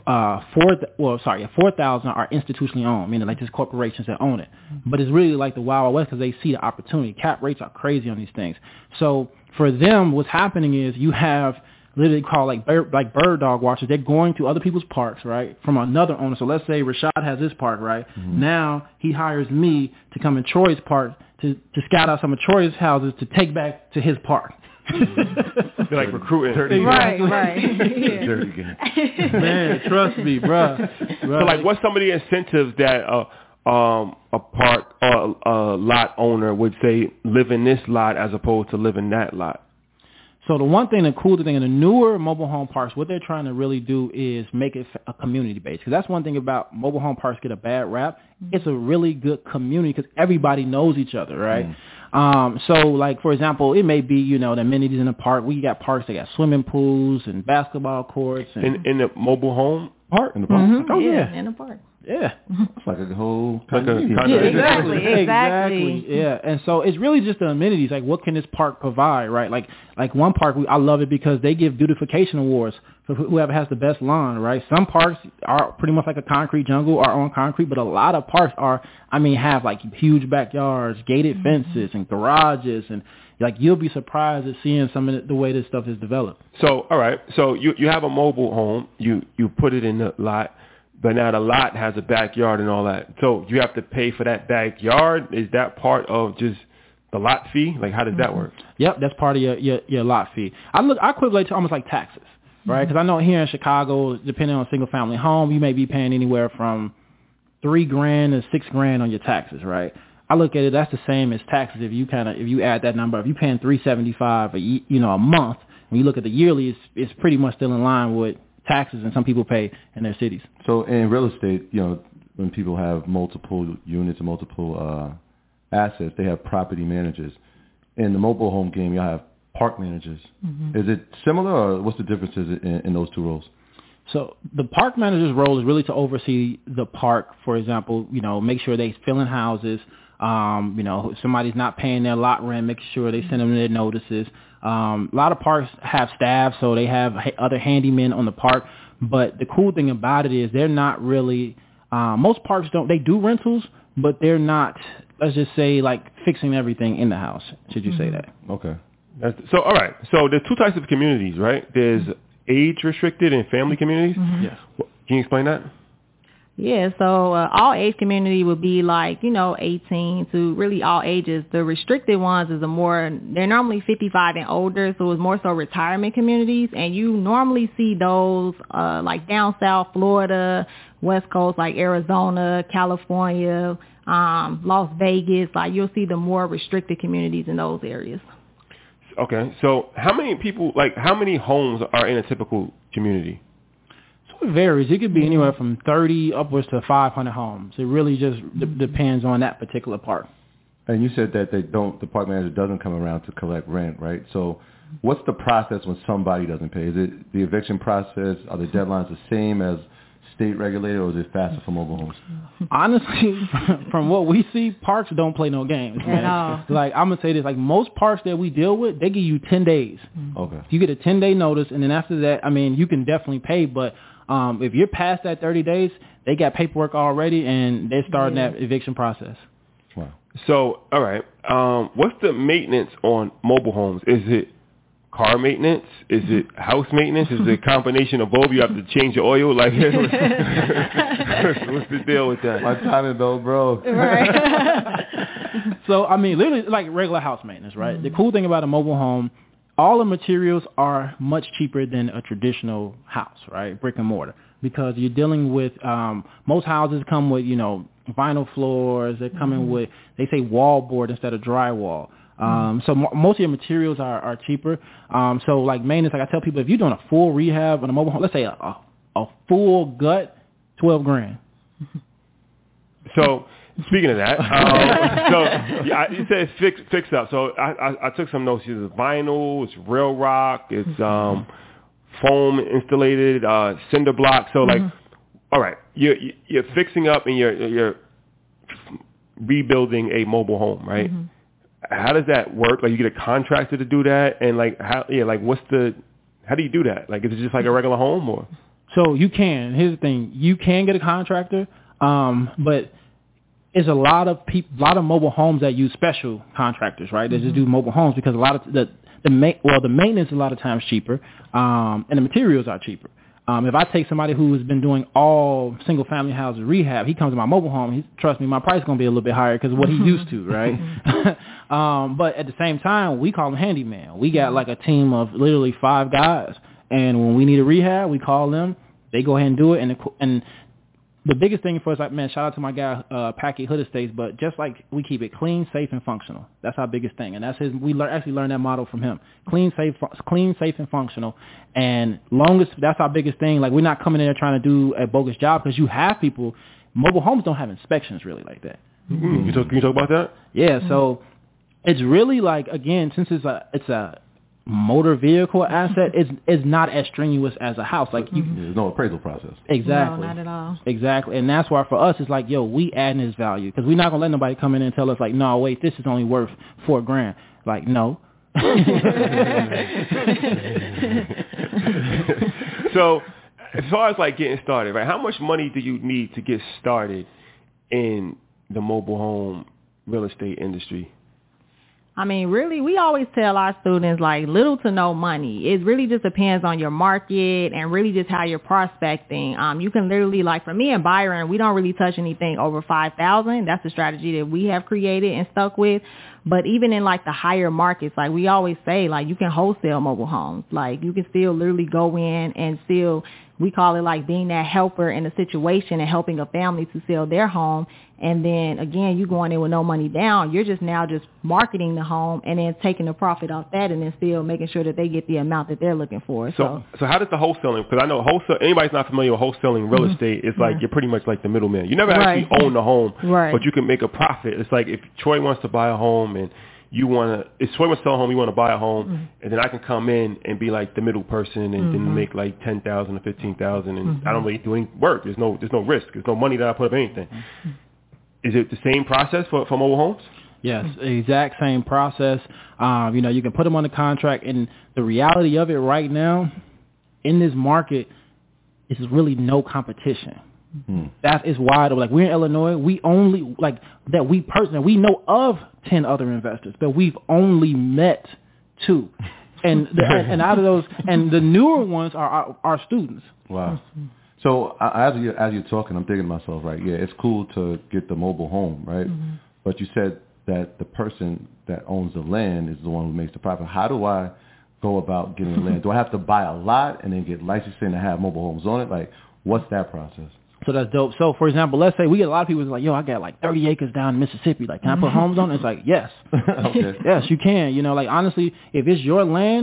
4,000 are institutionally owned, meaning like just corporations that own it. But it's really like the Wild West because they see the opportunity. Cap rates are crazy on these things. So for them, what's happening is you have literally called like bird dog watchers. They're going to other people's parks, right, from another owner. So let's say Rashad has his park, right? Mm-hmm. Now he hires me to come in Troy's park to scout out some of Troy's houses to take back to his park. They're like recruiting. Right. Dirty game. Man, trust me, bro. So like, what's some of the incentives that a park or a lot owner would say, live in this lot as opposed to live in that lot? So the cool thing in the newer mobile home parks, what they're trying to really do is make it a community base. Because that's one thing about mobile home parks get a bad rap. It's a really good community because everybody knows each other, right? So like, for example, it may be, the amenities in the park. We got parks that got swimming pools and basketball courts. And in the mobile home park? In the park? Mm-hmm. Oh, yeah. In the park. Yeah. It's like a whole Exactly. Yeah. And so it's really just the amenities. Like, what can this park provide, right? Like one park, I love it because they give beautification awards for whoever has the best lawn, right? Some parks are pretty much like a concrete jungle or on concrete, but a lot of parks have like huge backyards, gated fences, and garages, and like you'll be surprised at seeing some of the way this stuff is developed. So, all right. So you have a mobile home, you put it in the lot. But now the lot has a backyard and all that. So you have to pay for that backyard. Is that part of just the lot fee? Like, how does that work? Yep, that's part of your lot fee. I equivalent to almost like taxes, right? Because I know here in Chicago, depending on a single family home, you may be paying anywhere from $3,000 to $6,000 on your taxes, right? I look at it, that's the same as taxes. If you add that number, if you're paying $375 a month, when you look at the yearly, it's pretty much still in line with taxes and some people pay in their cities. So in real estate, when people have multiple units and multiple assets, they have property managers. In the mobile home game, you have park managers. Mm-hmm. Is it similar, or what's the differences in those two roles? So the park manager's role is really to oversee the park. For example, make sure they fill in houses. If somebody's not paying their lot rent, make sure they send them their notices. A lot of parks have staff, so they have other handymen on the park. But the cool thing about it is they're not really, most parks they do rentals, but they're not, let's just say, like fixing everything in the house. Should you say that? Okay. So, all right. So there's two types of communities, right? There's age-restricted and family communities. Mm-hmm. Yes. Can you explain that? Yeah, so all age community would be like, 18 to really all ages. The restricted ones is they're normally 55 and older, so it's more so retirement communities. And you normally see those like down south, Florida, West Coast, like Arizona, California, Las Vegas. Like you'll see the more restricted communities in those areas. Okay, so how many homes are in a typical community? It varies. It could be anywhere from 30 upwards to 500 homes. It really just depends on that particular park. And you said that the park manager doesn't come around to collect rent, right? So what's the process when somebody doesn't pay? Is it the eviction process? Are the deadlines the same as state regulated, or is it faster for mobile homes? Honestly, from what we see, parks don't play no games, man. At all. Like, I'm going to say this, like most parks that we deal with, they give you 10 days. Okay. You get a 10-day notice, and then after that, you can definitely pay, but if you're past that 30 days, they got paperwork already, and they're starting that eviction process. Wow. So, all right, what's the maintenance on mobile homes? Is it car maintenance? Is it house maintenance? Is it a combination of both? You have to change your oil? Like, what's the deal with that? My timing belt, bro. Right. So, literally like regular house maintenance, right? Mm-hmm. The cool thing about a mobile home, all the materials are much cheaper than a traditional house, right? Brick and mortar. Because you're dealing with, most houses come with, vinyl floors. They're coming with, they say wallboard instead of drywall. So most of your materials are cheaper. So like maintenance, like I tell people, if you're doing a full rehab on a mobile home, let's say a full gut, $12,000. So speaking of that, you said fix up. So I took some notes. It's vinyl, it's rail rock, it's foam insulated, cinder block. So like, all right, you're fixing up and you're rebuilding a mobile home, right? Mm-hmm. How does that work? Like, you get a contractor to do that, and like how do you do that? Like, is it just like a regular home, or? So you can. Here's the thing: you can get a contractor, but it's a lot of mobile homes that use special contractors, right? They just do mobile homes because a lot of the maintenance is a lot of times cheaper, and the materials are cheaper. If I take somebody who has been doing all single-family houses rehab, he comes to my mobile home, trust me, my price is going to be a little bit higher because of what he's used to, right? But at the same time, we call him handyman. We got like a team of literally 5 guys, and when we need a rehab, we call them. They go ahead and do it, and the biggest thing for us, like, man, shout out to my guy, Packy Hood Estates, but just like we keep it clean, safe, and functional. That's our biggest thing, and that's his. We actually learned that motto from him: clean, safe, and functional. And longest, that's our biggest thing. Like, we're not coming in there trying to do a bogus job because you have people. Mobile homes don't have inspections really like that. Mm-hmm. Can you talk about that? Yeah, so it's really like, again, since it's a motor vehicle asset, is not as strenuous as a house. Like, there's no appraisal process. Exactly. No, not at all. Exactly. And that's why for us it's like, yo, we adding this value because we're not gonna let nobody come in and tell us like, no, wait, this is only worth $4,000. Like, no. So as far as like getting started, right? How much money do you need to get started in the mobile home real estate industry? I mean, really, we always tell our students, like, little to no money. It really just depends on your market and really just how you're prospecting. You can literally, like, for me and Byron, we don't really touch anything over $5,000. That's the strategy that we have created and stuck with. But even in, like, the higher markets, like we always say, like, you can wholesale mobile homes. Like, you can still literally go in and still, we call it like being that helper in a situation and helping a family to sell their home. And then, again, you going in with no money down. You're just now just marketing the home and then taking the profit off that and then still making sure that they get the amount that they're looking for. So how does the wholesaling, because I know anybody's not familiar with wholesaling real estate, it's like you're pretty much like the middleman. You never actually own the home, but you can make a profit. It's like if Troy wants to buy a home and if Troy wants to sell a home, you want to buy a home, and then I can come in and be like the middle person and then make like $10,000 or $15,000, and I don't really do any work. There's no risk. There's no money that I put up anything. Is it the same process for mobile homes? Yes, exact same process. You can put them on the contract, and the reality of it right now in this market is really no competition. That is why, like, we're in Illinois, we only, like, that we personally, we know of 10 other investors, but we've only met 2. And and out of those, and the newer ones are our students. Wow. So as you're talking, I'm thinking to myself, right, yeah, it's cool to get the mobile home, right? But you said that the person that owns the land is the one who makes the profit. How do I go about getting the land? Do I have to buy a lot and then get licensing and have mobile homes on it? Like, what's that process? So that's dope. So, for example, let's say we get a lot of people like, yo, I got like 30 acres down in Mississippi. Like, can I put homes on it? It's like, yes. Okay. Yes, you can. Like, honestly, if it's your land,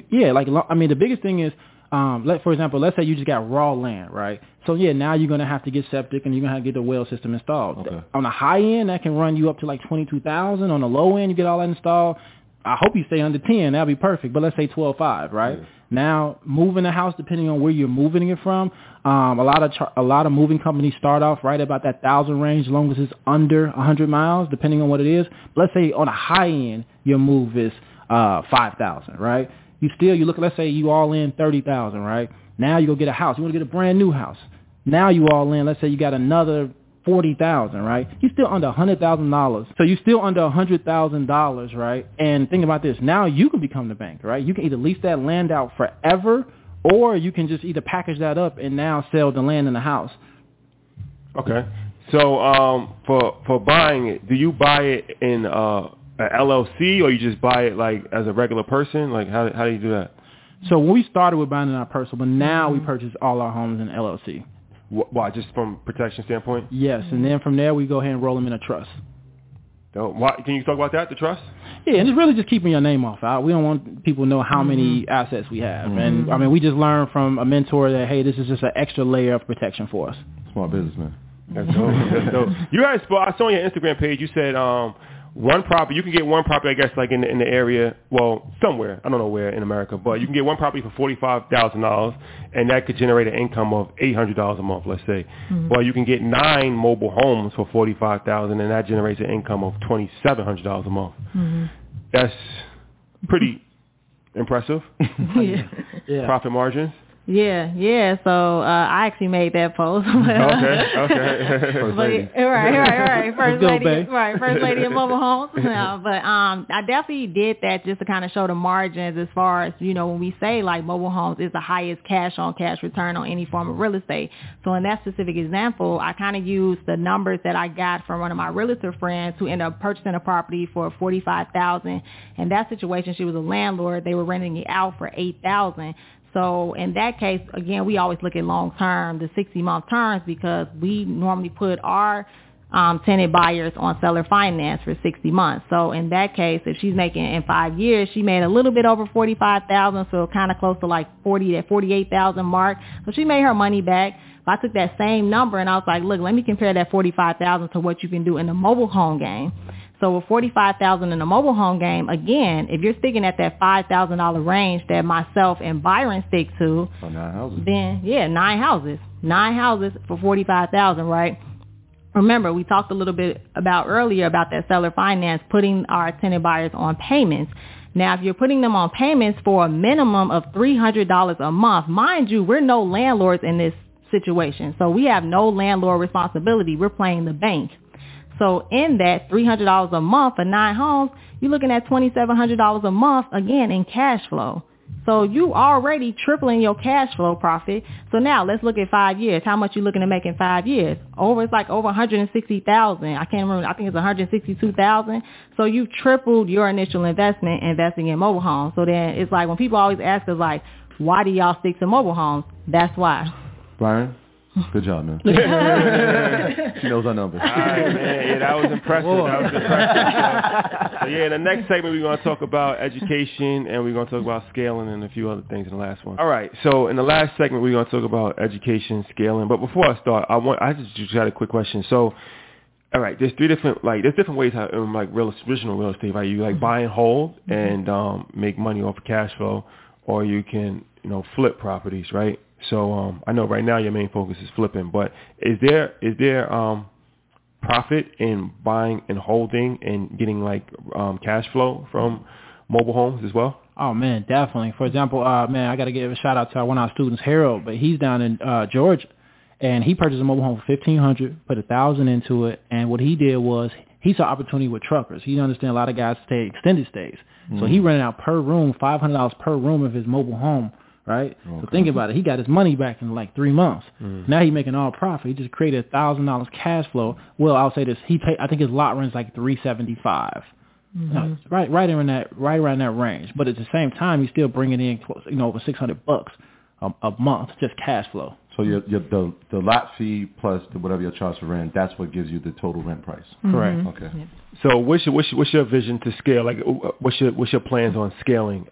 the biggest thing is, for example, let's say you just got raw land, right? So, now you're going to have to get septic and you're going to have to get the well system installed. Okay. On the high end, that can run you up to like $22,000. On the low end, you get all that installed. I hope you stay under 10. That'll be perfect. But let's say 12.5, right? Yeah. Now, moving the house, depending on where you're moving it from, a lot of moving companies start off right about that 1,000 range, as long as it's under 100 miles, depending on what it is. Let's say on a high end, your move is 5,000, right? Let's say you all in 30,000, right? Now you go get a house. You want to get a brand new house. Now you all in. Let's say you got another 40,000, right? You're still under $100,000. So you're still under $100,000, right? And think about this. Now you can become the bank, right? You can either lease that land out forever, or you can just either package that up and now sell the land and the house. Okay. So for buying it, do you buy it in an LLC, or you just buy it like as a regular person? Like how do you do that? So when we started with buying it in our personal, but now we purchase all our homes in LLC. Why? Just from protection standpoint? Yes, and then from there we go ahead and roll them in a trust. Why, can you talk about that, the trust? Yeah, and it's really just keeping your name off. We don't want people to know how many assets we have. And, I mean, we just learned from a mentor that, hey, this is just an extra layer of protection for us. Smart businessman. That's dope. That's dope. You guys, I saw on your Instagram page, you said one property, you can get one property, I guess, like in the area, well, somewhere, I don't know where in America, but you can get one property for $45,000, and that could generate an income of $800 a month, let's say. Well, you can get 9 mobile homes for $45,000, and that generates an income of $2,700 a month. That's pretty impressive. Yeah. Profit margins. Yeah. So I actually made that post. Okay. First lady. Right. First lady, babe. right. First lady in mobile homes. No, but I definitely did that just to kind of show the margins as far as, when we say like mobile homes is the highest cash on cash return on any form of real estate. So in that specific example, I kind of used the numbers that I got from one of my realtor friends who ended up purchasing a property for $45,000. In that situation, she was a landlord. They were renting it out for $8,000. So in that case, again, we always look at long-term, the 60-month terms, because we normally put our tenant buyers on seller finance for 60 months. So in that case, if she's making in 5 years, she made a little bit over $45,000, so kind of close to like that $48,000 mark. So she made her money back. But I took that same number and I was like, look, let me compare that $45,000 to what you can do in the mobile home game. So with $45,000 in the mobile home game, again, if you're sticking at that $5,000 range that myself and Byron stick to, so 9 houses. Then 9 houses for $45,000, right? Remember, we talked a little bit earlier about that seller finance, putting our tenant buyers on payments. Now, if you're putting them on payments for a minimum of $300 a month, mind you, we're no landlords in this situation, so we have no landlord responsibility. We're playing the bank. So in that $300 a month for 9 homes, you're looking at $2,700 a month, again, in cash flow. So you already tripling your cash flow profit. So now let's look at 5 years. How much you looking to make in 5 years? It's like over $160,000. I can't remember. I think it's $162,000. So you tripled your initial investment investing in mobile homes. So then it's like when people always ask us like, why do y'all stick to mobile homes? That's why. Byron? Good job, man. She knows our numbers. All right, man. Yeah, that was impressive. So, in the next segment, we're going to talk about education, and we're going to talk about scaling and a few other things in the last one. All right. So in the last segment, we're going to talk about education, scaling. But before I start, I just got a quick question. So, all right, there's different ways how original real estate, right? You buy and hold and make money off of cash flow, or you can flip properties, right? So I know right now your main focus is flipping, but is there profit in buying and holding and getting cash flow from mobile homes as well? Oh man, definitely. For example, I got to give a shout out to one of our students, Harold, but he's down in Georgia, and he purchased a mobile home for $1,500, put $1,000 into it, and what he did was he saw opportunity with truckers. He understands a lot of guys stay extended stays, so he rented out per room $500 per room of his mobile home. Right? Okay. So think about it. He got his money back in 3 months. Now he's making all profit. He just created $1,000 cash flow. Well, I'll say this. I think his lot rent's $375. Right around that range. But at the same time, he's still bringing in over $600 a month just cash flow. So the lot fee plus whatever your charge for rent, that's what gives you the total rent price. Correct. Okay. Yeah. So what's your vision to scale? What's your plans on scaling?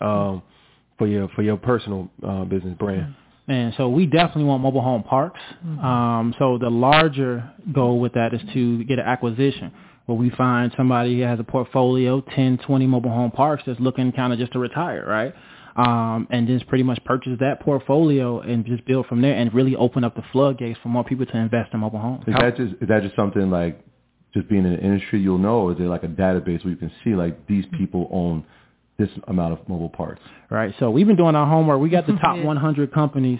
For your personal business brand? And so we definitely want mobile home parks. So the larger goal with that is to get an acquisition where we find somebody who has a portfolio, 10, 20 mobile home parks that's looking kind of just to retire, right? And just pretty much purchase that portfolio and just build from there and really open up the floodgates for more people to invest in mobile homes. Is that just something just being in the industry you'll know, or is there a database where you can see these people own this amount of mobile parks? Right. So we've been doing our homework. We got the top 100 companies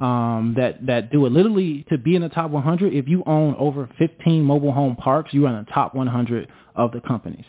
that do it. Literally, to be in the top 100, if you own over 15 mobile home parks, you are in the top 100 of the companies.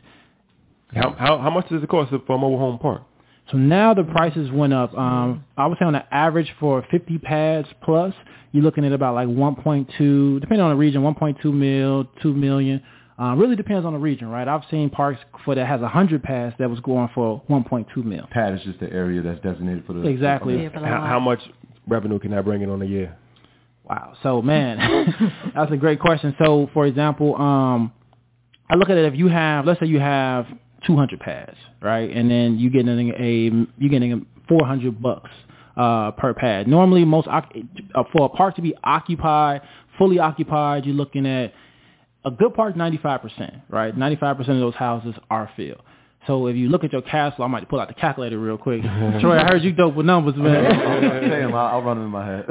How much does it cost for a mobile home park? So now the prices went up. I would say on the average for 50 pads plus, you're looking at about 1.2, depending on the region, 1.2 mil, 2 million. Really depends on the region, right? I've seen parks that has 100 pads that was going for 1.2 mil. Pad is just the area that's designated for the... Exactly. How much revenue can that bring in on a year? Wow. So, man, that's a great question. So, for example, I look at it, let's say you have 200 pads, right? And then you're getting $400 per pad. Normally, for a park to be fully occupied, you're looking at a good park, 95%, right? 95% of those houses are filled. So if you look at your cash flow, I might pull out the calculator real quick. Troy, I heard you dope with numbers, man. I'll run them in my head.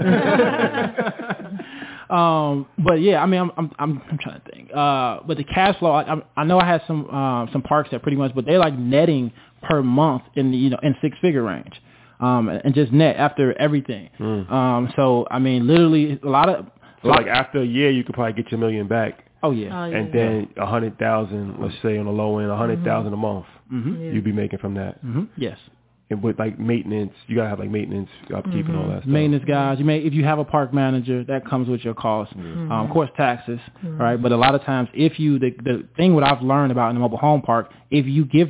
But yeah, I mean, I'm trying to think. But the cash flow, I know I had some parks that pretty much, but they're netting per month in the in 6-figure range. and just net after everything. So I mean, literally like after a year, you could probably get your $1 million back. Oh yeah. And then 100,000, let's say on the low end, 100,000 a month, you'd be making from that. Yes. And with like maintenance, you gotta have like maintenance, upkeep, and all that stuff. Maintenance guys, if you have a park manager, that comes with your cost. Of course, taxes, right? But a lot of times, the thing what I've learned about in the mobile home park, if you give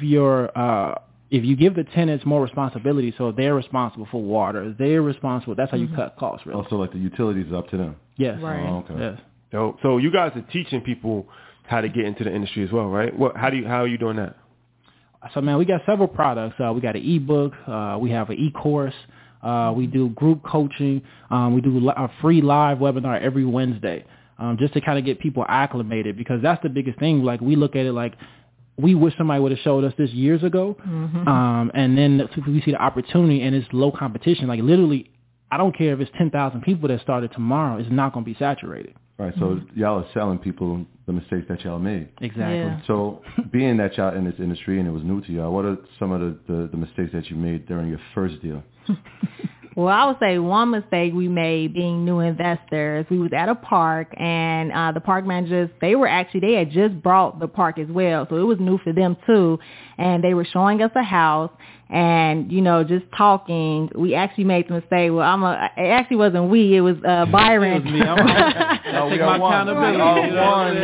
the tenants more responsibility, so they're responsible for water, they're responsible. That's how you cut costs, really. Also, like the utilities is up to them. Yes. Right. Oh, okay. Yes. So you guys are teaching people how to get into the industry as well, right? How are you doing that? So, man, we got several products. We got an ebook. We have an e-course. We do group coaching. We do a free live webinar every Wednesday, just to kind of get people acclimated, because that's the biggest thing. Like, we look at it like we wish somebody would have showed us this years ago. And then we see the opportunity, and it's low competition. Like, literally, I don't care if it's 10,000 people that started tomorrow. It's not going to be saturated. Right, so y'all are selling people the mistakes that y'all made. Exactly. Yeah. So being that y'all in this industry and it was new to y'all, what are some of the mistakes that you made during your first deal? Well, I would say one mistake we made being new investors, we was at a park, and the park managers, they had just bought the park as well, so it was new for them too, and they were showing us a house, and, just talking, we actually made the mistake. Well, it actually wasn't we, it was Byron. It was me. I take my accountability.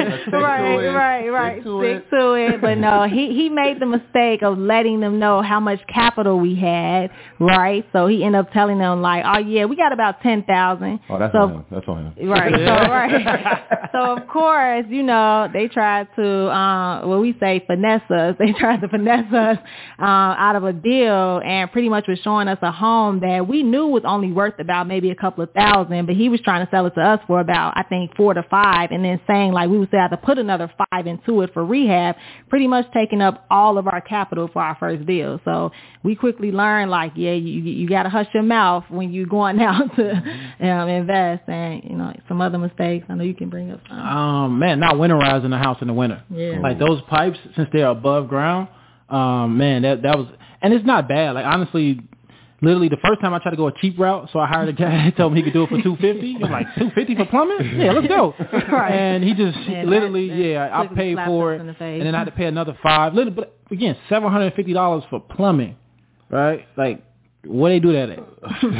Right. Stick to it. But no, he made the mistake of letting them know how much capital we had, right? So he ended up telling them, like, oh, yeah, we got about 10,000. Oh, that's on him. That's on him. Right. So, of course, they tried to, we say finesse us. They tried to finesse us out of a deal, and pretty much was showing us a home that we knew was only worth about maybe a couple of thousand, but he was trying to sell it to us for about, I think, 4 to 5, and then saying like we would have to put another 5 into it for rehab, pretty much taking up all of our capital for our first deal. So we quickly learned, like, yeah, you got to hush your mouth when you're going out to invest, and some other mistakes. I know you can bring up some. Man, not winterizing the house in the winter. Yeah. Like those pipes, since they're above ground, man, that was. And it's not bad. Like, honestly, literally the first time I tried to go a cheap route, so I hired a guy and told me he could do it for $250. I'm like, $250 for plumbing? Yeah, let's go. Right. And he just I paid for it, and then I had to pay another $5. But again, $750 for plumbing, right? Like, what they do that at?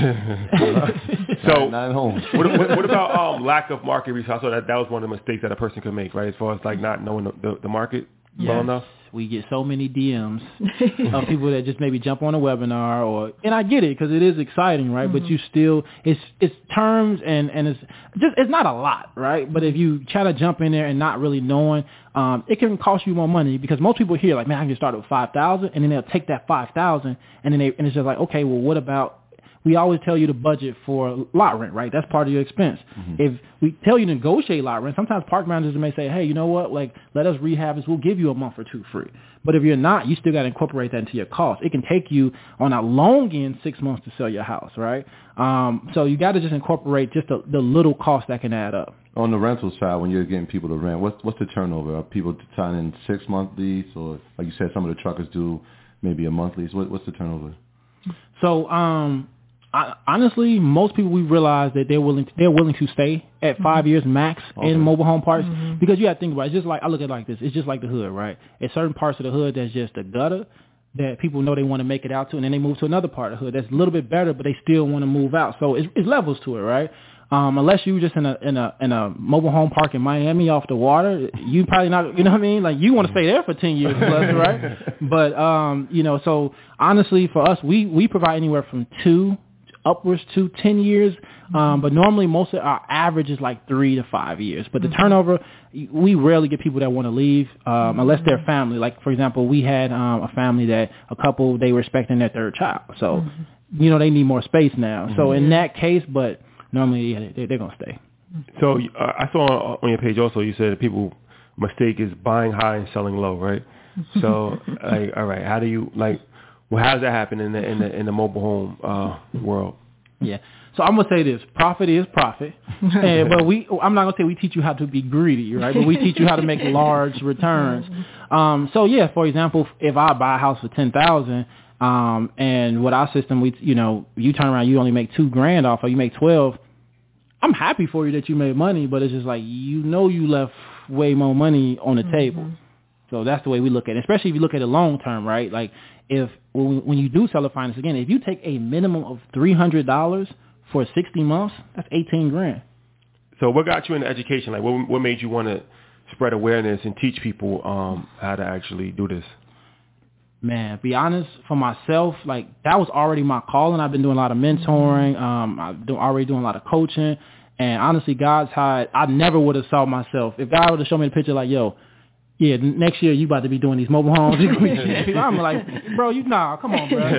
So, not at home. What about lack of market research? So that was one of the mistakes that a person could make, right? As far as like not knowing the market well enough. We get so many DMs of people that just maybe jump on a webinar, and I get it because it is exciting, right? But you still, it's terms and it's not a lot, right? But if you try to jump in there and not really knowing, it can cost you more money, because most people hear like, man, I can start with $5,000, and then they'll take that $5,000 and it's just like, okay, well, what about? We always tell you to budget for lot rent, right? That's part of your expense. If we tell you to negotiate lot rent, sometimes park managers may say, hey, you know what? Like, let us rehab this. We'll give you a month or two free. But if you're not, you still got to incorporate that into your cost. It can take you on a long end 6 months to sell your house, right? So you got to just incorporate just the little cost that can add up. On the rental side, when you're getting people to rent, what's the turnover? Are people signing 6-month lease, or like you said, some of the truckers do maybe a month lease? What's the turnover? So, honestly, most people, we realize that they're willing to stay at 5 years max in mobile home parks, because you got to think about it. It's just like, I look at it like this. It's just like the hood, right? It's certain parts of the hood that's just a gutter that people know they want to make it out to, and then they move to another part of the hood that's a little bit better, but they still want to move out. So it's levels to it, right? Unless you just in a mobile home park in Miami off the water, you probably not, you know what I mean? Like, you want to stay there for 10 years plus, right? But, so honestly for us, we provide anywhere from 2 upwards to 10 years. But normally most of our average is like 3 to 5 years. But the turnover, we rarely get people that want to leave, unless they're family. Like, for example, we had a family that a couple, they were expecting their 3rd child. So, they need more space now. So in that case, but normally they're going to stay. So I saw on your page also, you said that people mistake is buying high and selling low, right? So, like, all right, how do you, like, well, how does that happen in the mobile home world? Yeah. So I'm gonna say this: profit is profit, but I'm not gonna say we teach you how to be greedy, right? But we teach you how to make large returns. So yeah, for example, if I buy a house for $10,000 And with our system, you turn around, you only make $2,000 off, or you make 12. I'm happy for you that you made money, but it's just like, you left way more money on the table. So that's the way we look at it, especially if you look at it long term, right? Like when you do seller finance, again, if you take a minimum of $300 for 60 months, that's $18,000. So what got you into education? Like what made you want to spread awareness and teach people how to actually do this? Man, be honest, for myself, like that was already my calling. I've been doing a lot of mentoring. I'm already doing a lot of coaching. And honestly, God's how I never would have saw myself. If God would have shown me the picture like, yo, yeah, next year you about to be doing these mobile homes. I'm like, bro, come on, bro.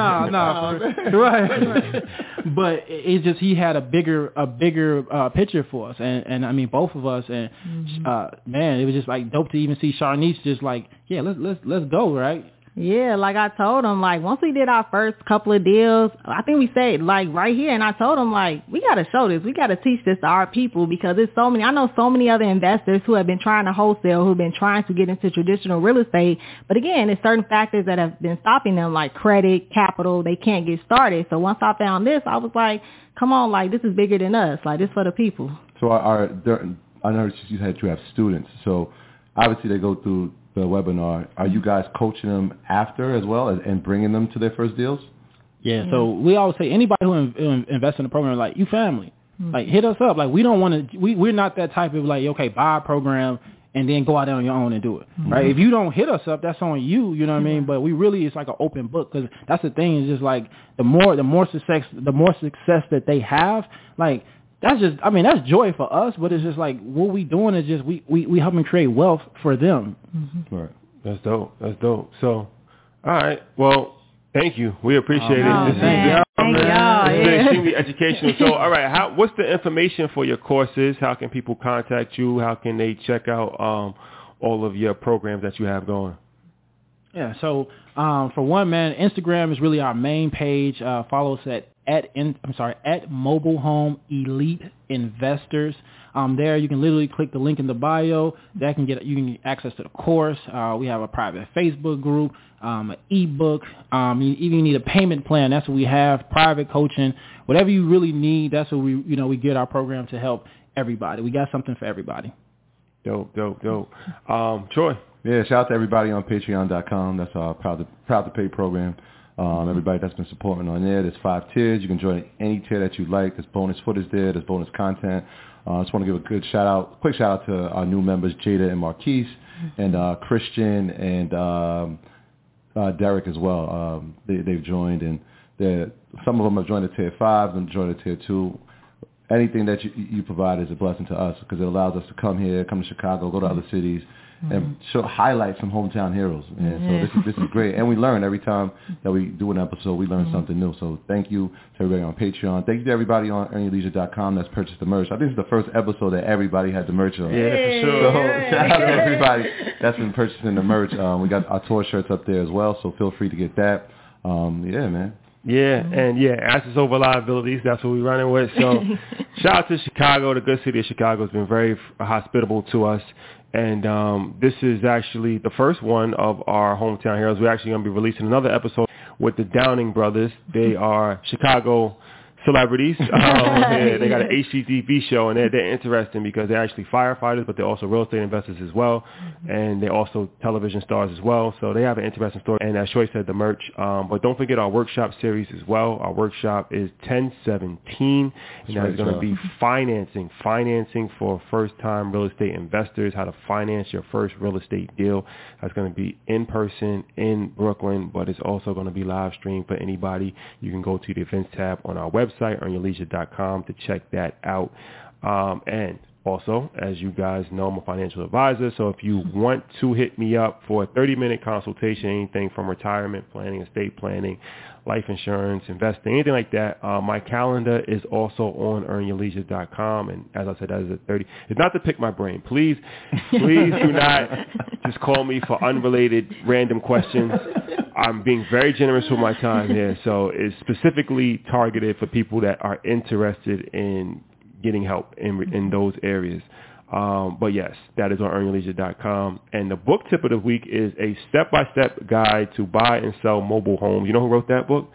Right. But it's just, he had a bigger picture for us. And I mean, both of us. And man, it was just like dope to even see Sharnice just like, yeah, let's go, right? Yeah, like I told him, like once we did our first couple of deals, I think we said like right here, and I told him like, we got to show this, we got to teach this to our people, because there's I know so many other investors who have been trying to wholesale, who've been trying to get into traditional real estate, but again, there's certain factors that have been stopping them, like credit, capital, they can't get started. So once I found this, I was like, come on, like this is bigger than us, like this for the people. So I noticed you have students, so obviously they go through the webinar. Are you guys coaching them after as well and bringing them to their first deals? Yeah, so we always say anybody who invests in the program, like, you family. Like, hit us up. Like, we don't want to, we're not that type of like, okay, buy a program and then go out there on your own and do it, right? If you don't hit us up, that's on you, you know what I mean? But we really, it's like an open book, because that's the thing, is just like the more success that they have, like, that's just, I mean, that's joy for us, but it's just like, what we doing is just, we help them create wealth for them. Right. That's dope. So, all right. Well, thank you. We appreciate it. This is extremely educational. So, all right, what's the information for your courses? How can people contact you? How can they check out all of your programs that you have going? Yeah, so for one, man, Instagram is really our main page. Follow us at Mobile Home Elite Investors. There you can literally click the link in the bio. You can get access to the course. We have a private Facebook group, an ebook. You even need a payment plan. That's what we have. Private coaching, whatever you really need. That's what we get our program to help everybody. We got something for everybody. Dope. Troy. Yeah, shout out to everybody on Patreon.com. That's our Proud to Pay program. Everybody that's been supporting on there. There's 5 tiers. You can join any tier that you like. There's bonus footage there. There's bonus content. I just want to give a quick shout out to our new members, Jada and Marquise, and Christian and Derek as well. They've joined, and some of them have joined the tier 5, some joined the tier 2. Anything that you provide is a blessing to us, because it allows us to come to Chicago, go to other cities, and highlight some hometown heroes. And so this is great. And we learn every time that we do an episode, we learn something new. So thank you to everybody on Patreon. Thank you to everybody on EarnYourLeisure.com that's purchased the merch. I think this is the first episode that everybody had the merch on. Yeah, for sure. So shout out to everybody that's been purchasing the merch. We got our tour shirts up there as well, so feel free to get that. Yeah, man. Yeah, and assets over liabilities, that's what we're running with. So shout out to Chicago. The good city of Chicago has been very hospitable to us. And this is actually the first one of our Hometown Heroes. We're actually going to be releasing another episode with the Downing brothers. They are Chicago celebrities. They got an HGTV show, and they're interesting because they're actually firefighters, but they're also real estate investors as well, and they're also television stars as well. So they have an interesting story. And as Shoy said, the merch. But don't forget our workshop series as well. Our workshop is 1017, and that is going to be financing for first-time real estate investors, how to finance your first real estate deal. That's going to be in person in Brooklyn, but it's also going to be live streamed for anybody. You can go to the events tab on our website, EarnYourLeisure.com, to check that out. And also, as you guys know, I'm a financial advisor, so if you want to hit me up for a 30-minute consultation, anything from retirement planning, estate planning, life insurance, investing, anything like that, my calendar is also on EarnYourLeisure.com, and as I said, that is a 30. It's not to pick my brain. Please do not just call me for unrelated random questions. I'm being very generous with my time here, so it's specifically targeted for people that are interested in getting help in those areas. But yes, that is on earningleisure.com. And the book tip of the week is a step-by-step guide to buy and sell mobile homes. You know who wrote that book?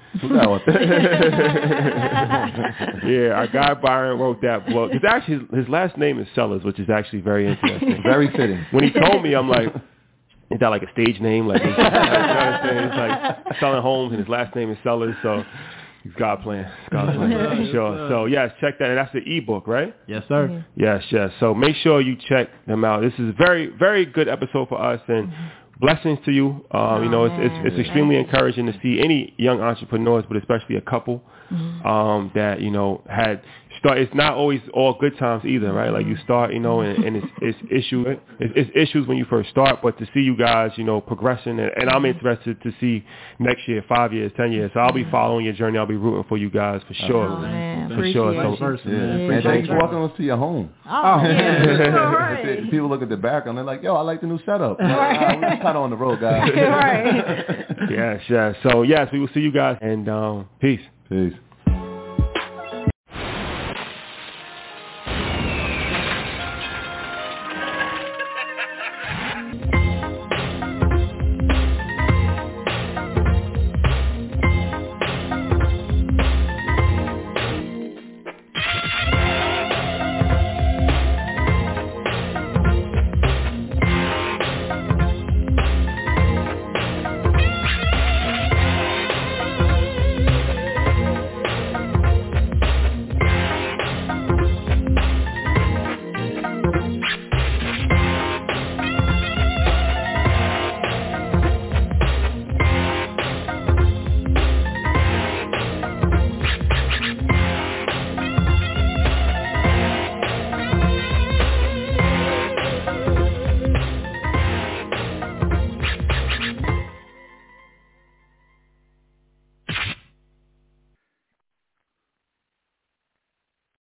Yeah, our guy Byron wrote that book. It's actually, his last name is Sellers, which is actually very interesting. Very fitting. When he told me, I'm like, is that like a stage name? Like, it's like selling homes and his last name is Sellers, so he's God plan. For sure. So yes, check that. And that's the ebook, right? Yes, sir. Yes. So make sure you check them out. This is a very, very good episode for us, and blessings to you. You know, it's extremely encouraging to see any young entrepreneurs, but especially a couple that, you know, had start. It's not always all good times either, right? Like you start, you know, and it's issues when you first start, but to see you guys, you know, progressing, and I'm interested to see next year, 5 years, 10 years. So I'll be following your journey. I'll be rooting for you guys for sure. For sure. So, and thanks for walking us to your home. People look at the background, they're like, yo, I like the new setup. We just cut on the road, guys. Yes. So yes, we will see you guys, and peace. Peace.